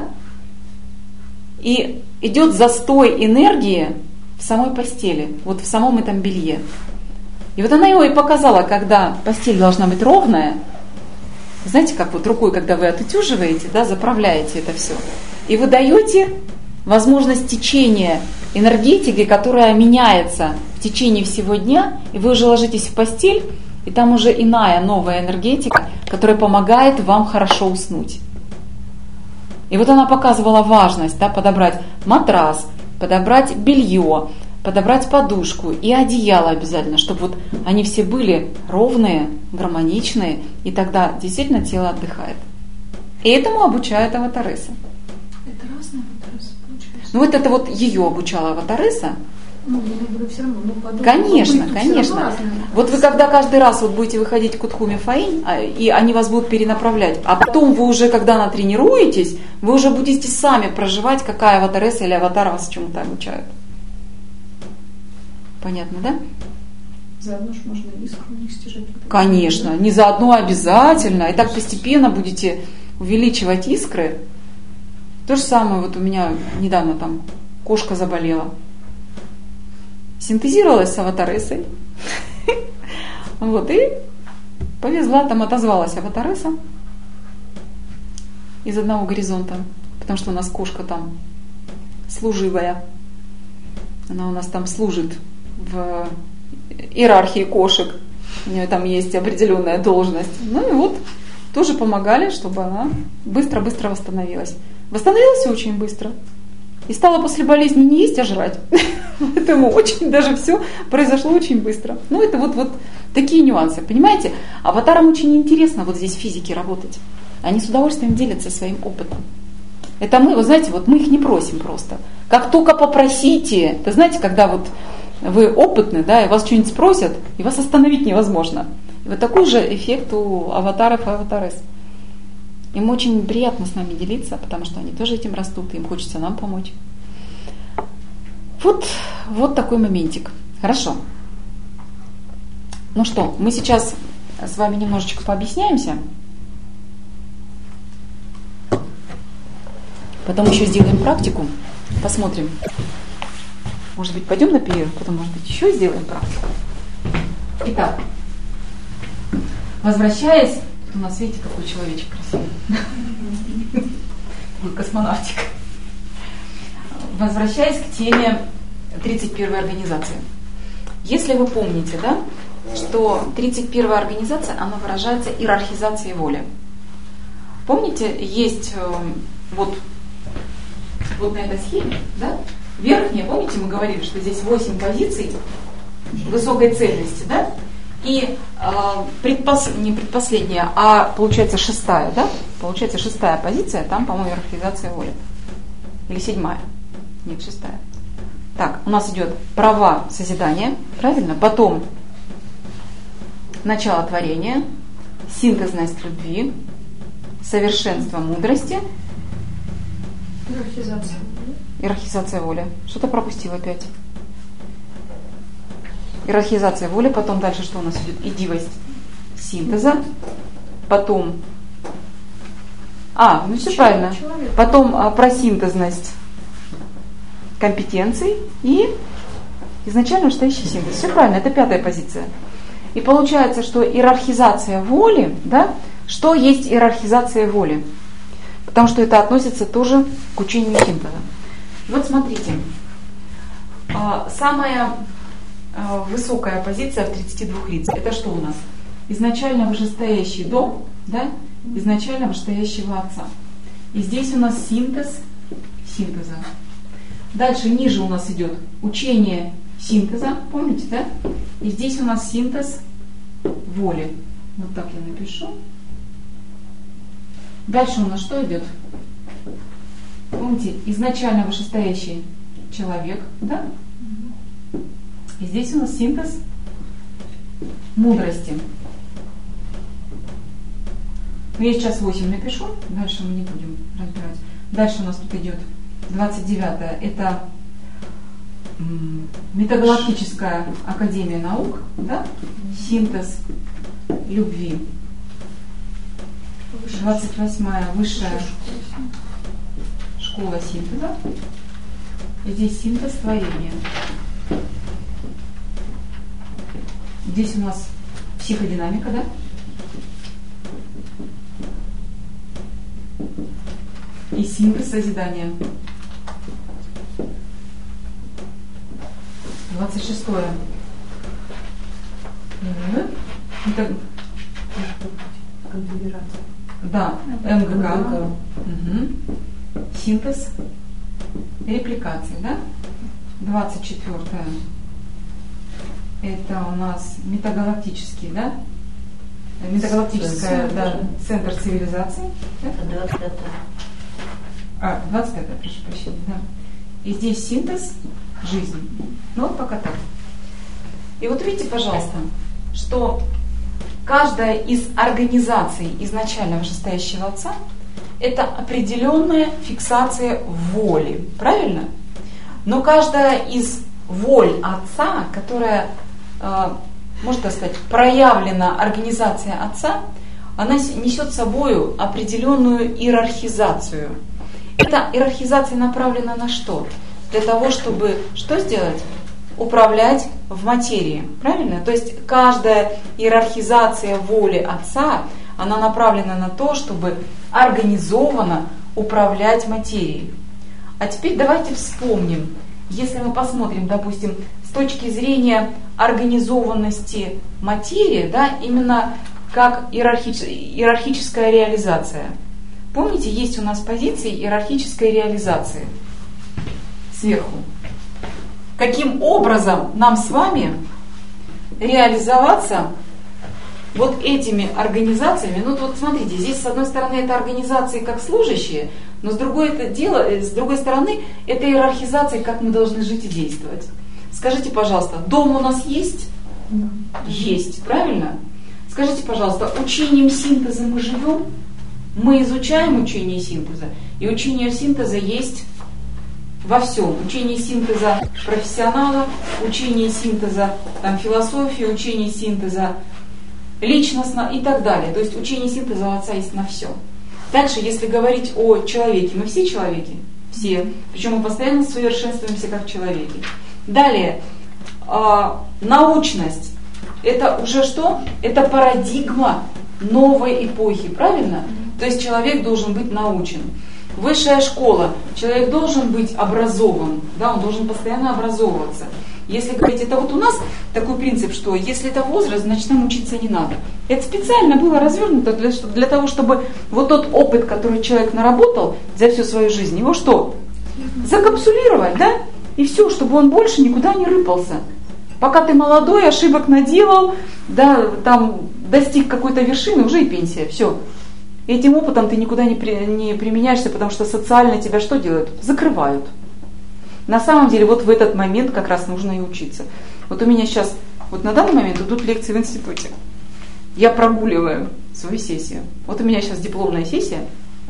и идет застой энергии в самой постели, вот в самом этом белье. И вот она его и показала, когда постель должна быть ровная. Знаете, как вот рукой, когда вы отутюживаете, да, заправляете это все. И вы даете возможность течения энергетики, которая меняется в течение всего дня, и вы уже ложитесь в постель, и там уже иная, новая энергетика, которая помогает вам хорошо уснуть. И вот она показывала важность, да, подобрать матрас, подобрать белье, подобрать подушку и одеяло обязательно, чтобы вот они все были ровные, гармоничные, и тогда действительно тело отдыхает. И этому обучает аватареса. Это разные аватаресы, получается? Ну вот это вот ее обучала аватареса, Ну, я говорю, все равно, ну, подумать, Конечно, быть, конечно. Вот вы когда каждый раз вот будете выходить к Утху Мифаим, и они вас будут перенаправлять, а потом вы уже, когда натренируетесь, вы уже будете сами проживать, какая аватареса или аватар вас чему-то обучают. Понятно, да? Заодно же можно искру не стяжать. Конечно, не заодно, а обязательно. И так постепенно будете увеличивать искры. То же самое, вот у меня недавно там кошка заболела. Синтезировалась с аватаресой. Вот, и повезла, там отозвалась аватареса из одного горизонта. Потому что у нас кошка там служивая. Она у нас там служит в иерархии кошек. У нее там есть определенная должность. Ну и вот тоже помогали, чтобы она быстро-быстро восстановилась. Восстановилась очень быстро. И стала после болезни не есть, а жрать. Поэтому очень даже все произошло очень быстро. Ну, это вот, вот такие нюансы, понимаете? Аватарам очень интересно вот здесь в физике работать. Они с удовольствием делятся своим опытом. Это мы, вы знаете, вот мы их не просим просто. Как только попросите, вы знаете, когда вот вы опытны, да, и вас что-нибудь спросят, и вас остановить невозможно. И вот такой же эффект у аватаров и аватарес. Им очень приятно с нами делиться, потому что они тоже этим растут, и им хочется нам помочь. Вот, вот такой моментик. Хорошо. Ну что, мы сейчас с вами немножечко пообъясняемся. Потом еще сделаем практику. Посмотрим. Может быть, пойдем на перерыв, потом, может быть, еще сделаем практику. Итак, возвращаясь, у нас, видите, какой человечек красивый. Такой космонавтик. Возвращаясь к теме тридцать первой организации. Если вы помните, да, что тридцать первая организация, она выражается иерархизацией воли. Помните, есть вот, вот на этой схеме, да, верхняя, помните, мы говорили, что здесь восемь позиций высокой цельности, да? И э, предпос... не предпоследняя, а получается шестая, да? Получается шестая позиция, там, по-моему, иерархизация воли. Или седьмая. Нет, шестая. Так, у нас идет права созидания, правильно? Потом начало творения, синтезность любви, совершенство мудрости. Иерархизация. Иерархизация воли. Что-то пропустила опять. Иерархизация воли, потом дальше что у нас идет? Идивость синтеза, потом... А, ну все правильно. Потом а, просинтезность компетенций и изначально настоящий синтез. Все правильно, это пятая позиция. И получается, что иерархизация воли, да, что есть иерархизация воли? Потому что это относится тоже к учению синтеза. Вот смотрите, самая высокая позиция в тридцати двух лиц. Это что у нас? Изначально вышестоящий дом, да? Изначально вышестоящего отца. И здесь у нас синтез синтеза. Дальше ниже у нас идет учение синтеза, помните, да? И здесь у нас синтез воли. Вот так я напишу. Дальше у нас что идет? Помните, изначально вышестоящий человек, да? И здесь у нас синтез мудрости. Ну, я сейчас восемь напишу, дальше мы не будем разбирать. Дальше у нас тут идет двадцать девятая, это м, Метагалактическая академия наук, да? Синтез любви. двадцать восьмая высшая школа синтеза. И здесь синтез творения. Здесь у нас психодинамика, да? И синтез созидания. двадцать шестое. Это... Конфедерация. Да, МГК. Угу. Синтез репликации, да? двадцать четвёртое. Это у нас метагалактический, да? Метагалактическая, да, центр цивилизации. Да? двадцать пятое. А, двадцать пятое, прошу прощения, да. И здесь синтез жизни. Ну вот пока так. И вот видите, пожалуйста, что каждая из организаций изначально вышестоящего Отца – это определенная фиксация воли, правильно? Но каждая из воль Отца, которая, можно так сказать, проявлена организация Отца, она несет с собой определенную иерархизацию. Эта иерархизация направлена на что? Для того, чтобы что сделать? Управлять в материи, правильно? То есть каждая иерархизация воли Отца, она направлена на то, чтобы организованно управлять материей. А теперь давайте вспомним, если мы посмотрим, допустим, с точки зрения организованности материи, да, именно как иерархич... иерархическая реализация. Помните, есть у нас позиции иерархической реализации сверху. Каким образом нам с вами реализоваться вот этими организациями? Ну вот смотрите, здесь с одной стороны это организации как служащие, но с другой, это дело, с другой стороны это иерархизация, как мы должны жить и действовать. Скажите, пожалуйста, дом у нас есть? Есть, правильно? Скажите, пожалуйста, учением синтеза мы живем? Мы изучаем учение синтеза, и учение синтеза есть во всем. Учение синтеза профессионала, учение синтеза там, философии, учение синтеза личностно и так далее. То есть учение синтеза у Отца есть на все. Дальше, если говорить о человеке, мы все человеки, все, причем мы постоянно совершенствуемся как человеки. Далее, э, научность, это уже что? Это парадигма новой эпохи, правильно? То есть человек должен быть научен. Высшая школа, человек должен быть образован, да, он должен постоянно образовываться. Если говорить, это вот у нас такой принцип, что если это возраст, значит нам учиться не надо. Это специально было развернуто для, для того, чтобы вот тот опыт, который человек наработал за всю свою жизнь, его что? Закапсулировать, да? И все, чтобы он больше никуда не рыпался. Пока ты молодой, ошибок наделал, да, там достиг какой-то вершины, уже и пенсия, все. Этим опытом ты никуда не, при, не применяешься, потому что социально тебя что делают? Закрывают. На самом деле вот в этот момент как раз нужно и учиться. Вот у меня сейчас, вот на данный момент идут лекции в институте. Я прогуливаю свою сессию. Вот у меня сейчас дипломная сессия,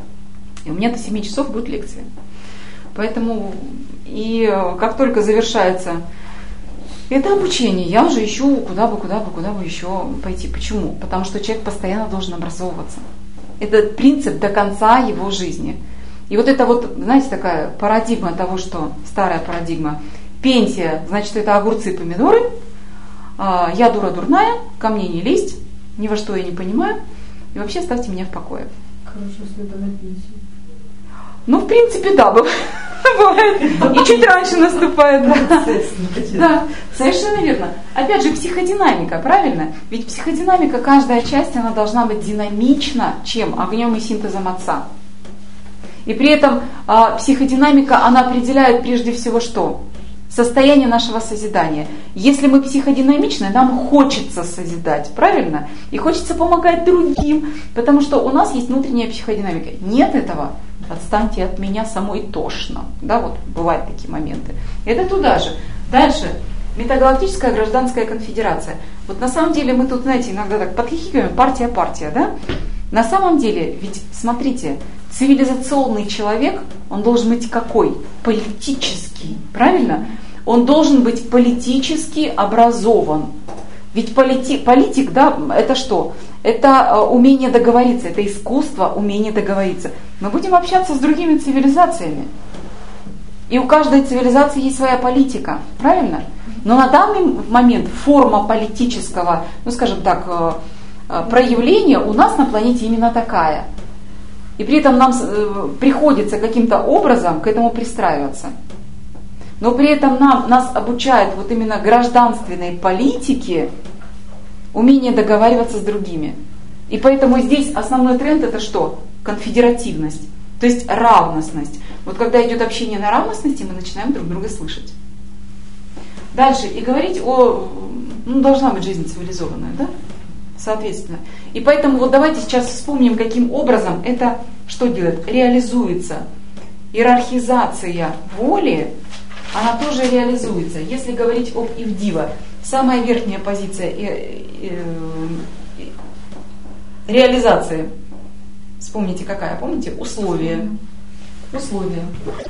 и у меня до семи часов будет лекция. Поэтому и как только завершается это обучение, я уже ищу, куда бы, куда бы, куда бы еще пойти. Почему? Потому что человек постоянно должен образовываться. Это принцип до конца его жизни. И вот это вот, знаете, такая парадигма того, что старая парадигма. Пенсия, значит, это огурцы и помидоры. Я дура дурная, ко мне не лезть, ни во что я не понимаю. И вообще оставьте меня в покое. Хорошо, если это на пенсию. Ну, в принципе, да, бывает. И чуть раньше наступает. Да. Да, совершенно верно. Опять же, психодинамика, правильно? Ведь психодинамика, каждая часть, она должна быть динамична, чем? Огнем и синтезом Отца. И при этом а, психодинамика, она определяет прежде всего что? Состояние нашего созидания. Если мы психодинамичны, нам хочется созидать, правильно? И хочется помогать другим, потому что у нас есть внутренняя психодинамика. Нет этого, отстаньте от меня, самой тошно. Да, вот бывают такие моменты. Это туда же. Дальше. Метагалактическая гражданская конфедерация. Вот на самом деле мы тут, знаете, иногда так подхихикиваем, партия-партия, да? На самом деле, ведь смотрите, цивилизационный человек, он должен быть какой? Политический, правильно? Он должен быть политически образован. Ведь полити, политик, да, это что? Это умение договориться, это искусство, умение договориться. Мы будем общаться с другими цивилизациями. И у каждой цивилизации есть своя политика, правильно? Но на данный момент форма политического, ну скажем так, проявления у нас на планете именно такая. И при этом нам приходится каким-то образом к этому пристраиваться. Но при этом нам, нас обучают вот именно гражданственной политике, умение договариваться с другими. И поэтому здесь основной тренд это что? Конфедеративность, то есть равностность. Вот когда идет общение на равностности, мы начинаем друг друга слышать. Дальше, и говорить о... Ну, должна быть жизнь цивилизованная, да? Соответственно. И поэтому вот давайте сейчас вспомним, каким образом это что делает? Реализуется. Иерархизация воли она тоже реализуется. Если говорить об Ивдива, самая верхняя позиция и, и, и, реализации, вспомните какая, помните? Условия. Условия.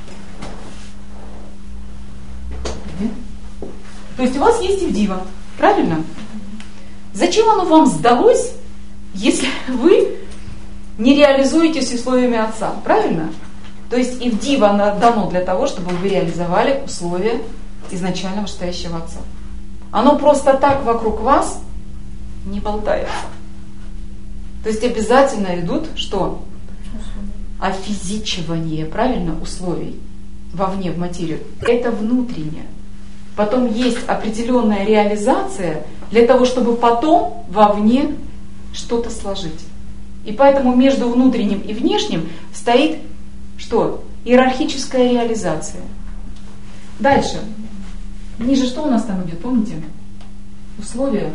То есть у вас есть Ивдива, правильно? Зачем оно вам сдалось, если вы не реализуетесь условиями Отца, правильно? То есть Ивдива дано для того, чтобы вы реализовали условия изначально вышестоящего Отца. Оно просто так вокруг вас не болтается. То есть обязательно идут что? Офизичивание, правильно, условий вовне, в материю. Это внутреннее. Потом есть определенная реализация для того, чтобы потом вовне что-то сложить. И поэтому между внутренним и внешним стоит что? Иерархическая реализация. Дальше. Ниже что у нас там идет, помните? Условия.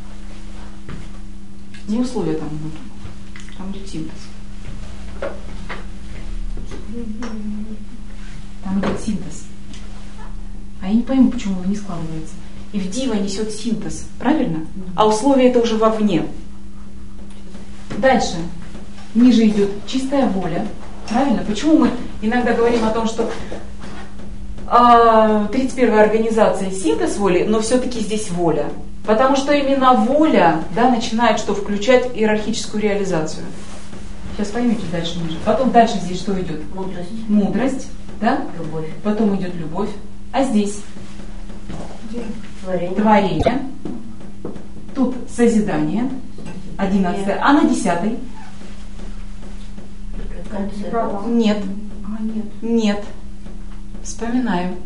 Не условия там идут. Там идет синтез. Там идет синтез. А я не пойму, почему он не складывается. Ивдива несет синтез, правильно? А условия это уже вовне. Дальше. Ниже идет чистая воля. Правильно? Почему мы иногда говорим о том, что э, тридцать первая организация синтез воли, но все-таки здесь воля. Потому что именно воля, да, начинает что? Включать иерархическую реализацию. Сейчас поймете дальше ниже. Потом дальше здесь что идет? Мудрость. Мудрость, да? Любовь. Потом идет любовь. А здесь? Творение. Творение. Тут созидание. Одиннадцатое. А на десятой? Концерт. Нет. А, нет. Нет. Вспоминаю.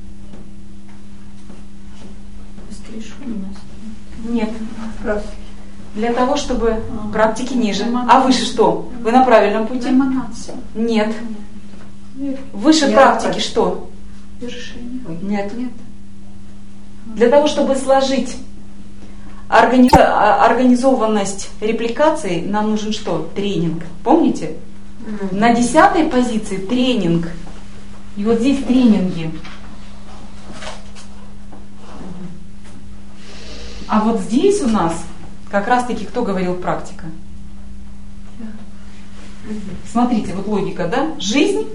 Воскрешенность. Нет. Для того, чтобы А, практики ниже. эманация. А выше что? Вы на правильном пути? Эманация. Нет. Нет. Выше Я практики так. что? Вершение. Нет. Нет. Для того, чтобы сложить органи- а- организованность репликации, нам нужен что? Тренинг. Помните? На десятой позиции тренинг. И вот здесь тренинги. А вот здесь у нас как раз-таки кто говорил практика? Смотрите, вот логика, да? Жизнь.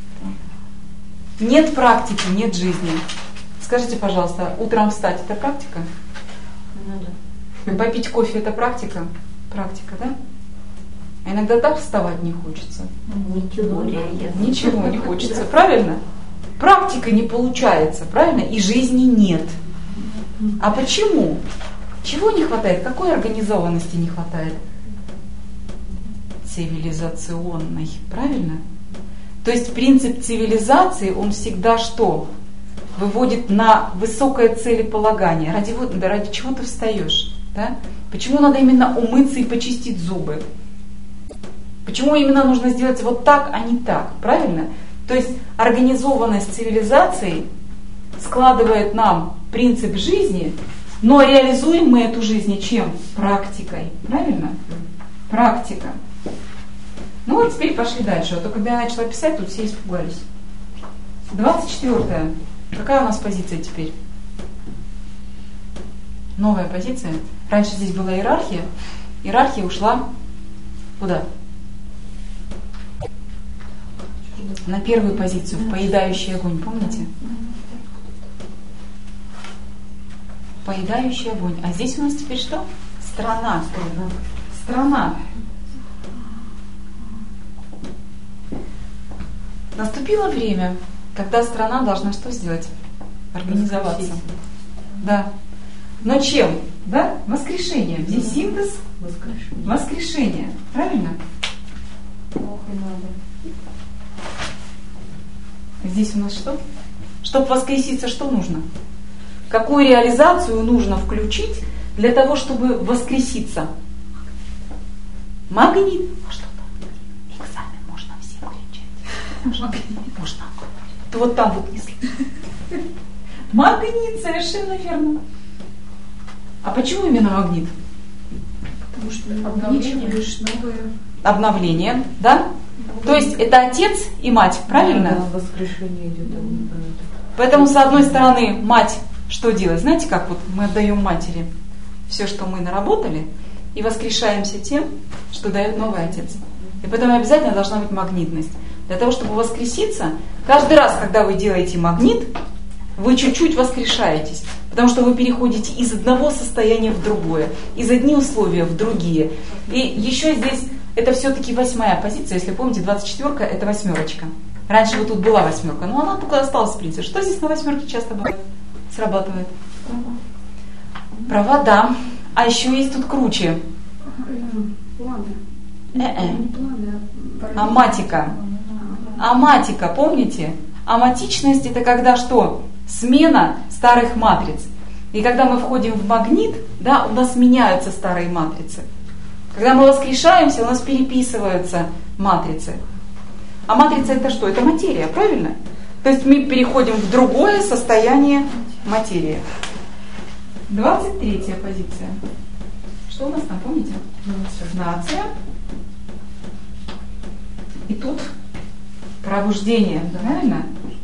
Нет практики, нет жизни. Скажите, пожалуйста, утром встать это практика? Ну да. Попить кофе это практика? Практика, да? А иногда так вставать не хочется. Ничего не Ничего не хочется, правильно? Практика не получается, правильно? И жизни нет. А почему? Чего не хватает? Какой организованности не хватает? Цивилизационной, правильно? То есть принцип цивилизации, он всегда что? Выводит на высокое целеполагание. Ради, ради чего ты встаешь? Да? Почему надо именно умыться и почистить зубы? Почему именно нужно сделать вот так, а не так? Правильно? То есть организованность цивилизации складывает нам принцип жизни, но реализуем мы эту жизнь чем? Практикой. Правильно? Практика. Ну вот теперь пошли дальше. А то когда я начала писать, тут все испугались. двадцать четвёртая. Какая у нас позиция теперь? Новая позиция. Раньше здесь была иерархия. Иерархия ушла куда? На первую позицию, в поедающий огонь, помните? Поедающий огонь. А здесь у нас теперь что? Страна. Страна. Наступило время, когда страна должна что сделать? Организоваться. Да. Но чем? Да? Воскрешением. Здесь синтез. Воскрешение. Воскрешение. Правильно? Ох, и надо. Здесь у нас что? Чтобы воскреситься, что нужно? Какую реализацию нужно включить для того, чтобы воскреситься? Магнит. А что там? Экзамен можно все кричать. Магнит. Можно. То вот там вот если. Магнит, совершенно верно. А почему именно магнит? Потому что Обновление. лишь новое. Обновление, да? То есть это отец и мать, правильно? Да, воскрешение идет. Поэтому, с одной стороны, мать что делает? Знаете, как вот мы отдаем матери все, что мы наработали, и воскрешаемся тем, что дает новый отец. И поэтому обязательно должна быть магнитность. Для того, чтобы воскреситься, каждый раз, когда вы делаете магнит, вы чуть-чуть воскрешаетесь. Потому что вы переходите из одного состояния в другое, из одних условий в другие. И еще здесь, это все-таки восьмая позиция, если помните, двадцать четверка это восьмерочка. Раньше вот тут была восьмерка, но она только осталась в принципе. Что здесь на восьмерке часто бывает? Срабатывает? Права, да. А еще есть тут круче. Планы. Э-э. Не планы, а Аматика. Аматика, помните? Аматичность это когда что? Смена старых матриц. И когда мы входим в магнит, да, у нас меняются старые матрицы. Когда мы воскрешаемся, у нас переписываются матрицы. А матрица это что? Это материя, правильно? То есть мы переходим в другое состояние материи. двадцать третья позиция. Что у нас там, помните? Нация. И тут пробуждение, правильно?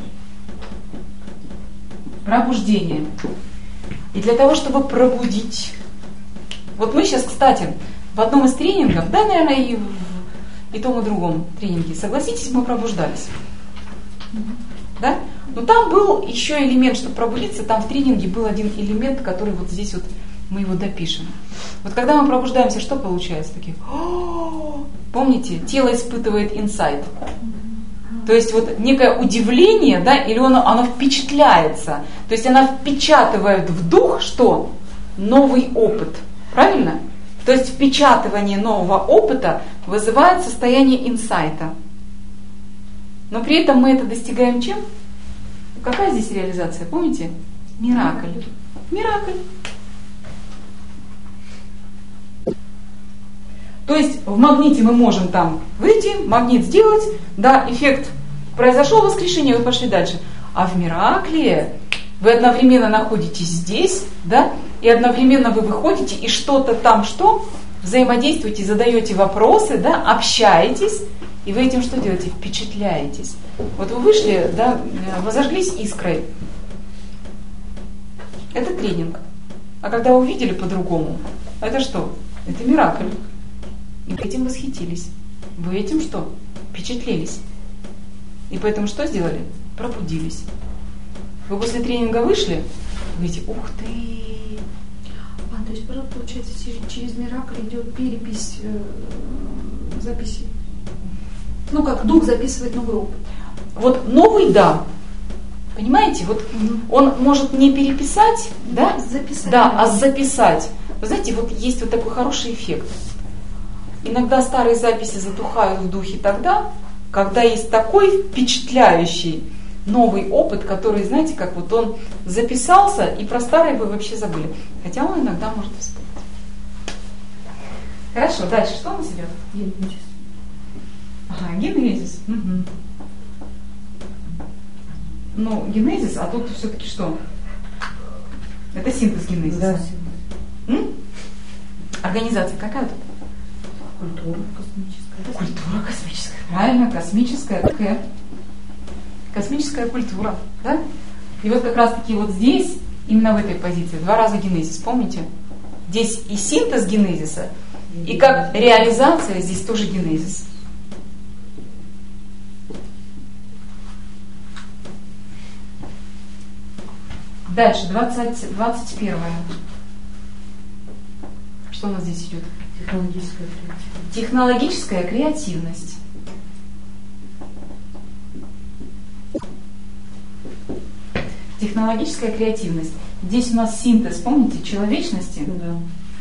Пробуждение. И для того, чтобы пробудить. Вот мы сейчас, кстати, в одном из тренингов, да, наверное, и в и том, и другом тренинге, согласитесь, мы пробуждались. Да? Но там был еще элемент, чтобы пробудиться, там в тренинге был один элемент, который вот здесь вот мы его допишем. Вот когда мы пробуждаемся, что получается? Такие, помните, тело испытывает инсайт. То есть вот некое удивление, да, или оно, оно впечатляется. То есть она впечатывает в дух что? Новый опыт. Правильно? То есть впечатывание нового опыта вызывает состояние инсайта. Но при этом мы это достигаем чем? Какая здесь реализация? Помните? Миракль. Миракль. То есть в магните мы можем там выйти, магнит сделать, да, эффект произошел, воскрешение, вы пошли дальше. А в миракле вы одновременно находитесь здесь, да, и одновременно вы выходите и что-то там что? Взаимодействуете, задаете вопросы, да, общаетесь, и вы этим что делаете? Впечатляетесь. Вот вы вышли, да, возожглись искрой. Это тренинг. А когда вы увидели по-другому, это что? Это миракль. И вы этим восхитились. Вы этим что? Впечатлились. И поэтому что сделали? Пробудились. Вы после тренинга вышли, говорите, ух ты. А, то есть, получается, через миракль идет перепись э, записей. Ну, как дух записывает новый опыт. Вот новый, да. Понимаете, вот он может не переписать, да, записать, да, а записать. Вы знаете, вот есть вот такой хороший эффект. Иногда старые записи затухают в духе тогда, когда есть такой впечатляющий новый опыт, который, знаете, как вот он записался, и про старый вы вообще забыли. Хотя он иногда может вспомнить. Хорошо, дальше что у нас идет? Генезис. Ага, генезис. Угу. Ну, генезис, а тут все-таки что? Это синтез генезиса. Да. М? Организация какая тут? Культура космическая. Культура космическая. Правильно, космическая. К. Космическая культура. Да? И вот как раз таки вот здесь, именно в этой позиции, два раза генезис, помните? Здесь и синтез генезиса, и как реализация здесь тоже генезис. Дальше, двадцать, двадцать первое. Что у нас здесь идет? Технологическая креативность. Технологическая креативность. Технологическая креативность. Здесь у нас синтез, помните, человечности? Да.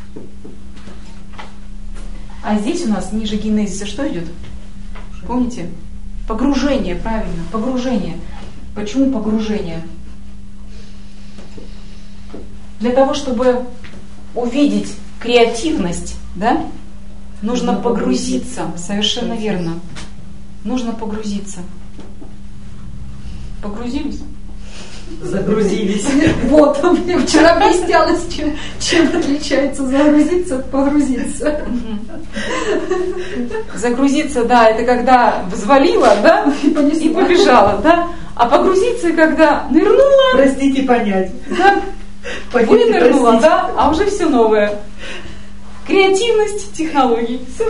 А здесь у нас ниже генезиса что идет? Помните? Погружение, правильно, погружение. Почему погружение? Для того, чтобы увидеть креативность, да, нужно Нужно погрузиться. погрузиться. Совершенно верно. Нужно погрузиться. Погрузились? Загрузились. Вот, вчера блестялось, чем, чем отличается загрузиться от погрузиться. Загрузиться, да, это когда взвалила, да, И понесла. и побежала, да. А погрузиться, когда нырнула, Простите, понять. да, Понять, вынырнула, простите. да, а уже все новое. Креативность, технологии, все.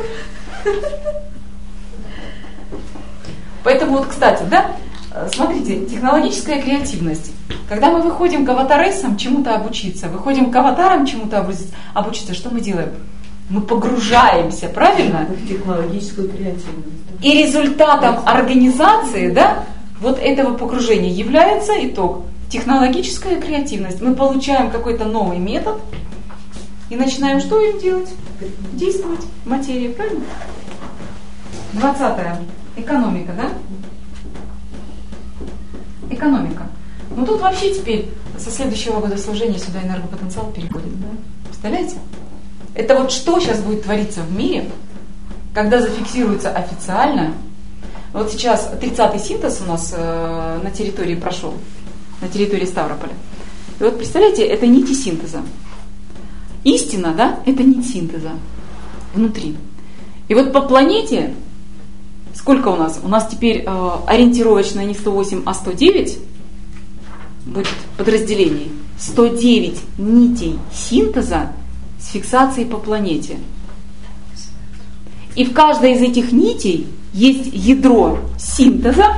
Поэтому вот, кстати, да, смотрите, технологическая креативность. Когда мы выходим к аватаресам чему-то обучиться, выходим к аватарам чему-то обучиться, обучиться, что мы делаем? Мы погружаемся, правильно? В технологическую креативность. И результатом организации, да, вот этого погружения является итог. Технологическая креативность. Мы получаем какой-то новый метод и начинаем что им делать? Действовать в материи, правильно? Двадцатое. Экономика, да? Экономика. Ну тут вообще теперь со следующего года служения сюда энергопотенциал переходит, да? Представляете? Это вот что сейчас будет твориться в мире, когда зафиксируется официально. Вот сейчас тридцатый синтез у нас э, на территории прошел, на территории Ставрополя. И вот представляете, это нити синтеза. Истина, да, это нить синтеза внутри. И вот по планете, сколько у нас? У нас теперь э, ориентировочно не сто восемь, а сто девять будет подразделений. сто девять нитей синтеза с фиксацией по планете. И в каждой из этих нитей есть ядро синтеза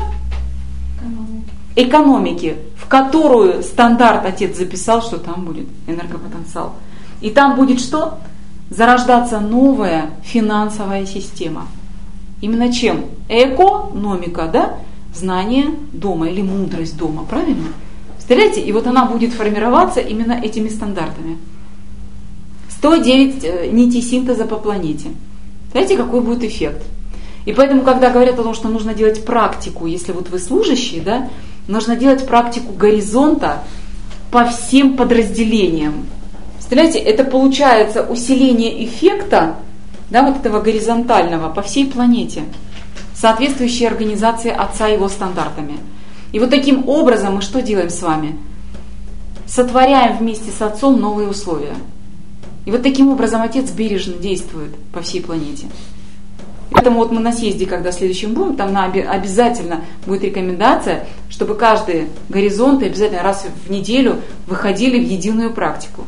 экономики, в которую стандарт отец записал, что там будет энергопотенциал. И там будет что? Зарождаться новая финансовая система. Именно чем? Экономика, да? Знание дома или мудрость дома, правильно? Представляете? И вот она будет формироваться именно этими стандартами. сто девять нитей синтеза по планете. Знаете, какой будет эффект? И поэтому, когда говорят о том, что нужно делать практику, если вот вы служащие, да, нужно делать практику горизонта по всем подразделениям. Представляете, это получается усиление эффекта, да, вот этого горизонтального по всей планете, соответствующей организации Отца и его стандартами. И вот таким образом мы что делаем с вами? Сотворяем вместе с Отцом новые условия. И вот таким образом Отец бережно действует по всей планете. Поэтому вот мы на съезде, когда следующим будем, там на, обязательно будет рекомендация, чтобы каждый горизонт обязательно раз в неделю выходили в единую практику.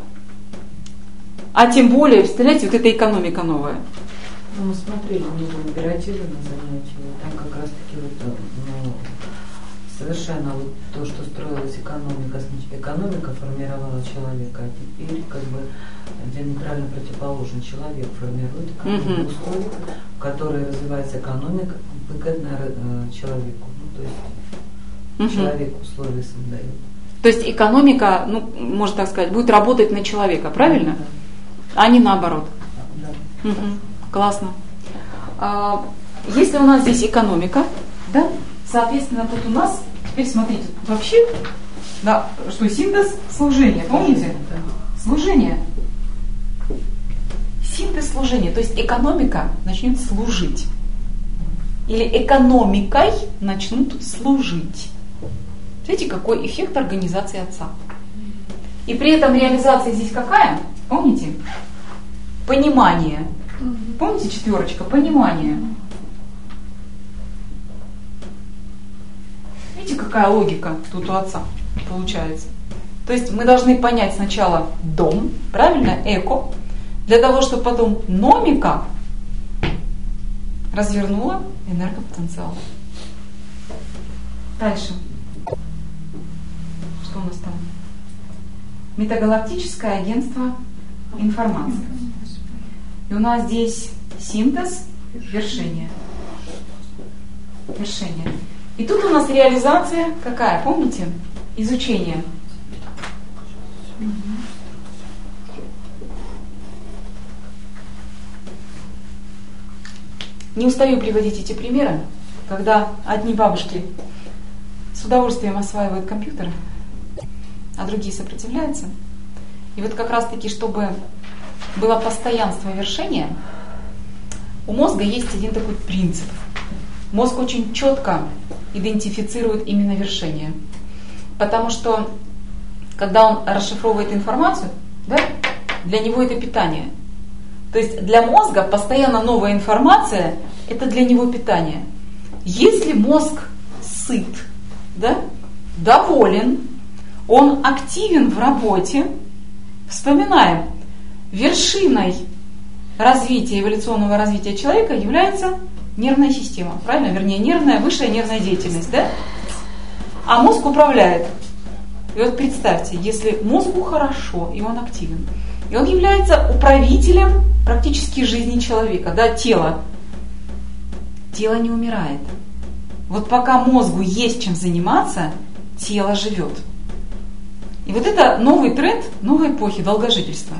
А тем более, представляете, вот эта экономика новая. Ну, мы смотрели немного оперативно на занятия, там как раз таки вот, ну, совершенно вот то, что строилась экономика, экономика формировала человека, а теперь как бы диаметрально противоположный человек формирует экономику, угу. условия, в которые развивается экономика, выгодно человеку. Ну, то есть угу. человек условия создает. То есть экономика, ну, можно так сказать, будет работать на человека, правильно? Да. А не наоборот. Да. Угу. Классно. А, если у нас здесь экономика, да, соответственно, тут у нас, теперь смотрите, вообще, да, что синтез служения, помните? Да. Служение. Синтез служения, то есть экономика начнет служить. Или экономикой начнут служить. Видите, какой эффект организации Отца. И при этом реализация здесь какая? Помните? Понимание. Помните четверочка? Понимание. Видите, какая логика тут у Отца получается? То есть мы должны понять сначала дом, правильно, эко, для того, чтобы потом номика развернула энергопотенциал. Дальше. Что у нас там? Метагалактическое агентство информации. И у нас здесь синтез, вершение. Вершение. И тут у нас реализация какая? Помните? Изучение. Не устаю приводить эти примеры, когда одни бабушки с удовольствием осваивают компьютер, а другие сопротивляются. И вот как раз таки, чтобы было постоянство вершения, у мозга есть один такой принцип. Мозг очень четко идентифицирует именно вершение. Потому что, когда он расшифровывает информацию, да, для него это питание. То есть для мозга постоянно новая информация – это для него питание. Если мозг сыт, да, доволен, он активен в работе. Вспоминаем, вершиной развития, эволюционного развития человека является нервная система, правильно? Вернее, нервная, высшая нервная деятельность, да? А мозг управляет. И вот представьте, если мозгу хорошо, и он активен, и он является управителем практически жизни человека, да, тела. Тело не умирает. Вот пока мозгу есть чем заниматься, тело живет. И вот это новый тренд новой эпохи, долгожительства.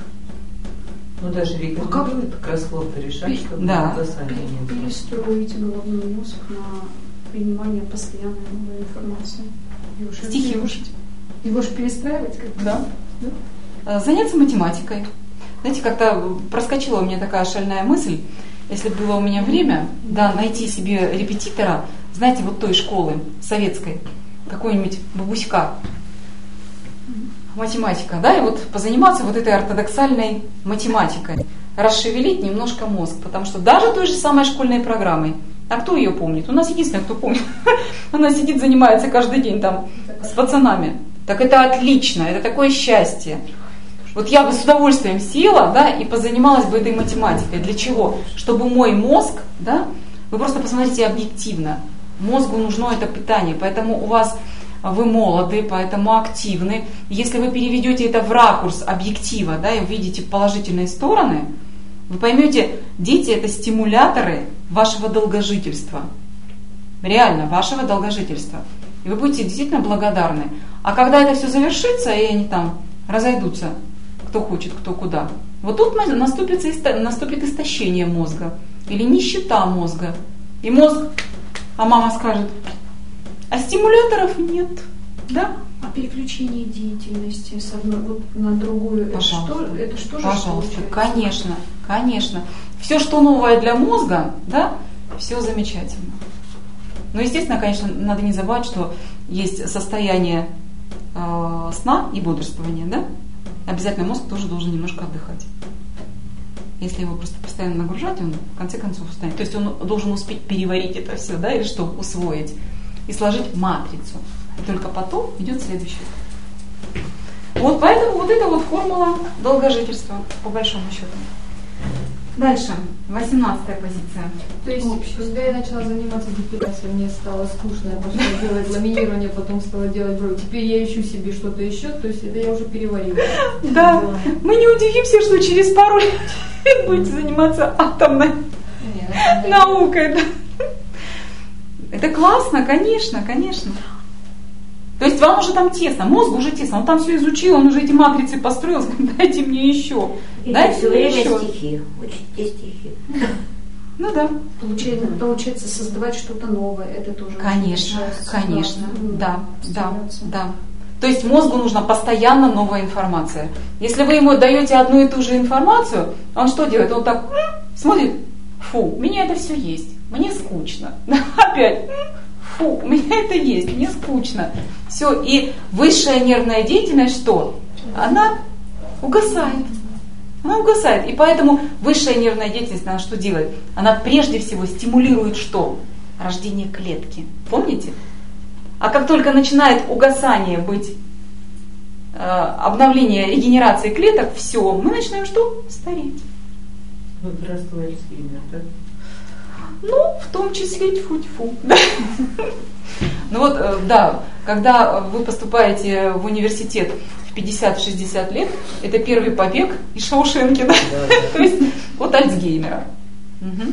Ну даже рекомендуют кроссворды решать, чтобы да. угасания не было. Перестроить головной мозг на принимание постоянной новой информации. Его же Стихи его учить. Его же перестраивать как-то. Да. да. Заняться математикой. Знаете, как-то проскочила у меня такая шальная мысль, если было у меня время, да, найти себе репетитора, знаете, вот той школы советской, какой-нибудь бабуська, математика, да, и вот позаниматься вот этой ортодоксальной математикой, расшевелить немножко мозг, потому что даже той же самой школьной программой, а кто ее помнит? У нас единственное, кто помнит, она сидит, занимается каждый день там с пацанами. Так это отлично, это такое счастье. Вот я бы с удовольствием села, да, и позанималась бы этой математикой. Для чего? Чтобы мой мозг, да, вы просто посмотрите объективно, мозгу нужно это питание, поэтому у вас, вы молоды, поэтому активны. Если вы переведете это в ракурс объектива, да, и увидите положительные стороны, вы поймете, дети это стимуляторы вашего долгожительства. Реально, вашего долгожительства. И вы будете действительно благодарны. А когда это все завершится, и они там разойдутся, кто хочет, кто куда, вот тут наступит, наступит истощение мозга или нищета мозга. И мозг, а мама скажет, а стимуляторов нет, да? А переключение деятельности с одной вот на другую, Пожалуйста. это что, это что же Пожалуйста, получается? конечно, конечно. Все, что новое для мозга, да, все замечательно. Но, естественно, конечно, надо не забывать, что есть состояние э, сна и бодрствования, да? Обязательно мозг тоже должен немножко отдыхать. Если его просто постоянно нагружать, он в конце концов устанет. То есть он должен успеть переварить это все, да, или что, усвоить, и сложить матрицу. И только потом идет следующее. Вот поэтому вот эта вот формула долгожительства, по большому счету. Дальше, восемнадцатая позиция. То есть, Общество. когда я начала заниматься депиляцией, мне стало скучно, я пошла делать ламинирование, потом стала делать брови. Теперь я ищу себе что-то еще, то есть это я уже переварила. Да, мы не удивимся, что через пару лет будете заниматься атомной наукой. Да. Это классно, конечно, конечно. То есть вам уже там тесно, мозгу уже тесно, он там все изучил, он уже эти матрицы построил, дайте мне еще. И Дайте все мне время еще. стихи, учите стихи. Ну да. Получается, получается создавать что-то новое, это тоже Конечно, очень конечно, да, да, стараться. да. То есть мозгу нужна постоянно новая информация. Если вы ему даете одну и ту же информацию, он что делает? Он так смотрит, фу, у меня это все есть, мне скучно. Опять, фу, у меня это есть, мне скучно. Все, и высшая нервная деятельность что? Она угасает. Она угасает. И поэтому высшая нервная деятельность, она что делает? Она прежде всего стимулирует что? Рождение клетки. Помните? А как только начинает угасание быть, э, обновление регенерации клеток, все, мы начинаем что? Стареть. Возрастной Альцгеймер, да? Ну, в том числе тьфу-тьфу. Ну вот, э, да, когда вы поступаете в университет в пятьдесят-шестьдесят лет, это первый побег из Шаушенки, да? То есть от Альцгеймера. Угу.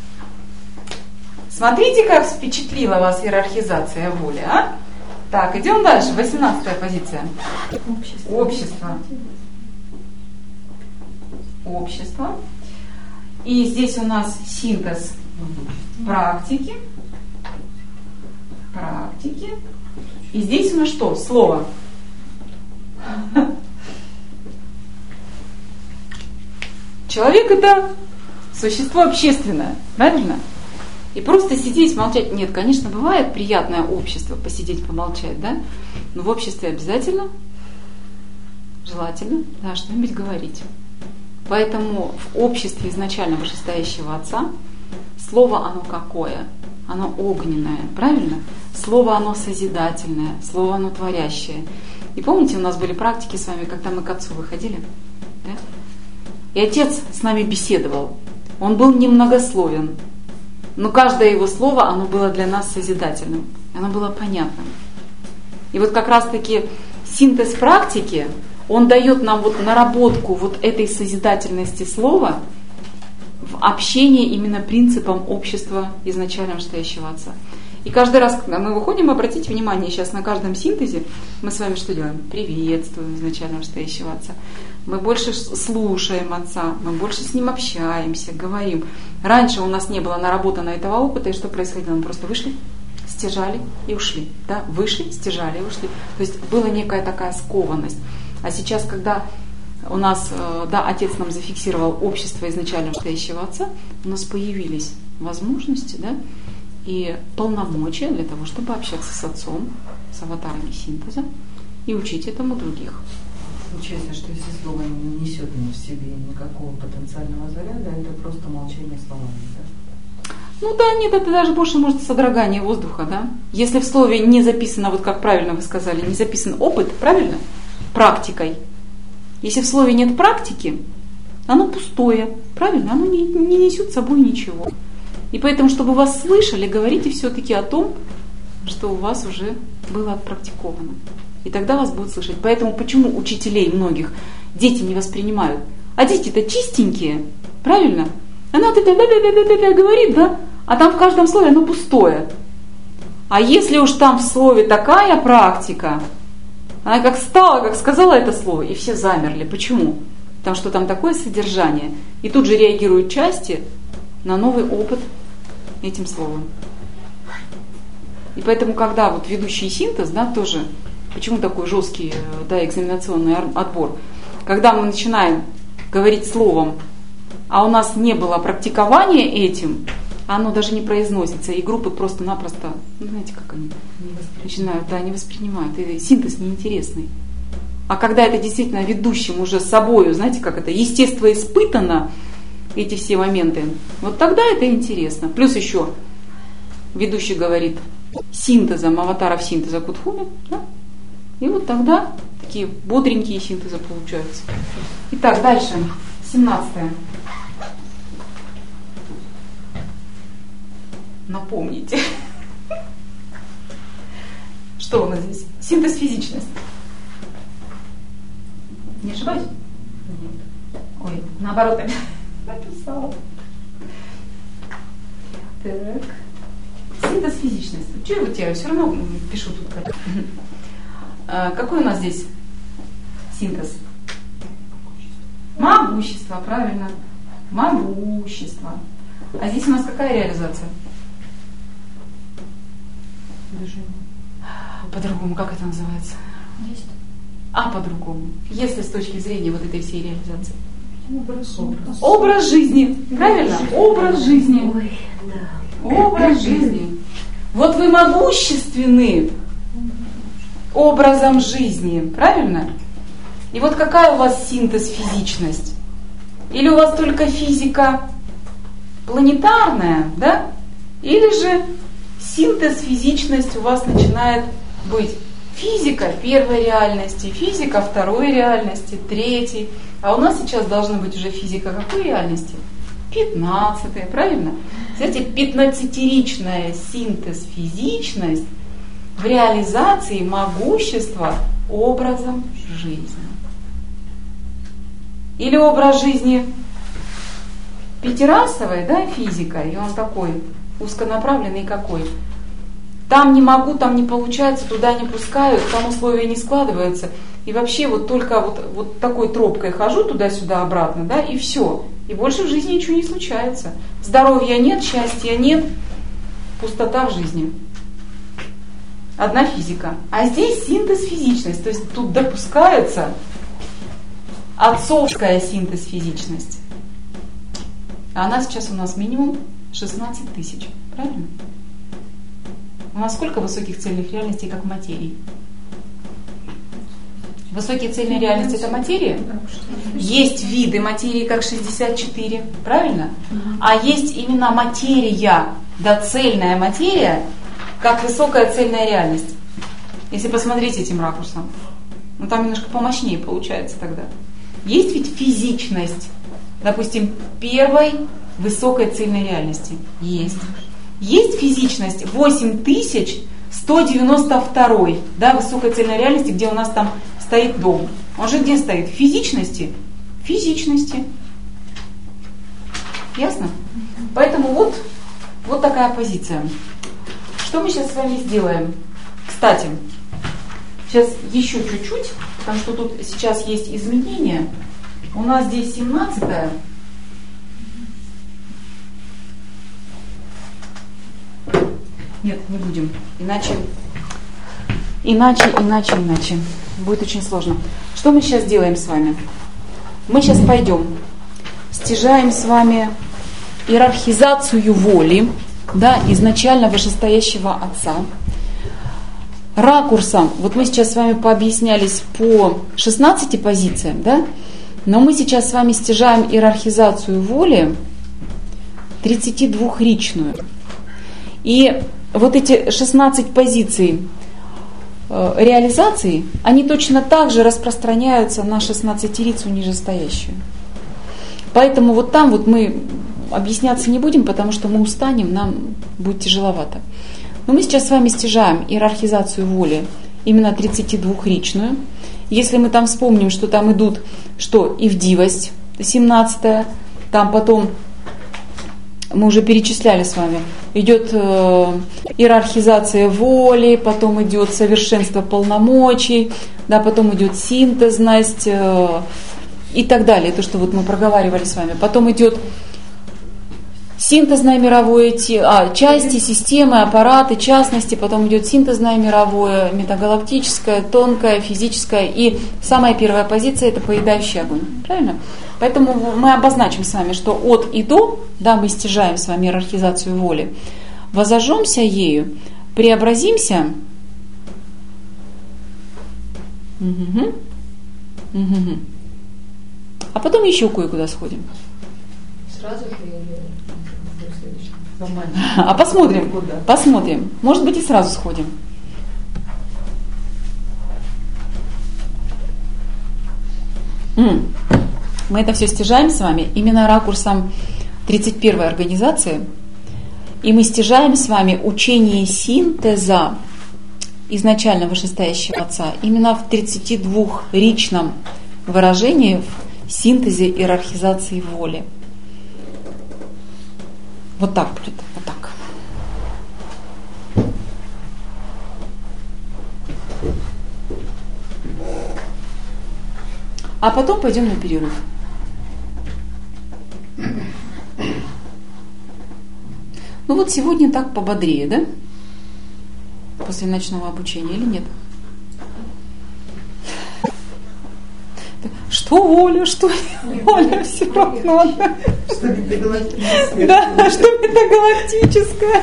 Смотрите, как впечатлила вас иерархизация воли, а? Так, идем дальше. восемнадцатая позиция. Общество. Общество. Общество. И здесь у нас синтез практики. Практики. И здесь у нас что? Слово. Человек это существо общественное, правильно? И просто сидеть, молчать. Нет, конечно, бывает приятное общество, посидеть, помолчать, да? Но в обществе обязательно, желательно, да, что-нибудь говорить. Поэтому в обществе изначально вышестоящего отца слово оно какое? Оно огненное, правильно? Слово оно созидательное, слово оно творящее. И помните, у нас были практики с вами, когда мы к отцу выходили? Да? И отец с нами беседовал. Он был немногословен, но каждое его слово, оно было для нас созидательным, оно было понятным. И вот как раз-таки синтез практики, он дает нам вот наработку вот этой созидательности слова в общении именно принципом общества изначально стоящего Отца. И каждый раз, когда мы выходим, обратите внимание, сейчас на каждом синтезе мы с вами что делаем? Приветствуем изначально стоящего Отца. Мы больше слушаем Отца, мы больше с Ним общаемся, говорим. Раньше у нас не было наработано этого опыта, и что происходило? Мы просто вышли, стяжали и ушли. Да? Вышли, стяжали и ушли. То есть была некая такая скованность. А сейчас, когда у нас, да, Отец нам зафиксировал общество изначально стоящего Отца, у нас появились возможности, да, и полномочия для того, чтобы общаться с Отцом, с аватарами синтеза и учить этому других. Получается, что если слово не несет в себе никакого потенциального заряда, это просто молчание словами, да? Ну да, нет, это даже больше может содрогание воздуха, да? Если в слове не записано, вот как правильно вы сказали, не записан опыт, правильно? Практикой. Если в слове нет практики, оно пустое, правильно? Оно не, не несет с собой ничего. И поэтому, чтобы вас слышали, говорите все-таки о том, что у вас уже было отпрактиковано. И тогда вас будут слышать. Поэтому почему учителей многих дети не воспринимают? А дети-то чистенькие, правильно? Она вот это да-да-да-да-да говорит, да? А там в каждом слове оно пустое. А если уж там в слове такая практика, она как стала, как сказала это слово, и все замерли. Почему? Потому что там такое содержание. И тут же реагируют части на новый опыт этим словом. И поэтому, когда вот ведущий синтез, да, тоже, почему такой жесткий, да, экзаменационный отбор, когда мы начинаем говорить словом, а у нас не было практикования этим, оно даже не произносится, и группы просто-напросто, ну, знаете, как они начинают, да, не воспринимают, и синтез неинтересный. А когда это действительно ведущим уже с собою, знаете, как это, естественно испытано, эти все моменты, вот тогда это интересно. Плюс еще ведущий говорит синтезом аватаров синтеза Кутхуми, да? И вот тогда такие бодренькие синтезы получаются. Итак, дальше, семнадцатое. Напомните. Что у нас здесь? Синтез физичности. Не ошибаюсь? Нет. Ой, наоборот, я написала. Так. Синтез физичности. Чего вот я все равно пишу тут как. А, какой у нас здесь синтез? Могущество, правильно. Могущество. А здесь у нас какая реализация? Движение. По-другому, как это называется? Есть. А по-другому. Если с точки зрения вот этой всей реализации. Образ, образ. Образ жизни. Правильно? Образ жизни. Ой, да. Образ жизни. Вот вы могущественны образом жизни. Правильно? И вот какая у вас синтез физичность? Или у вас только физика планетарная, да? Или же синтез физичность у вас начинает быть физика первой реальности, физика второй реальности, третьей. А у нас сейчас должна быть уже физика какой реальности? Пятнадцатой, правильно? Знаете, пятнадцатеричная синтез физичность в реализации могущества образом жизни. Или образ жизни пятирасовой, да, физика, и он такой узконаправленный какой. Там не могу, там не получается, туда не пускают, там условия не складываются. И вообще вот только вот, вот такой тропкой хожу туда-сюда обратно, да, и все. И больше в жизни ничего не случается. Здоровья нет, счастья нет, пустота в жизни. Одна физика. А здесь синтез физичность, то есть тут допускается отцовская синтез физичность. А она сейчас у нас минимум шестнадцать тысяч, правильно? У нас сколько высоких цельных реальностей, как материй? Высокие цельные реальности – это материя? Есть виды материи, как шестьдесят четыре, правильно? А есть именно материя, да, цельная материя, как высокая цельная реальность. Если посмотреть этим ракурсом, ну там немножко помощнее получается тогда. Есть ведь физичность, допустим, первой высокой цельной реальности? Есть. Есть физичность восемь тысяч сто девяносто два, да, высокой цельной реальности, где у нас там стоит дом. Он же где стоит? В физичности? В физичности. Ясно? Поэтому вот, вот такая позиция. Что мы сейчас с вами сделаем? Кстати, сейчас еще чуть-чуть, потому что тут сейчас есть изменения. У нас здесь семнадцатое. Нет, не будем. Иначе, иначе, иначе, иначе. Будет очень сложно. Что мы сейчас делаем с вами? Мы сейчас пойдем, стяжаем с вами иерархизацию воли, да, изначально вышестоящего Отца. Ракурсом, вот мы сейчас с вами пообъяснялись по шестнадцати позициям, да, но мы сейчас с вами стяжаем иерархизацию воли тридцатидвухричную. И вот эти шестнадцать позиций э, реализации, они точно так же распространяются на шестнадцатирицу нижестоящую. Поэтому вот там вот мы объясняться не будем, потому что мы устанем, нам будет тяжеловато. Но мы сейчас с вами стяжаем иерархизацию воли, именно тридцатидвухричную. Если мы там вспомним, что там идут, что ивдивость, семнадцатая, там потом, мы уже перечисляли с вами, идет э, иерархизация воли, потом идет совершенство полномочий, да, потом идет синтезность э, и так далее, то, что вот мы проговаривали с вами. Потом идет синтезное мировое тело, а, части, системы, аппараты, частности, потом идет синтезное мировое, метагалактическое, тонкое, физическое, и самая первая позиция — это поедающий огонь. Правильно? Поэтому мы обозначим с вами, что от и до, да, мы стяжаем с вами иерархизацию воли, возожжемся ею, преобразимся, угу. Угу. А потом еще кое-куда сходим. Сразу же или... А посмотрим, посмотрим. Может быть, и сразу сходим. М. Мы это все стяжаем с вами именно ракурсом тридцать первой организации. И мы стяжаем с вами учение синтеза изначально вышестоящего Отца именно в тридцатидвухричном выражении, в синтезе иерархизации воли. Вот так будет, вот так. А потом пойдем на перерыв. Ну вот сегодня так пободрее, да? После ночного обучения или нет? Что воля, что воля, все равно. Что метагалактическое. Да, что метагалактическое.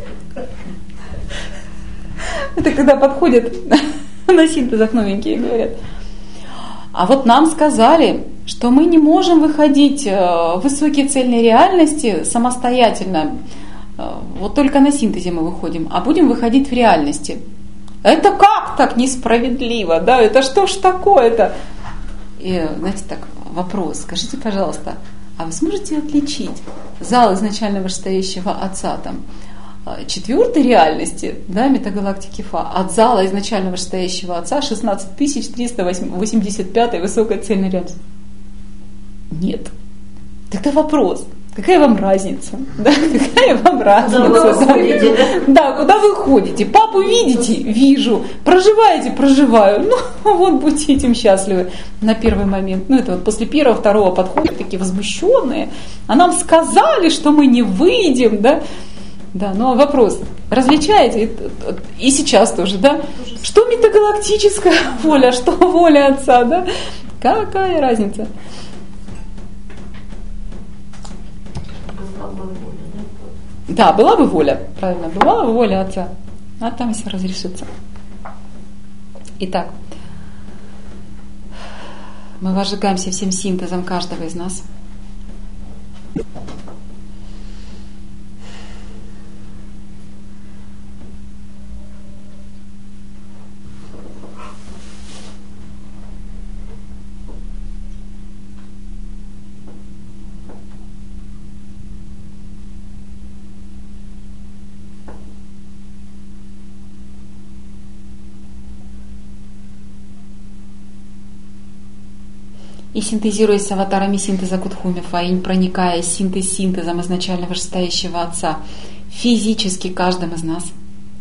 Это когда подходят на синтезах новенькие и говорят. А вот нам сказали, что мы не можем выходить в высокие цельные реальности самостоятельно. Вот только на синтезе мы выходим, а будем выходить в реальности. Это как так несправедливо, да? Это что ж такое-то? И, знаете, так, вопрос, скажите, пожалуйста, а вы сможете отличить зал изначально вышестоящего Отца там, четвертой реальности, да, метагалактики Фа, от зала изначально вышестоящего Отца шестнадцать тысяч триста восемьдесят пятой высокой цельной реальности? Нет. Тогда вопрос, какая вам разница? Да, какая вам разница? Куда вы ходите? Да, куда вы ходите? Папу видите? Вижу. Проживаете? Проживаю. Ну, вот будьте этим счастливы на первый момент. Ну, это вот после первого, второго подхода такие возмущенные. А нам сказали, что мы не выйдем, да? Да, ну а вопрос, различаете? И сейчас тоже, да? Что метагалактическая воля, что воля Отца, да? Какая разница? Да, была бы воля, правильно, была бы воля Отца, а там все разрешится. Итак, мы возжигаемся всем синтезом каждого из нас. И синтезируясь с аватарами синтеза Кудхуми Фаинь, проникая синтез синтезом изначально вышестоящего Отца физически каждым из нас.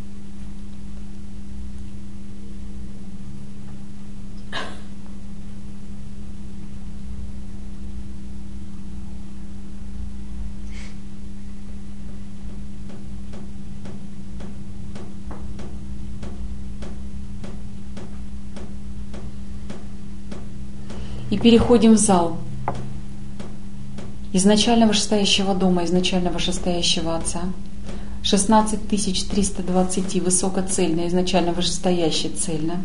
И переходим в зал изначально вышестоящего дома, изначально вышестоящего Отца. шестнадцать тысяч триста двадцать высокоцельно, изначально вышестоящий цельно.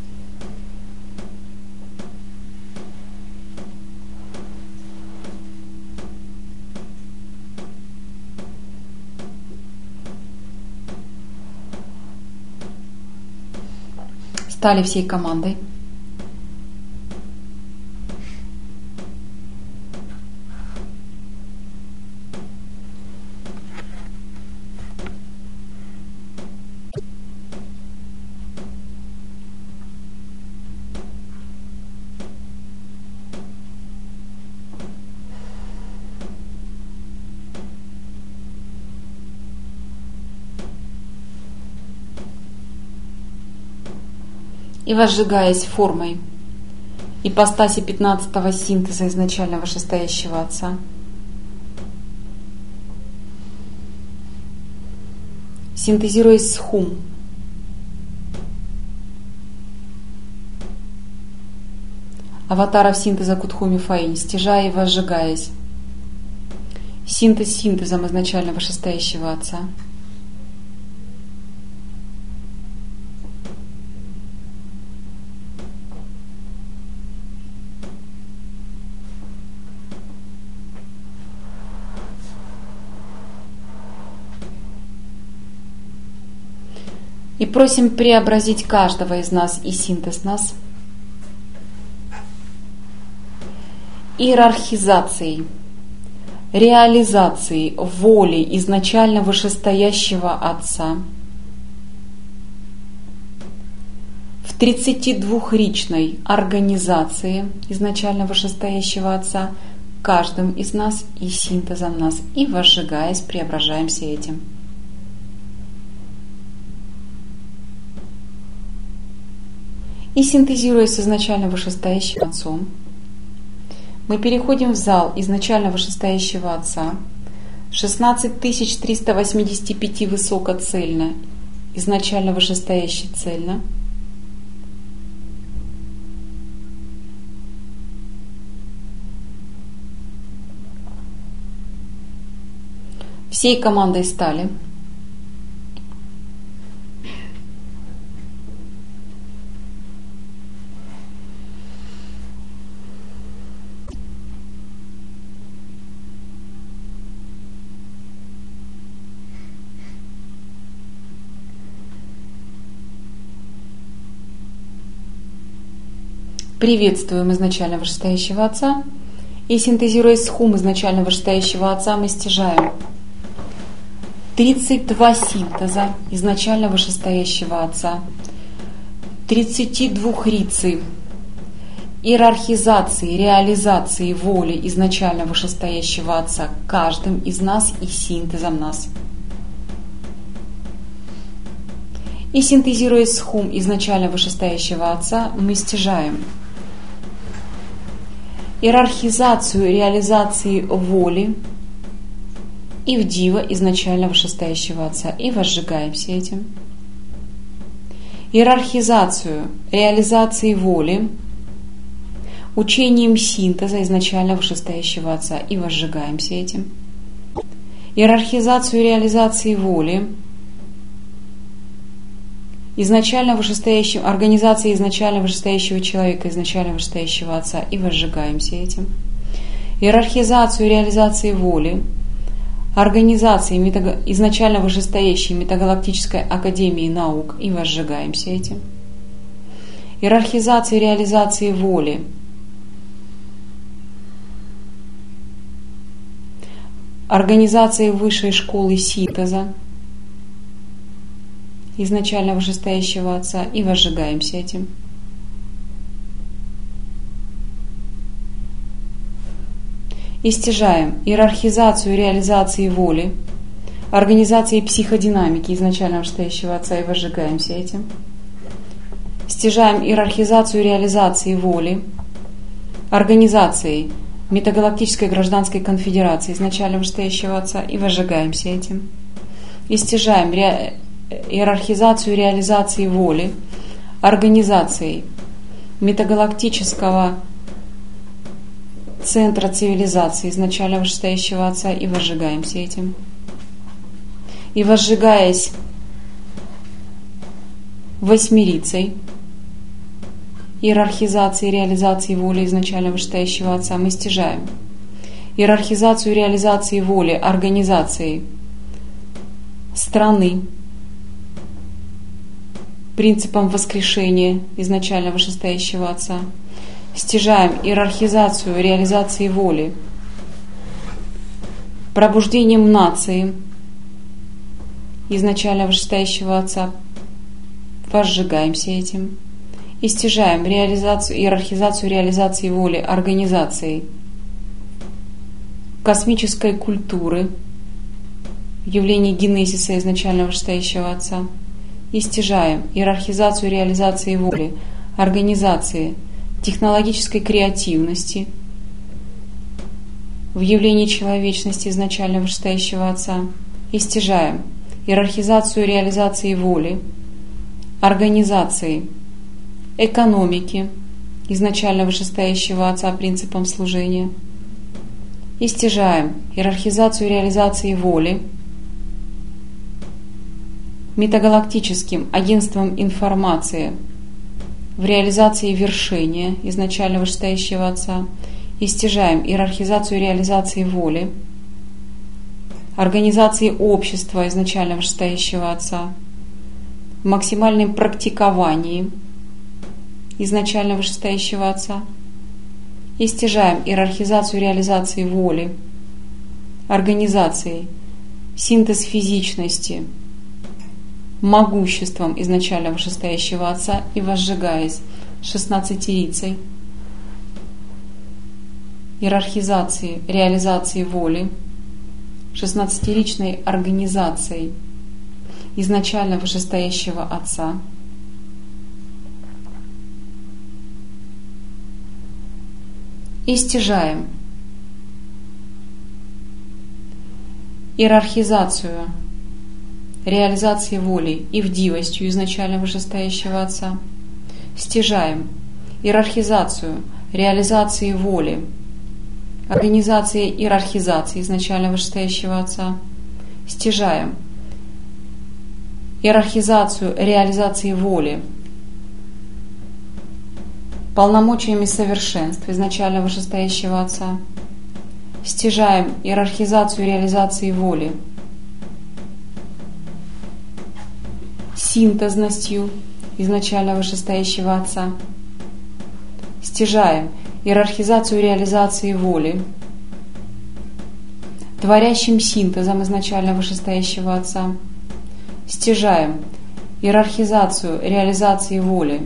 Стали всей командой. И возжигаясь формой ипостаси пятнадцатого синтеза изначально вышестоящего Отца, синтезируясь с хум, аватаров синтеза Кудхуми Фаинь, стяжая и возжигаясь, синтез синтезом изначально вышестоящего Отца, и просим преобразить каждого из нас и синтез нас иерархизацией, реализацией воли изначально вышестоящего Отца в тридцатидвухричной организации изначально вышестоящего Отца каждым из нас и синтезом нас, и возжигаясь, преображаемся этим. И синтезируясь с изначально вышестоящим Отцом, мы переходим в зал изначально вышестоящего Отца, шестнадцать тысяч триста восемьдесят пять высокоцельно, изначально вышестоящий цельно, всей командой стали. Приветствуем изначально вышестоящего Отца и, синтезируясь с хум изначально вышестоящего Отца, мы стяжаем тридцать два синтеза изначально вышестоящего Отца, тридцатидвухрицы иерархизации, реализации воли изначально вышестоящего Отца каждым из нас и синтезом нас. И синтезируясь с хум изначально вышестоящего Отца, мы стяжаем иерархизацию реализации воли и в дива изначально вышестоящего Отца, и возжигаемся этим. Иерархизацию реализации воли учением синтеза изначально вышестоящего Отца, и возжигаемся этим. Иерархизацию реализации воли изначально вышестоящим, организации изначально вышестоящего человека, изначально вышестоящего Отца, и возжигаемся этим. Иерархизацию реализации воли организации метаг... изначально вышестоящей Метагалактической Академии Наук, и возжигаемся этим. Иерархизации реализации воли организации Высшей школы синтеза изначально вышестоящего Отца, и возжигаемся этим. И стяжаем иерархизацию реализации воли, организации психодинамики изначально вышестоящего Отца и возжигаемся этим. Стяжаем иерархизацию реализации воли, организации Метагалактической гражданской конфедерации изначально вышестоящего Отца и возжигаемся этим. И стяжаем ре... иерархизацию реализации воли, организации Метагалактического центра цивилизации изначально вышестоящего Отца и возжигаемся этим. И возжигаясь восьмерицей иерархизации и реализации воли изначально вышестоящего Отца, мы стяжаем иерархизацию реализации воли организации страны принципом воскрешения изначально вышестоящего Отца. Стяжаем иерархизацию реализации воли пробуждением нации изначально вышестоящего Отца, возжигаемся этим. И стяжаем реализацию, иерархизацию реализации воли организации космической культуры, явление генезиса изначально вышестоящего Отца. И стяжаем иерархизацию реализации воли организации технологической креативности в явлении человечности изначально вышестоящего Отца. И стяжаем иерархизацию реализации воли организации экономики изначально вышестоящего Отца принципом служения. И стяжаем иерархизацию реализации воли метагалактическим агентством информации в реализации вершения изначально вышестоящего Отца. И стяжаем иерархизацию реализации воли организации общества изначально вышестоящего Отца в максимальном практиковании изначально вышестоящего Отца. И стяжаем иерархизацию реализации воли организации синтез физичности могуществом изначально вышестоящего Отца и возжигаясь шестнадцатирицей иерархизации реализации воли шестнадцатиричной организацией изначально вышестоящего Отца. И стяжаем иерархизацию реализации воли и вдивостью изначально вышестоящего Отца. Стяжаем иерархизацию реализации воли организации иерархизации изначально вышестоящего Отца. Стяжаем иерархизацию реализации воли полномочиями совершенства изначально вышестоящего Отца. Стяжаем иерархизацию реализации воли синтезностью изначально вышестоящего Отца. Стяжаем иерархизацию реализации воли творящим синтезом изначально вышестоящего Отца. Стяжаем иерархизацию реализации воли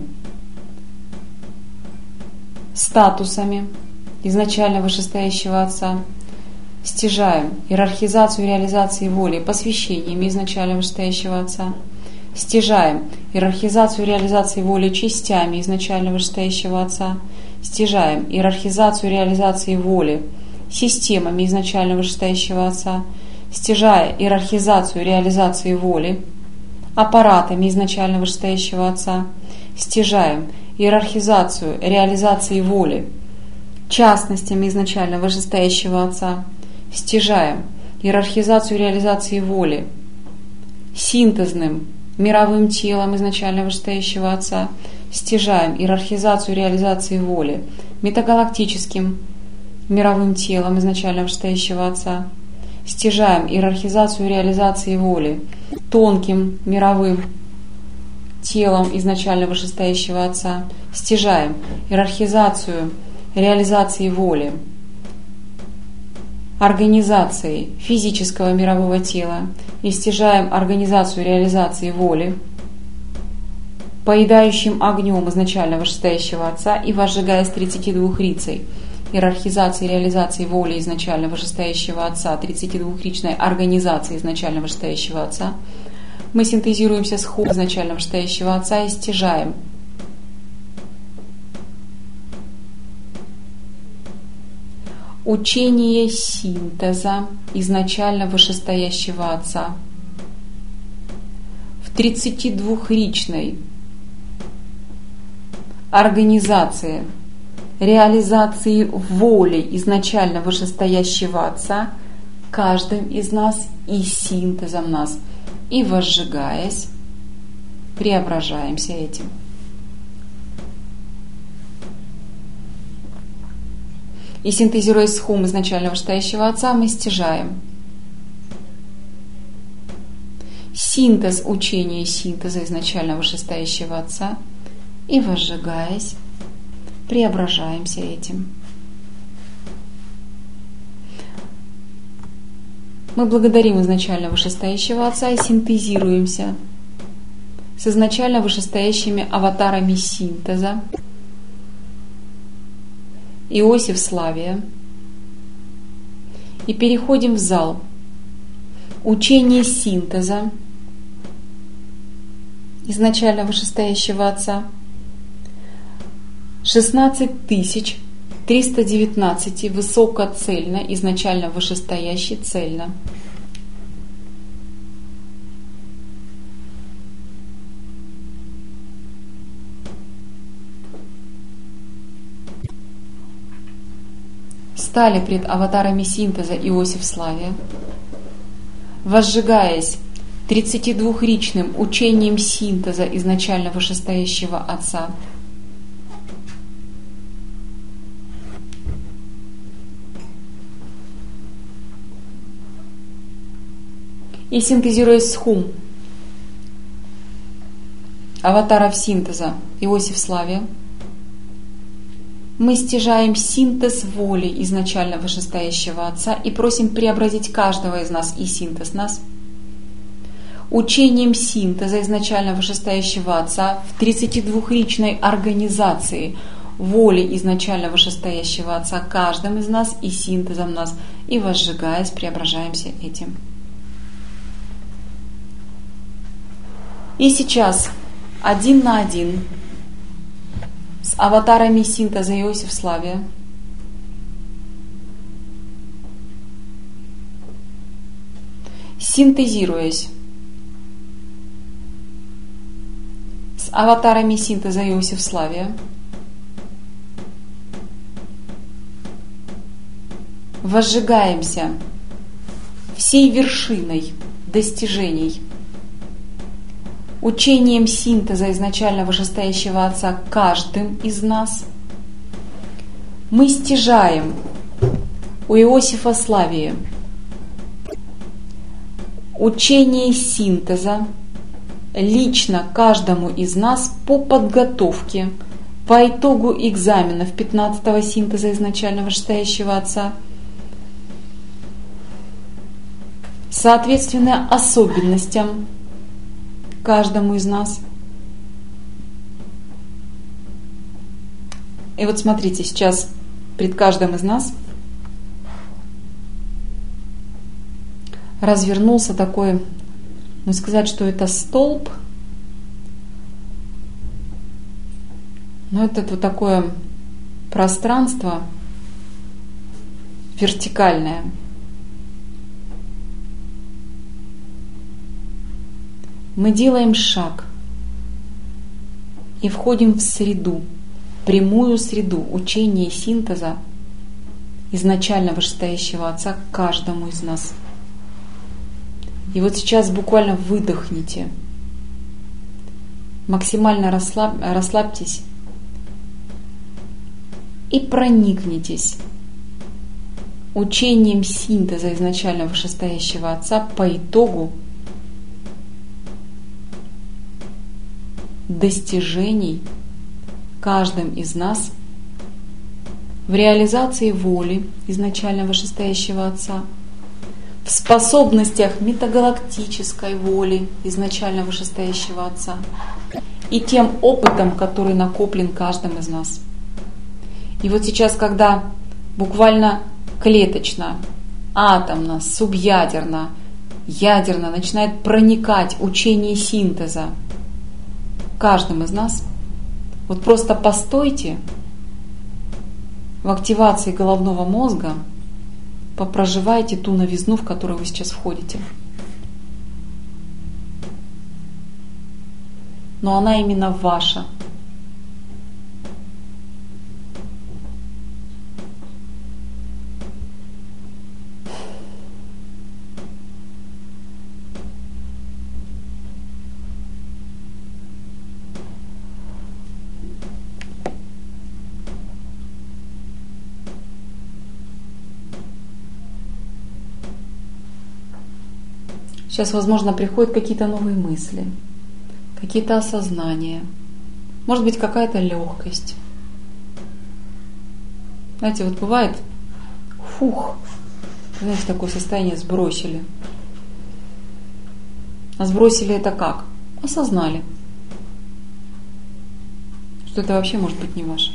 статусами изначально вышестоящего Отца. Стяжаем иерархизацию реализации воли посвящениями изначально вышестоящего Отца. Стяжаем иерархизацию реализации воли частями изначально вышестоящего Отца. Стяжаем иерархизацию реализации воли системами изначально вышестоящего Отца. Стяжая иерархизацию реализации воли аппаратами изначально вышестоящего Отца. Стяжаем иерархизацию реализации воли частностями изначально вышестоящего Отца. Стяжаем иерархизацию реализации воли синтезным мировым телом изначально вышестоящего Отца. Стяжаем иерархизацию реализации воли метагалактическим мировым телом изначально вышестоящего Отца. Стяжаем иерархизацию реализации воли тонким мировым телом изначально вышестоящего Отца. Стяжаем иерархизацию реализации воли организации физического мирового тела. И стяжаем организацию реализации воли поедающим огнем изначально вышестоящего Отца и возжигая с тридцати двух рицей иерархизации и реализации воли изначально вышестоящего Отца, тридцатидвухричной организации изначально вышестоящего Отца, мы синтезируемся с ху изначально вышестоящего Отца и стяжаем учение синтеза изначально вышестоящего Отца в тридцатидвухричной организации реализации воли изначально вышестоящего Отца каждым из нас и синтезом нас, и возжигаясь, преображаемся этим. И синтезируясь с хум изначально вышестоящего Отца, мы стяжаем синтез учения синтеза изначально вышестоящего Отца и, возжигаясь, преображаемся этим. Мы благодарим изначально вышестоящего Отца и синтезируемся с изначально вышестоящими аватарами синтеза Иосиф Славия и переходим в зал учения синтеза изначально вышестоящего Отца шестнадцать тысяч триста девятнадцать высокоцельно, изначально вышестоящий цельно. Стали пред аватарами синтеза Иосиф Славия, возжигаясь тридцатидвухричным учением синтеза изначально вышестоящего Отца, и синтезируясь с хум аватаров синтеза Иосиф Славия, мы стяжаем синтез воли изначально вышестоящего Отца и просим преобразить каждого из нас и синтез нас учением синтеза изначально вышестоящего Отца в тридцатидвухричной организации воли изначально вышестоящего Отца каждым из нас и синтезом нас, и возжигаясь, преображаемся этим. И сейчас один на один с аватарами синтеза Иосиф Славия синтезируясь с аватарами синтеза Иосиф Славия, возжигаемся всей вершиной достижений учением синтеза изначально вышестоящего Отца каждым из нас. Мы стяжаем у Иосифа Славии учение синтеза лично каждому из нас по подготовке, по итогу экзаменов пятнадцатого синтеза изначально вышестоящего Отца, соответственно особенностям каждому из нас. И вот смотрите, сейчас пред каждым из нас развернулся такой, ну сказать, что это столб, но это вот такое пространство вертикальное. Мы делаем шаг и входим в среду, прямую среду учения синтеза изначально вышестоящего Отца каждому из нас. И вот сейчас буквально выдохните, максимально расслаб, расслабьтесь и проникнитесь учением синтеза изначально вышестоящего Отца по итогу достижений каждым из нас в реализации воли изначально вышестоящего Отца, в способностях метагалактической воли изначально вышестоящего Отца и тем опытом, который накоплен каждым из нас. И вот сейчас, когда буквально клеточно, атомно, субъядерно, ядерно начинает проникать учение синтеза в каждом из нас. Вот просто постойте в активации головного мозга, попроживайте ту новизну, в которую вы сейчас входите. Но она именно ваша. Сейчас, возможно, приходят какие-то новые мысли, какие-то осознания, может быть, какая-то легкость. Знаете, вот бывает, фух, знаете, такое состояние сбросили. А сбросили это как? Осознали, что это вообще может быть не ваше.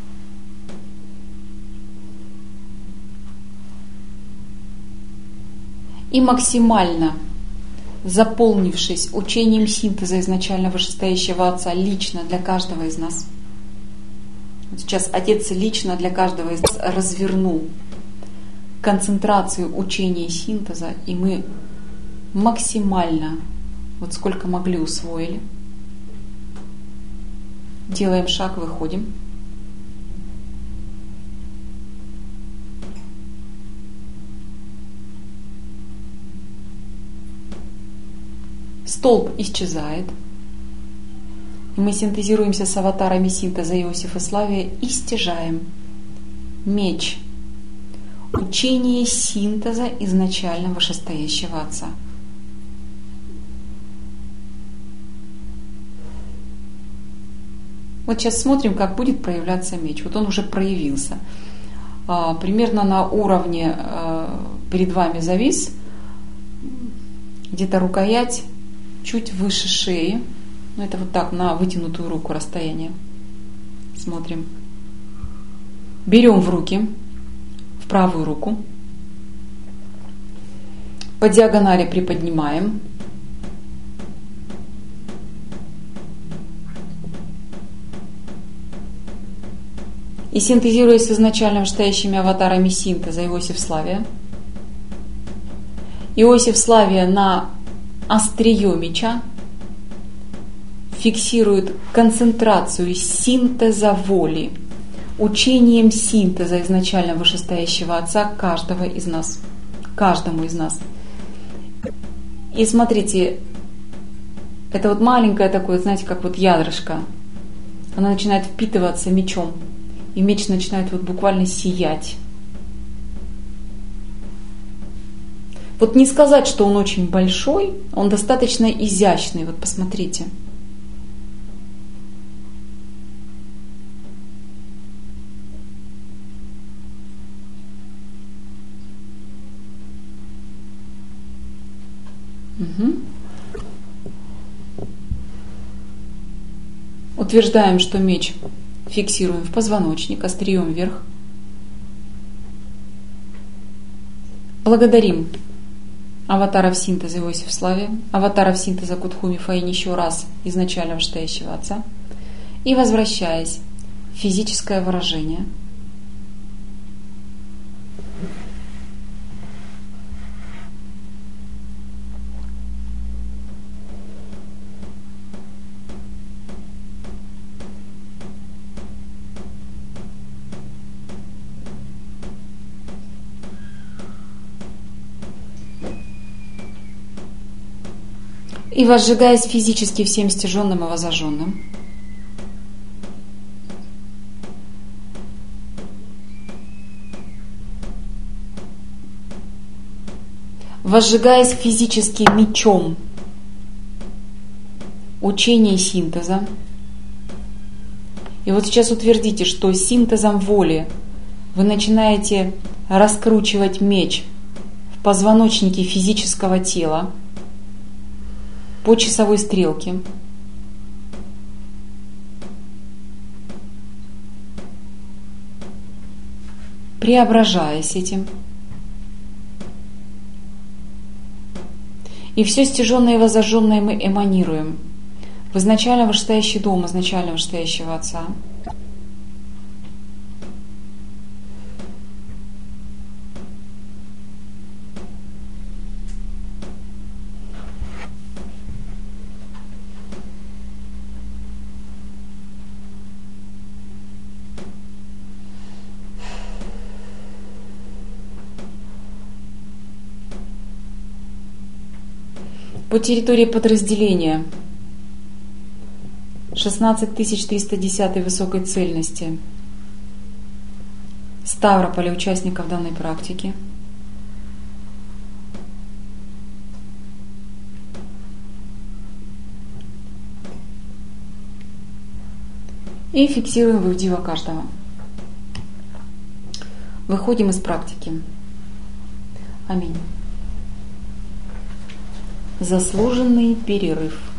И максимально заполнившись учением синтеза изначально вышестоящего Отца лично для каждого из нас. Сейчас Отец лично для каждого из нас развернул концентрацию учения синтеза, и мы максимально, вот сколько могли, усвоили. Делаем шаг, выходим. Столб исчезает. И мы синтезируемся с аватарами синтеза Иосиф и Славия и стяжаем меч. Учение синтеза изначально вышестоящего Отца. Вот сейчас смотрим, как будет проявляться меч. Вот он уже проявился. Примерно на уровне перед вами завис, где-то рукоять чуть выше шеи. Ну, это вот так, на вытянутую руку расстояние. Смотрим. Берем в руки, в правую руку. По диагонали приподнимаем. И синтезируясь с изначально вышестоящими аватарами синтеза Иосиф Славия. Иосиф Славия на острие меча фиксирует концентрацию синтеза воли, учением синтеза изначально вышестоящего Отца каждого из нас, каждому из нас. И смотрите, это вот маленькое такое, знаете, как вот ядрышко, оно начинает впитываться мечом, и меч начинает вот буквально сиять. Вот не сказать, что он очень большой, он достаточно изящный. Вот посмотрите. Угу. Утверждаем, что меч фиксируем в позвоночник, острием вверх. Благодарим аватаров синтеза Иосиф Славия, аватаров синтеза Кутхуми Фаин еще раз изначально вышестоящего Отца. И возвращаясь в физическое выражение. И возжигаясь физически всем стяженным и возожженным. Возжигаясь физически мечом учения синтеза. И вот сейчас утвердите, что синтезом воли вы начинаете раскручивать меч в позвоночнике физического тела по часовой стрелке. преображаясь этим. И все стяженное и возожженное мы эманируем в изначально вышестоящий дом изначально вышестоящего Отца. По территории подразделения шестнадцать тысяч триста десять высокой цельности Ставрополя участников данной практики. И фиксируем вывдива каждого. Выходим из практики. Аминь. Заслуженный перерыв.